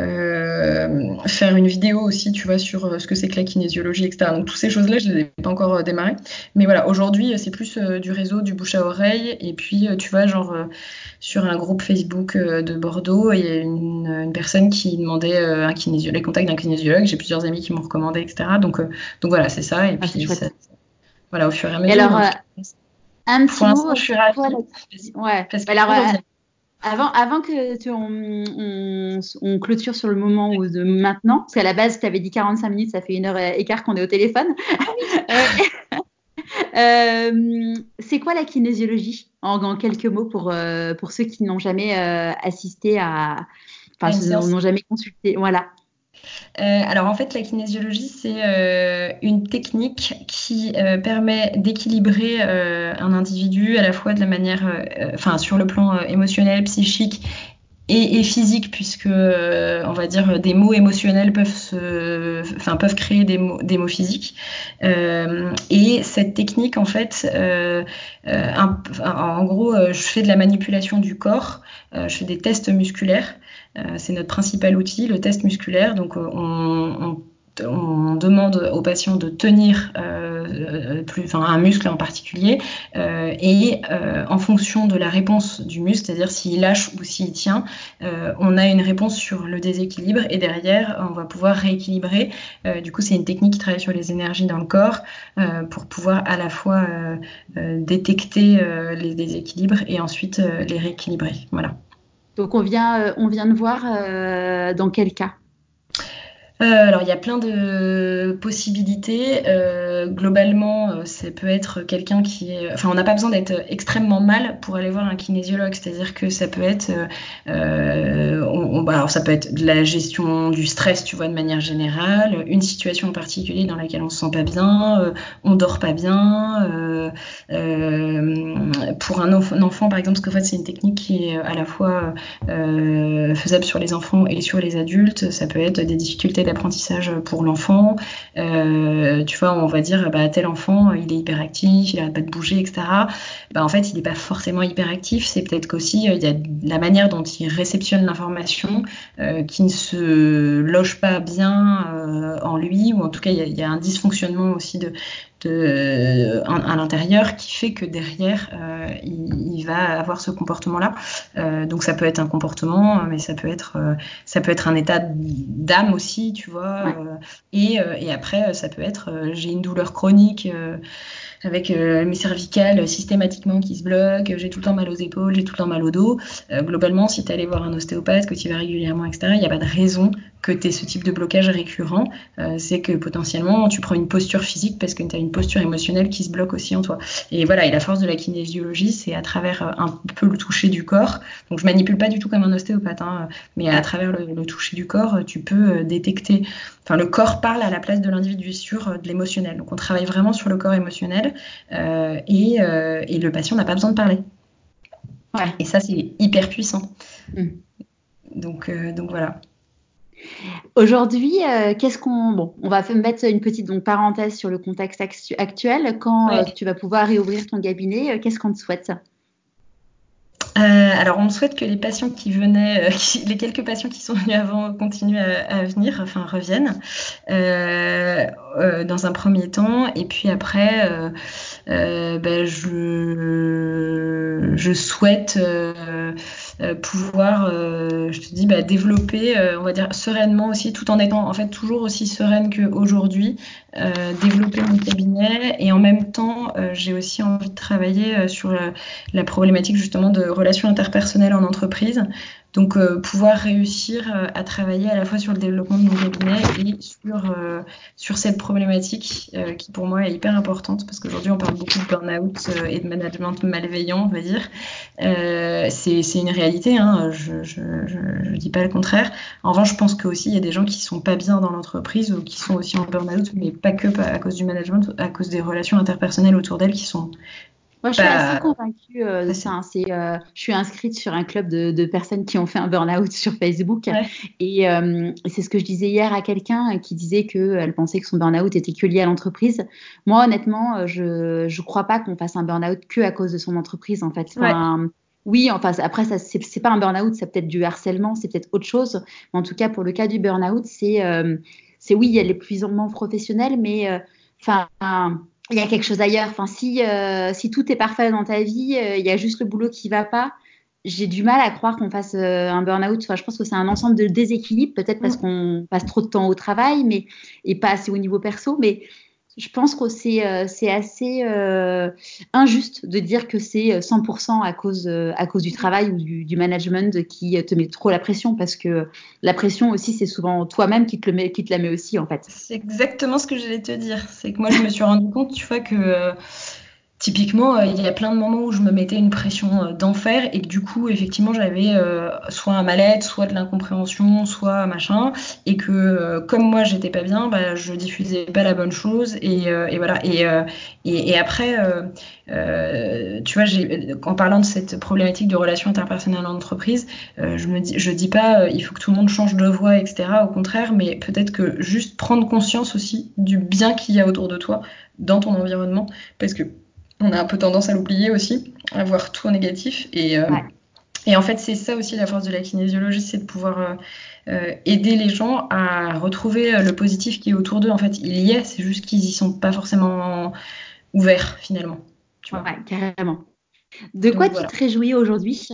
A: euh, faire une vidéo aussi tu vois sur euh, ce que c'est que la kinésiologie etc donc toutes ces choses là je les ai pas encore euh, démarrées mais voilà, aujourd'hui, c'est plus euh, du réseau, du bouche à oreille. Et puis, euh, tu vois, genre, euh, sur un groupe Facebook euh, de Bordeaux, il y a une, une personne qui demandait euh, un kinésiologue, les contacts d'un kinésiologue. J'ai plusieurs amis qui m'ont recommandé, et cetera. Donc, euh, donc voilà, c'est ça. Et
B: Ah, c'est
A: puis, ça-
B: chouette.
A: voilà, au fur et à
B: Et
A: mesure. Mais
B: alors,
A: en
B: euh,
A: tout cas,
B: un
A: pour
B: petit mot,
A: l'instant, je suis
B: c'est quoi la...
A: ravie.
B: Ouais.
A: Parce
B: Bah
A: que
B: alors,
A: j'en
B: euh,
A: reviens.
B: avant, avant que tu, on, on, on clôture sur le moment où de maintenant, parce qu'à la base, tu avais dit quarante-cinq minutes, ça fait une heure et quart qu'on est au téléphone. Euh, euh, c'est quoi la kinésiologie en, en quelques mots pour, euh, pour ceux qui n'ont jamais euh, assisté à,
A: À
B: enfin,
A: une
B: ceux qui
A: séance.
B: n'ont jamais consulté. Voilà.
A: Euh, alors en fait, la kinésiologie, c'est euh, une technique qui euh, permet d'équilibrer euh, un individu à la fois de la manière, euh, enfin sur le plan euh, émotionnel, psychique et, et physique, puisque euh, on va dire des mots émotionnels peuvent se, enfin peuvent créer des mots, des mots physiques. Euh, et cette technique, en fait, euh, euh, un, en gros, euh, je fais de la manipulation du corps, euh, je fais des tests musculaires. Euh, c'est notre principal outil, le test musculaire. Donc, on, on on demande aux patients de tenir euh, plus, enfin, un muscle en particulier euh, et euh, en fonction de la réponse du muscle, c'est-à-dire s'il lâche ou s'il tient, euh, on a une réponse sur le déséquilibre et derrière on va pouvoir rééquilibrer. Euh, du coup, c'est une technique qui travaille sur les énergies dans le corps euh, pour pouvoir à la fois euh, euh, détecter euh, les déséquilibres et ensuite euh, les rééquilibrer. Voilà.
B: Donc, on vient, euh, on vient de voir euh, dans quel cas.
A: Euh, alors, il y a plein de possibilités. Euh, globalement, euh, ça peut être quelqu'un qui est... Enfin, on n'a pas besoin d'être extrêmement mal pour aller voir un kinésiologue. C'est-à-dire que ça peut être... Euh, on, on, bah, alors, ça peut être de la gestion du stress, tu vois, de manière générale. Une situation en particulier dans laquelle on se sent pas bien, euh, on dort pas bien. Euh, euh, pour un, enf- un enfant, par exemple, parce qu'en fait, c'est une technique qui est à la fois euh, faisable sur les enfants et sur les adultes. Ça peut être des difficultés d'apprentissage pour l'enfant. Euh, tu vois, on va dire, bah, tel enfant, il est hyperactif, il arrête pas de bouger, et cetera. Bah, en fait, il n'est pas forcément hyperactif. C'est peut-être qu'aussi, euh, il y a la manière dont il réceptionne l'information euh, qui ne se loge pas bien euh, en lui, ou en tout cas, il y a, il y a un dysfonctionnement aussi de, de, à l'intérieur qui fait que derrière, euh, il, il va avoir ce comportement-là. Euh, donc ça peut être un comportement, mais ça peut être, euh, ça peut être un état d'âme aussi, tu vois.
B: Ouais.
A: Euh, et, euh, et après, ça peut être, euh, j'ai une douleur chronique. Euh, avec euh, mes cervicales systématiquement qui se bloquent, j'ai tout le temps mal aux épaules, j'ai tout le temps mal au dos. Euh, globalement, si tu es allé voir un ostéopathe, que tu y vas régulièrement, et cetera, il n'y a pas de raison que tu aies ce type de blocage récurrent. Euh, c'est que potentiellement, tu prends une posture physique parce que tu as une posture émotionnelle qui se bloque aussi en toi. Et voilà, et la force de la kinésiologie, c'est à travers un peu le toucher du corps. Donc, je manipule pas du tout comme un ostéopathe, hein, mais à
B: Ouais.
A: travers le, le toucher du corps, tu peux détecter. Enfin, le corps parle à la place de l'individu sur de l'émotionnel. Donc, on travaille vraiment sur le corps émotionnel euh, et, euh, et le patient n'a pas besoin de parler.
B: Ouais.
A: Et ça, c'est hyper puissant.
B: Mm.
A: Donc, euh, donc voilà.
B: Aujourd'hui, euh, qu'est-ce qu'on... Bon, on va mettre une petite donc, parenthèse sur le contexte actu- actuel. Quand euh,
A: Ouais.
B: tu vas pouvoir réouvrir ton cabinet, euh, qu'est-ce qu'on te souhaite?
A: Euh, alors, on me souhaite que les patients qui venaient, euh, qui- les quelques patients qui sont venus avant continuent à, à venir, enfin reviennent euh, euh, dans un premier temps. Et puis après, euh, euh, ben, je, je souhaite euh, euh, pouvoir, euh, je te dis, bah, développer, euh, on va dire, sereinement aussi, tout en étant en fait toujours aussi sereine qu'aujourd'hui, euh, développer mon cabinet. Et en même temps, euh, j'ai aussi envie de travailler euh, sur la, la problématique justement de relations interpersonnelles en entreprise. Donc euh, pouvoir réussir euh, à travailler à la fois sur le développement de mon cabinet et sur, euh, sur cette problématique euh, qui pour moi est hyper importante parce qu'aujourd'hui on parle beaucoup de burn-out euh, et de management malveillant, on va dire. Euh, c'est, c'est une réalité, hein, je, je, je, je dis pas le contraire. En revanche, je pense qu'aussi il y a des gens qui sont pas bien dans l'entreprise ou qui sont aussi en burn-out, mais pas que à cause du management, à cause des relations interpersonnelles autour d'elles qui sont
B: Moi, je suis assez
A: pas
B: convaincue euh, de ça.
A: faciles.
B: Hein. C'est, euh, je suis inscrite sur un club de, de personnes qui ont fait un burn-out sur Facebook.
A: Ouais.
B: Et euh, c'est ce que je disais hier à quelqu'un qui disait qu'elle pensait que son burn-out était que lié à l'entreprise. Moi, honnêtement, euh, je ne crois pas qu'on fasse un burn-out que à cause de son entreprise, en fait.
A: Ouais.
B: Enfin, oui, enfin, après, ça, c'est, c'est pas un burn-out, c'est peut-être du harcèlement, c'est peut-être autre chose. Mais en tout cas, pour le cas du burn-out, c'est, euh, c'est oui, il y a l'épuisement professionnel, mais euh, enfin il y a quelque chose ailleurs. Enfin, si, euh, si tout est parfait dans ta vie, euh, il y a juste le boulot qui va pas. J'ai du mal à croire qu'on fasse euh, un burn-out. Enfin, je pense que c'est un ensemble de déséquilibres, peut-être parce
A: Mm.
B: qu'on passe trop de temps au travail, mais et pas assez au niveau perso. Mais je pense que c'est euh, c'est assez euh, injuste de dire que c'est cent pour cent à cause euh, à cause du travail ou du, du management qui te met trop la pression, parce que la pression aussi, c'est souvent toi-même qui te le met, qui te la met aussi en fait.
A: C'est exactement ce que j'allais te dire. C'est que moi, je me suis rendu compte, tu vois, que euh, typiquement, euh, il y a plein de moments où je me mettais une pression euh, d'enfer et que du coup, effectivement, j'avais euh, soit un mal-être, soit de l'incompréhension, soit machin, et que euh, comme moi, j'étais pas bien, bah, je diffusais pas la bonne chose et, euh, et voilà. Et, euh, et, et après, euh, euh, tu vois, j'ai, en parlant de cette problématique de relations interpersonnelles en entreprise, euh, je me dis, je dis pas, euh, il faut que tout le monde change de voie, et cetera. Au contraire, mais peut-être que juste prendre conscience aussi du bien qu'il y a autour de toi, dans ton environnement, parce que on a un peu tendance à l'oublier aussi, à voir tout en négatif. Et, euh,
B: Ouais.
A: et en fait, c'est ça aussi la force de la kinésiologie, c'est de pouvoir euh, euh, aider les gens à retrouver le positif qui est autour d'eux. En fait, il y est, c'est juste qu'ils y sont pas forcément ouverts finalement. Tu vois.
B: Ouais, carrément. De quoi
A: Donc
B: tu
A: voilà.
B: te réjouis aujourd'hui?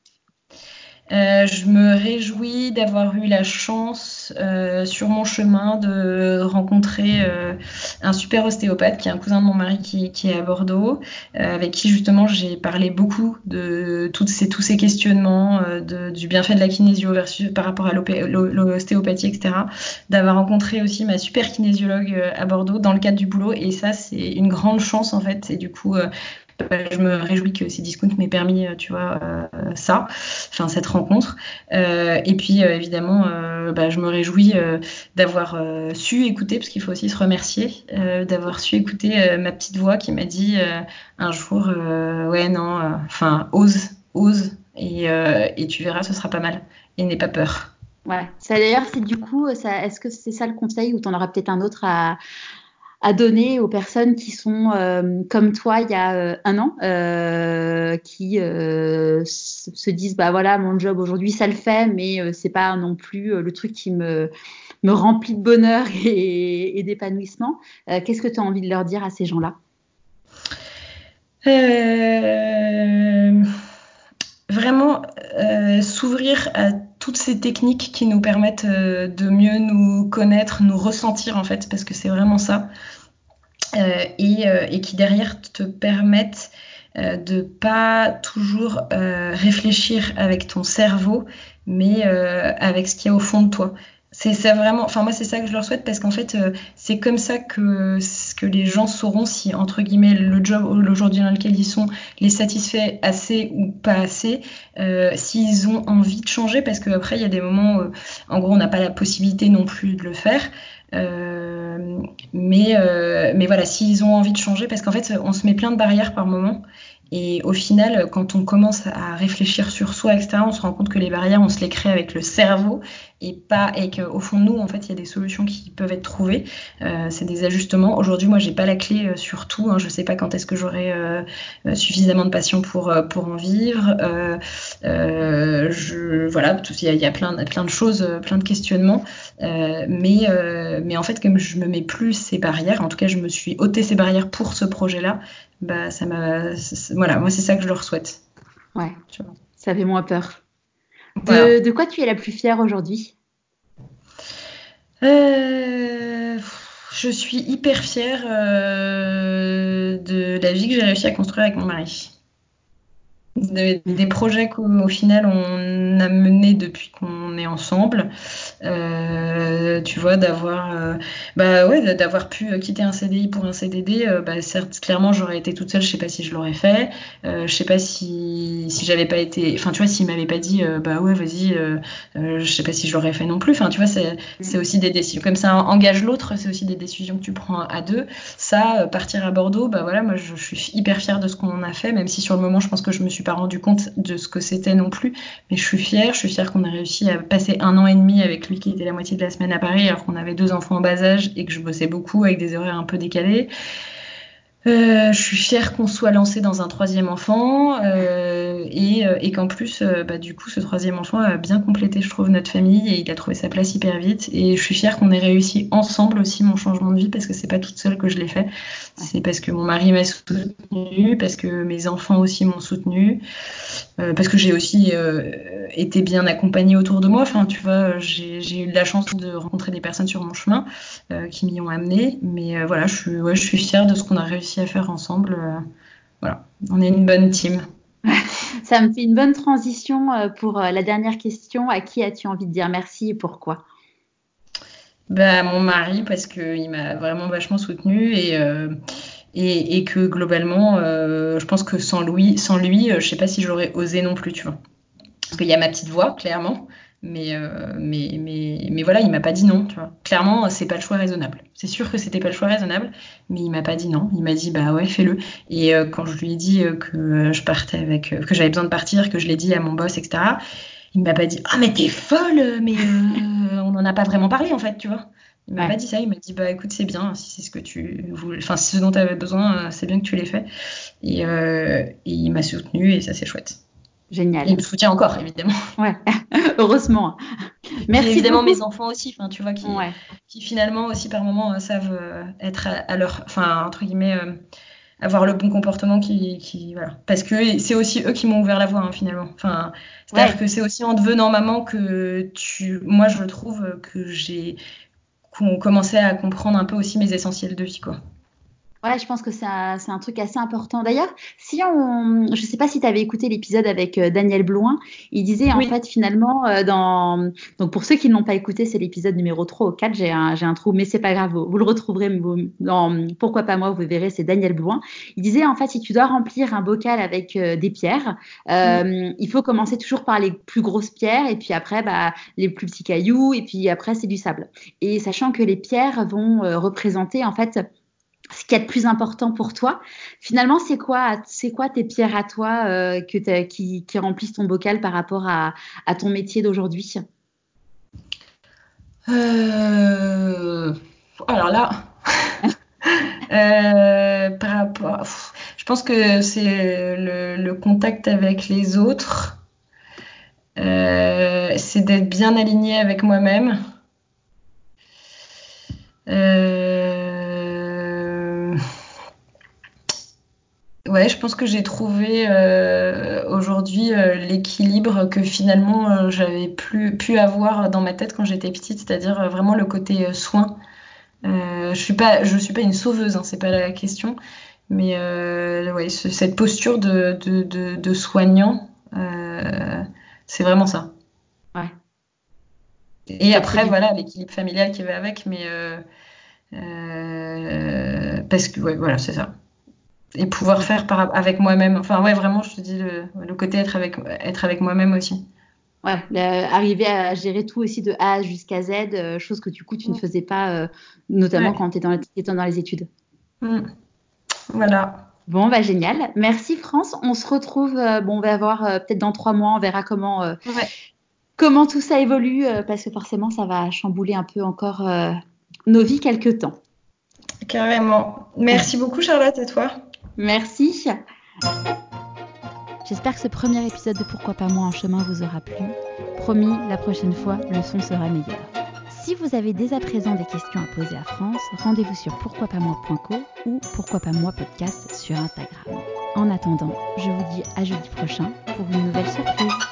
A: Euh, je me réjouis d'avoir eu la chance euh, sur mon chemin de rencontrer euh, un super ostéopathe qui est un cousin de mon mari qui, qui est à Bordeaux, euh, avec qui justement j'ai parlé beaucoup de toutes ces, tous ces questionnements, euh, de, du bienfait de la kinésio versus, par rapport à l'ostéopathie, et cetera. D'avoir rencontré aussi ma super kinésiologue euh, à Bordeaux dans le cadre du boulot, et ça c'est une grande chance en fait. Et du coup, euh, je me réjouis que Cdiscount m'ait permis, tu vois, euh, ça, enfin cette rencontre. Euh, et puis euh, évidemment, euh, bah, je me réjouis euh, d'avoir euh, su écouter, parce qu'il faut aussi se remercier, euh, d'avoir su écouter euh, ma petite voix qui m'a dit euh, un jour, euh, ouais non, enfin euh, ose, ose, et, euh, et tu verras, ce sera pas mal. Et n'aie pas peur.
B: Ouais. Ça d'ailleurs, c'est du coup, ça, est-ce que c'est ça le conseil ou tu en auras peut-être un autre à, à donner aux personnes qui sont euh, comme toi il y a euh, un an, euh, qui euh, se disent bah voilà, mon job aujourd'hui ça le fait, mais euh, c'est pas non plus euh, le truc qui me me remplit de bonheur et, et d'épanouissement. Euh, qu'est-ce que tu as envie de leur dire à ces gens-là?
A: Euh... Vraiment euh, s'ouvrir à toutes ces techniques qui nous permettent euh, de mieux nous connaître, nous ressentir en fait, parce que c'est vraiment ça, euh, et, euh, et qui derrière te permettent euh, de pas toujours euh, réfléchir avec ton cerveau, mais euh, avec ce qu'il y a au fond de toi. C'est ça vraiment, enfin moi c'est ça que je leur souhaite, parce qu'en fait euh, c'est comme ça que, que les gens sauront si entre guillemets le job aujourd'hui dans lequel ils sont les satisfait assez ou pas assez, euh, s'ils ont envie de changer, parce qu'après il y a des moments où en gros on n'a pas la possibilité non plus de le faire, euh, mais, euh, mais voilà, s'ils ont envie de changer, parce qu'en fait on se met plein de barrières par moment. Et au final, quand on commence à réfléchir sur soi, et cetera, on se rend compte que les barrières, on se les crée avec le cerveau et pas et qu'au fond de nous, en fait, il y a des solutions qui peuvent être trouvées. Euh, c'est des ajustements. Aujourd'hui, moi, j'ai pas la clé euh, sur tout. Hein. Je sais pas quand est-ce que j'aurai euh, euh, suffisamment de passion pour euh, pour en vivre. Euh, euh, je voilà, il y a, y a plein plein de choses, plein de questionnements. Euh, mais euh, mais en fait, comme je me mets plus ces barrières, en tout cas, je me suis ôté ces barrières pour ce projet-là. Bah, ça m'a, voilà, moi, c'est ça que je leur souhaite.
B: Ouais,
A: Tu vois.
B: ça fait moins peur.
A: Voilà.
B: De, de quoi tu es la plus fière aujourd'hui?
A: Euh, je suis hyper fière euh, de la vie que j'ai réussi à construire avec mon mari. De- des projets qu'au final on a menés depuis qu'on est ensemble. Euh, tu vois, d'avoir euh, bah ouais, d'avoir pu quitter un C D I pour un C D D, euh, bah certes, clairement, j'aurais été toute seule, je sais pas si je l'aurais fait. Euh, je sais pas si si j'avais pas été, enfin, tu vois, s'il m'avait pas dit, euh, bah ouais, vas-y, euh, euh, je sais pas si je l'aurais fait non plus. Enfin, tu vois, c'est c'est aussi des décisions comme ça engage l'autre, c'est aussi des décisions que tu prends à deux. Ça, euh, partir à Bordeaux, bah voilà, moi, je, je suis hyper fière de ce qu'on a fait, même si sur le moment, je pense que je me suis pas rendu compte de ce que c'était non plus. Mais je suis fière, je suis fière qu'on a réussi à passer un an et demi avec lui qui était la moitié de la semaine à Paris, alors qu'on avait deux enfants en bas âge et que je bossais beaucoup avec des horaires un peu décalés. Euh, je suis fière qu'on soit lancé dans un troisième enfant euh, et, euh, et qu'en plus, euh, bah, du coup, ce troisième enfant a bien complété, je trouve, notre famille et il a trouvé sa place hyper vite. Et je suis fière qu'on ait réussi ensemble aussi mon changement de vie parce que c'est pas toute seule que je l'ai fait. C'est parce que mon mari m'a soutenue, parce que mes enfants aussi m'ont soutenue. Euh, parce que j'ai aussi euh, été bien accompagnée autour de moi. Enfin, tu vois, j'ai, j'ai eu de la chance de rencontrer des personnes sur mon chemin euh, qui m'y ont amenée. Mais euh, voilà, je suis, ouais, je suis fière de ce qu'on a réussi à faire ensemble. Euh, voilà, on est une bonne team.
B: Ça me fait une bonne transition euh, pour euh, la dernière question. À qui as-tu envie de dire merci et pourquoi?
A: Bah, mon mari, parce qu'il m'a vraiment vachement soutenue et, euh, et, et que globalement, euh, je pense que sans lui, sans lui, euh, je sais pas si j'aurais osé non plus, tu vois. Parce qu'il y a ma petite voix, clairement. Mais, euh, mais, mais, mais voilà, il m'a pas dit non, tu vois. Clairement, c'est pas le choix raisonnable. C'est sûr que c'était pas le choix raisonnable, mais il m'a pas dit non. Il m'a dit, bah ouais, fais-le. Et euh, quand je lui ai dit euh, que je partais avec, euh, que j'avais besoin de partir, que je l'ai dit à mon boss, et cetera, il m'a pas dit, ah, mais t'es folle, mais euh, on en a pas vraiment parlé, en fait, tu vois. Il m'a
B: Ouais,
A: pas dit ça, il m'a dit, bah écoute, c'est bien, si c'est ce que tu voulais, enfin, si c'est ce dont tu avais besoin, euh, c'est bien que tu l'aies fait. Et, euh, et il m'a soutenu et ça, c'est chouette. Et il
B: génial.
A: me soutient encore, évidemment.
B: Ouais, heureusement.
A: Et puis
B: Merci
A: évidemment
B: beaucoup.
A: mes enfants aussi, enfin tu vois, qui,
B: Ouais,
A: qui finalement aussi par moments euh, savent euh, être à, à leur, enfin entre guillemets, euh, avoir le bon comportement qui, qui voilà. Parce que c'est aussi eux qui m'ont ouvert la voie hein, finalement. Enfin, c'est-à-dire
B: ouais.
A: que c'est aussi en devenant maman que tu, moi je trouve que j'ai qu'on commençait à comprendre un peu aussi mes essentiels de vie quoi.
B: Ouais, je pense que c'est un, c'est un truc assez important. D'ailleurs, si on, je sais pas si tu avais écouté l'épisode avec euh, Daniel Blouin, il disait en
A: Oui.
B: fait finalement euh, dans, donc pour ceux qui ne l'ont pas écouté, c'est l'épisode numéro trois ou quatre, j'ai un, j'ai un trou, mais c'est pas grave, vous, vous le retrouverez vous- dans Pourquoi pas moi, vous verrez, c'est Daniel Blouin. Il disait en fait si tu dois remplir un bocal avec euh, des pierres,
A: Mm.
B: euh, il faut commencer toujours par les plus grosses pierres et puis après bah, les plus petits cailloux et puis après c'est du sable. Et sachant que les pierres vont euh, représenter en fait ce qu'il y a de plus important pour toi. Finalement, c'est quoi, c'est quoi tes pierres à toi euh, que t'as- qui, qui remplissent ton bocal par rapport à, à ton métier d'aujourd'hui?
A: Euh, Alors là, euh, par rapport, pff, je pense que c'est le, le contact avec les autres. Euh, c'est d'être bien aligné avec moi-même. Euh, Ouais, je pense que j'ai trouvé euh, aujourd'hui euh, l'équilibre que finalement euh, j'avais plus pu avoir dans ma tête quand j'étais petite, c'est-à-dire euh, vraiment le côté euh, soin. Euh, je suis pas, je suis pas une sauveuse, hein, c'est pas la question, mais euh, ouais, ce- cette posture de, de, de, de soignant, euh, c'est vraiment ça.
B: Ouais,
A: Et
B: ça te fait
A: après,
B: du
A: voilà, l'équilibre familial qui va avec, mais euh, euh, parce que ouais, voilà, c'est ça. Et pouvoir
B: bien.
A: faire par, avec moi-même. Enfin, ouais, vraiment, je te dis le, le côté être avec, être avec moi-même aussi.
B: Ouais, le- arriver à gérer tout aussi de A jusqu'à Z, euh, chose que du coup tu ne
A: Mm.
B: faisais pas, euh, notamment
A: Ouais.
B: quand tu étais dans, étant dans les études.
A: Mm. Voilà.
B: Bon, bah génial. Merci France. On se retrouve, euh, bon, on va voir euh, peut-être dans trois mois, on verra comment, euh,
A: Ouais,
B: comment tout ça évolue, euh, parce que forcément, ça va chambouler un peu encore euh, nos vies quelque temps.
A: carrément. Merci beaucoup, Charlotte, à toi.
B: Merci. J'espère que ce premier épisode de Pourquoi pas moi en chemin vous aura plu. Promis, la prochaine fois, le son sera meilleur. Si vous avez dès à présent des questions à poser à France, rendez-vous sur pourquoi pas moi point co ou pourquoi pas moi podcast sur Instagram. En attendant, je vous dis à jeudi prochain pour une nouvelle surprise.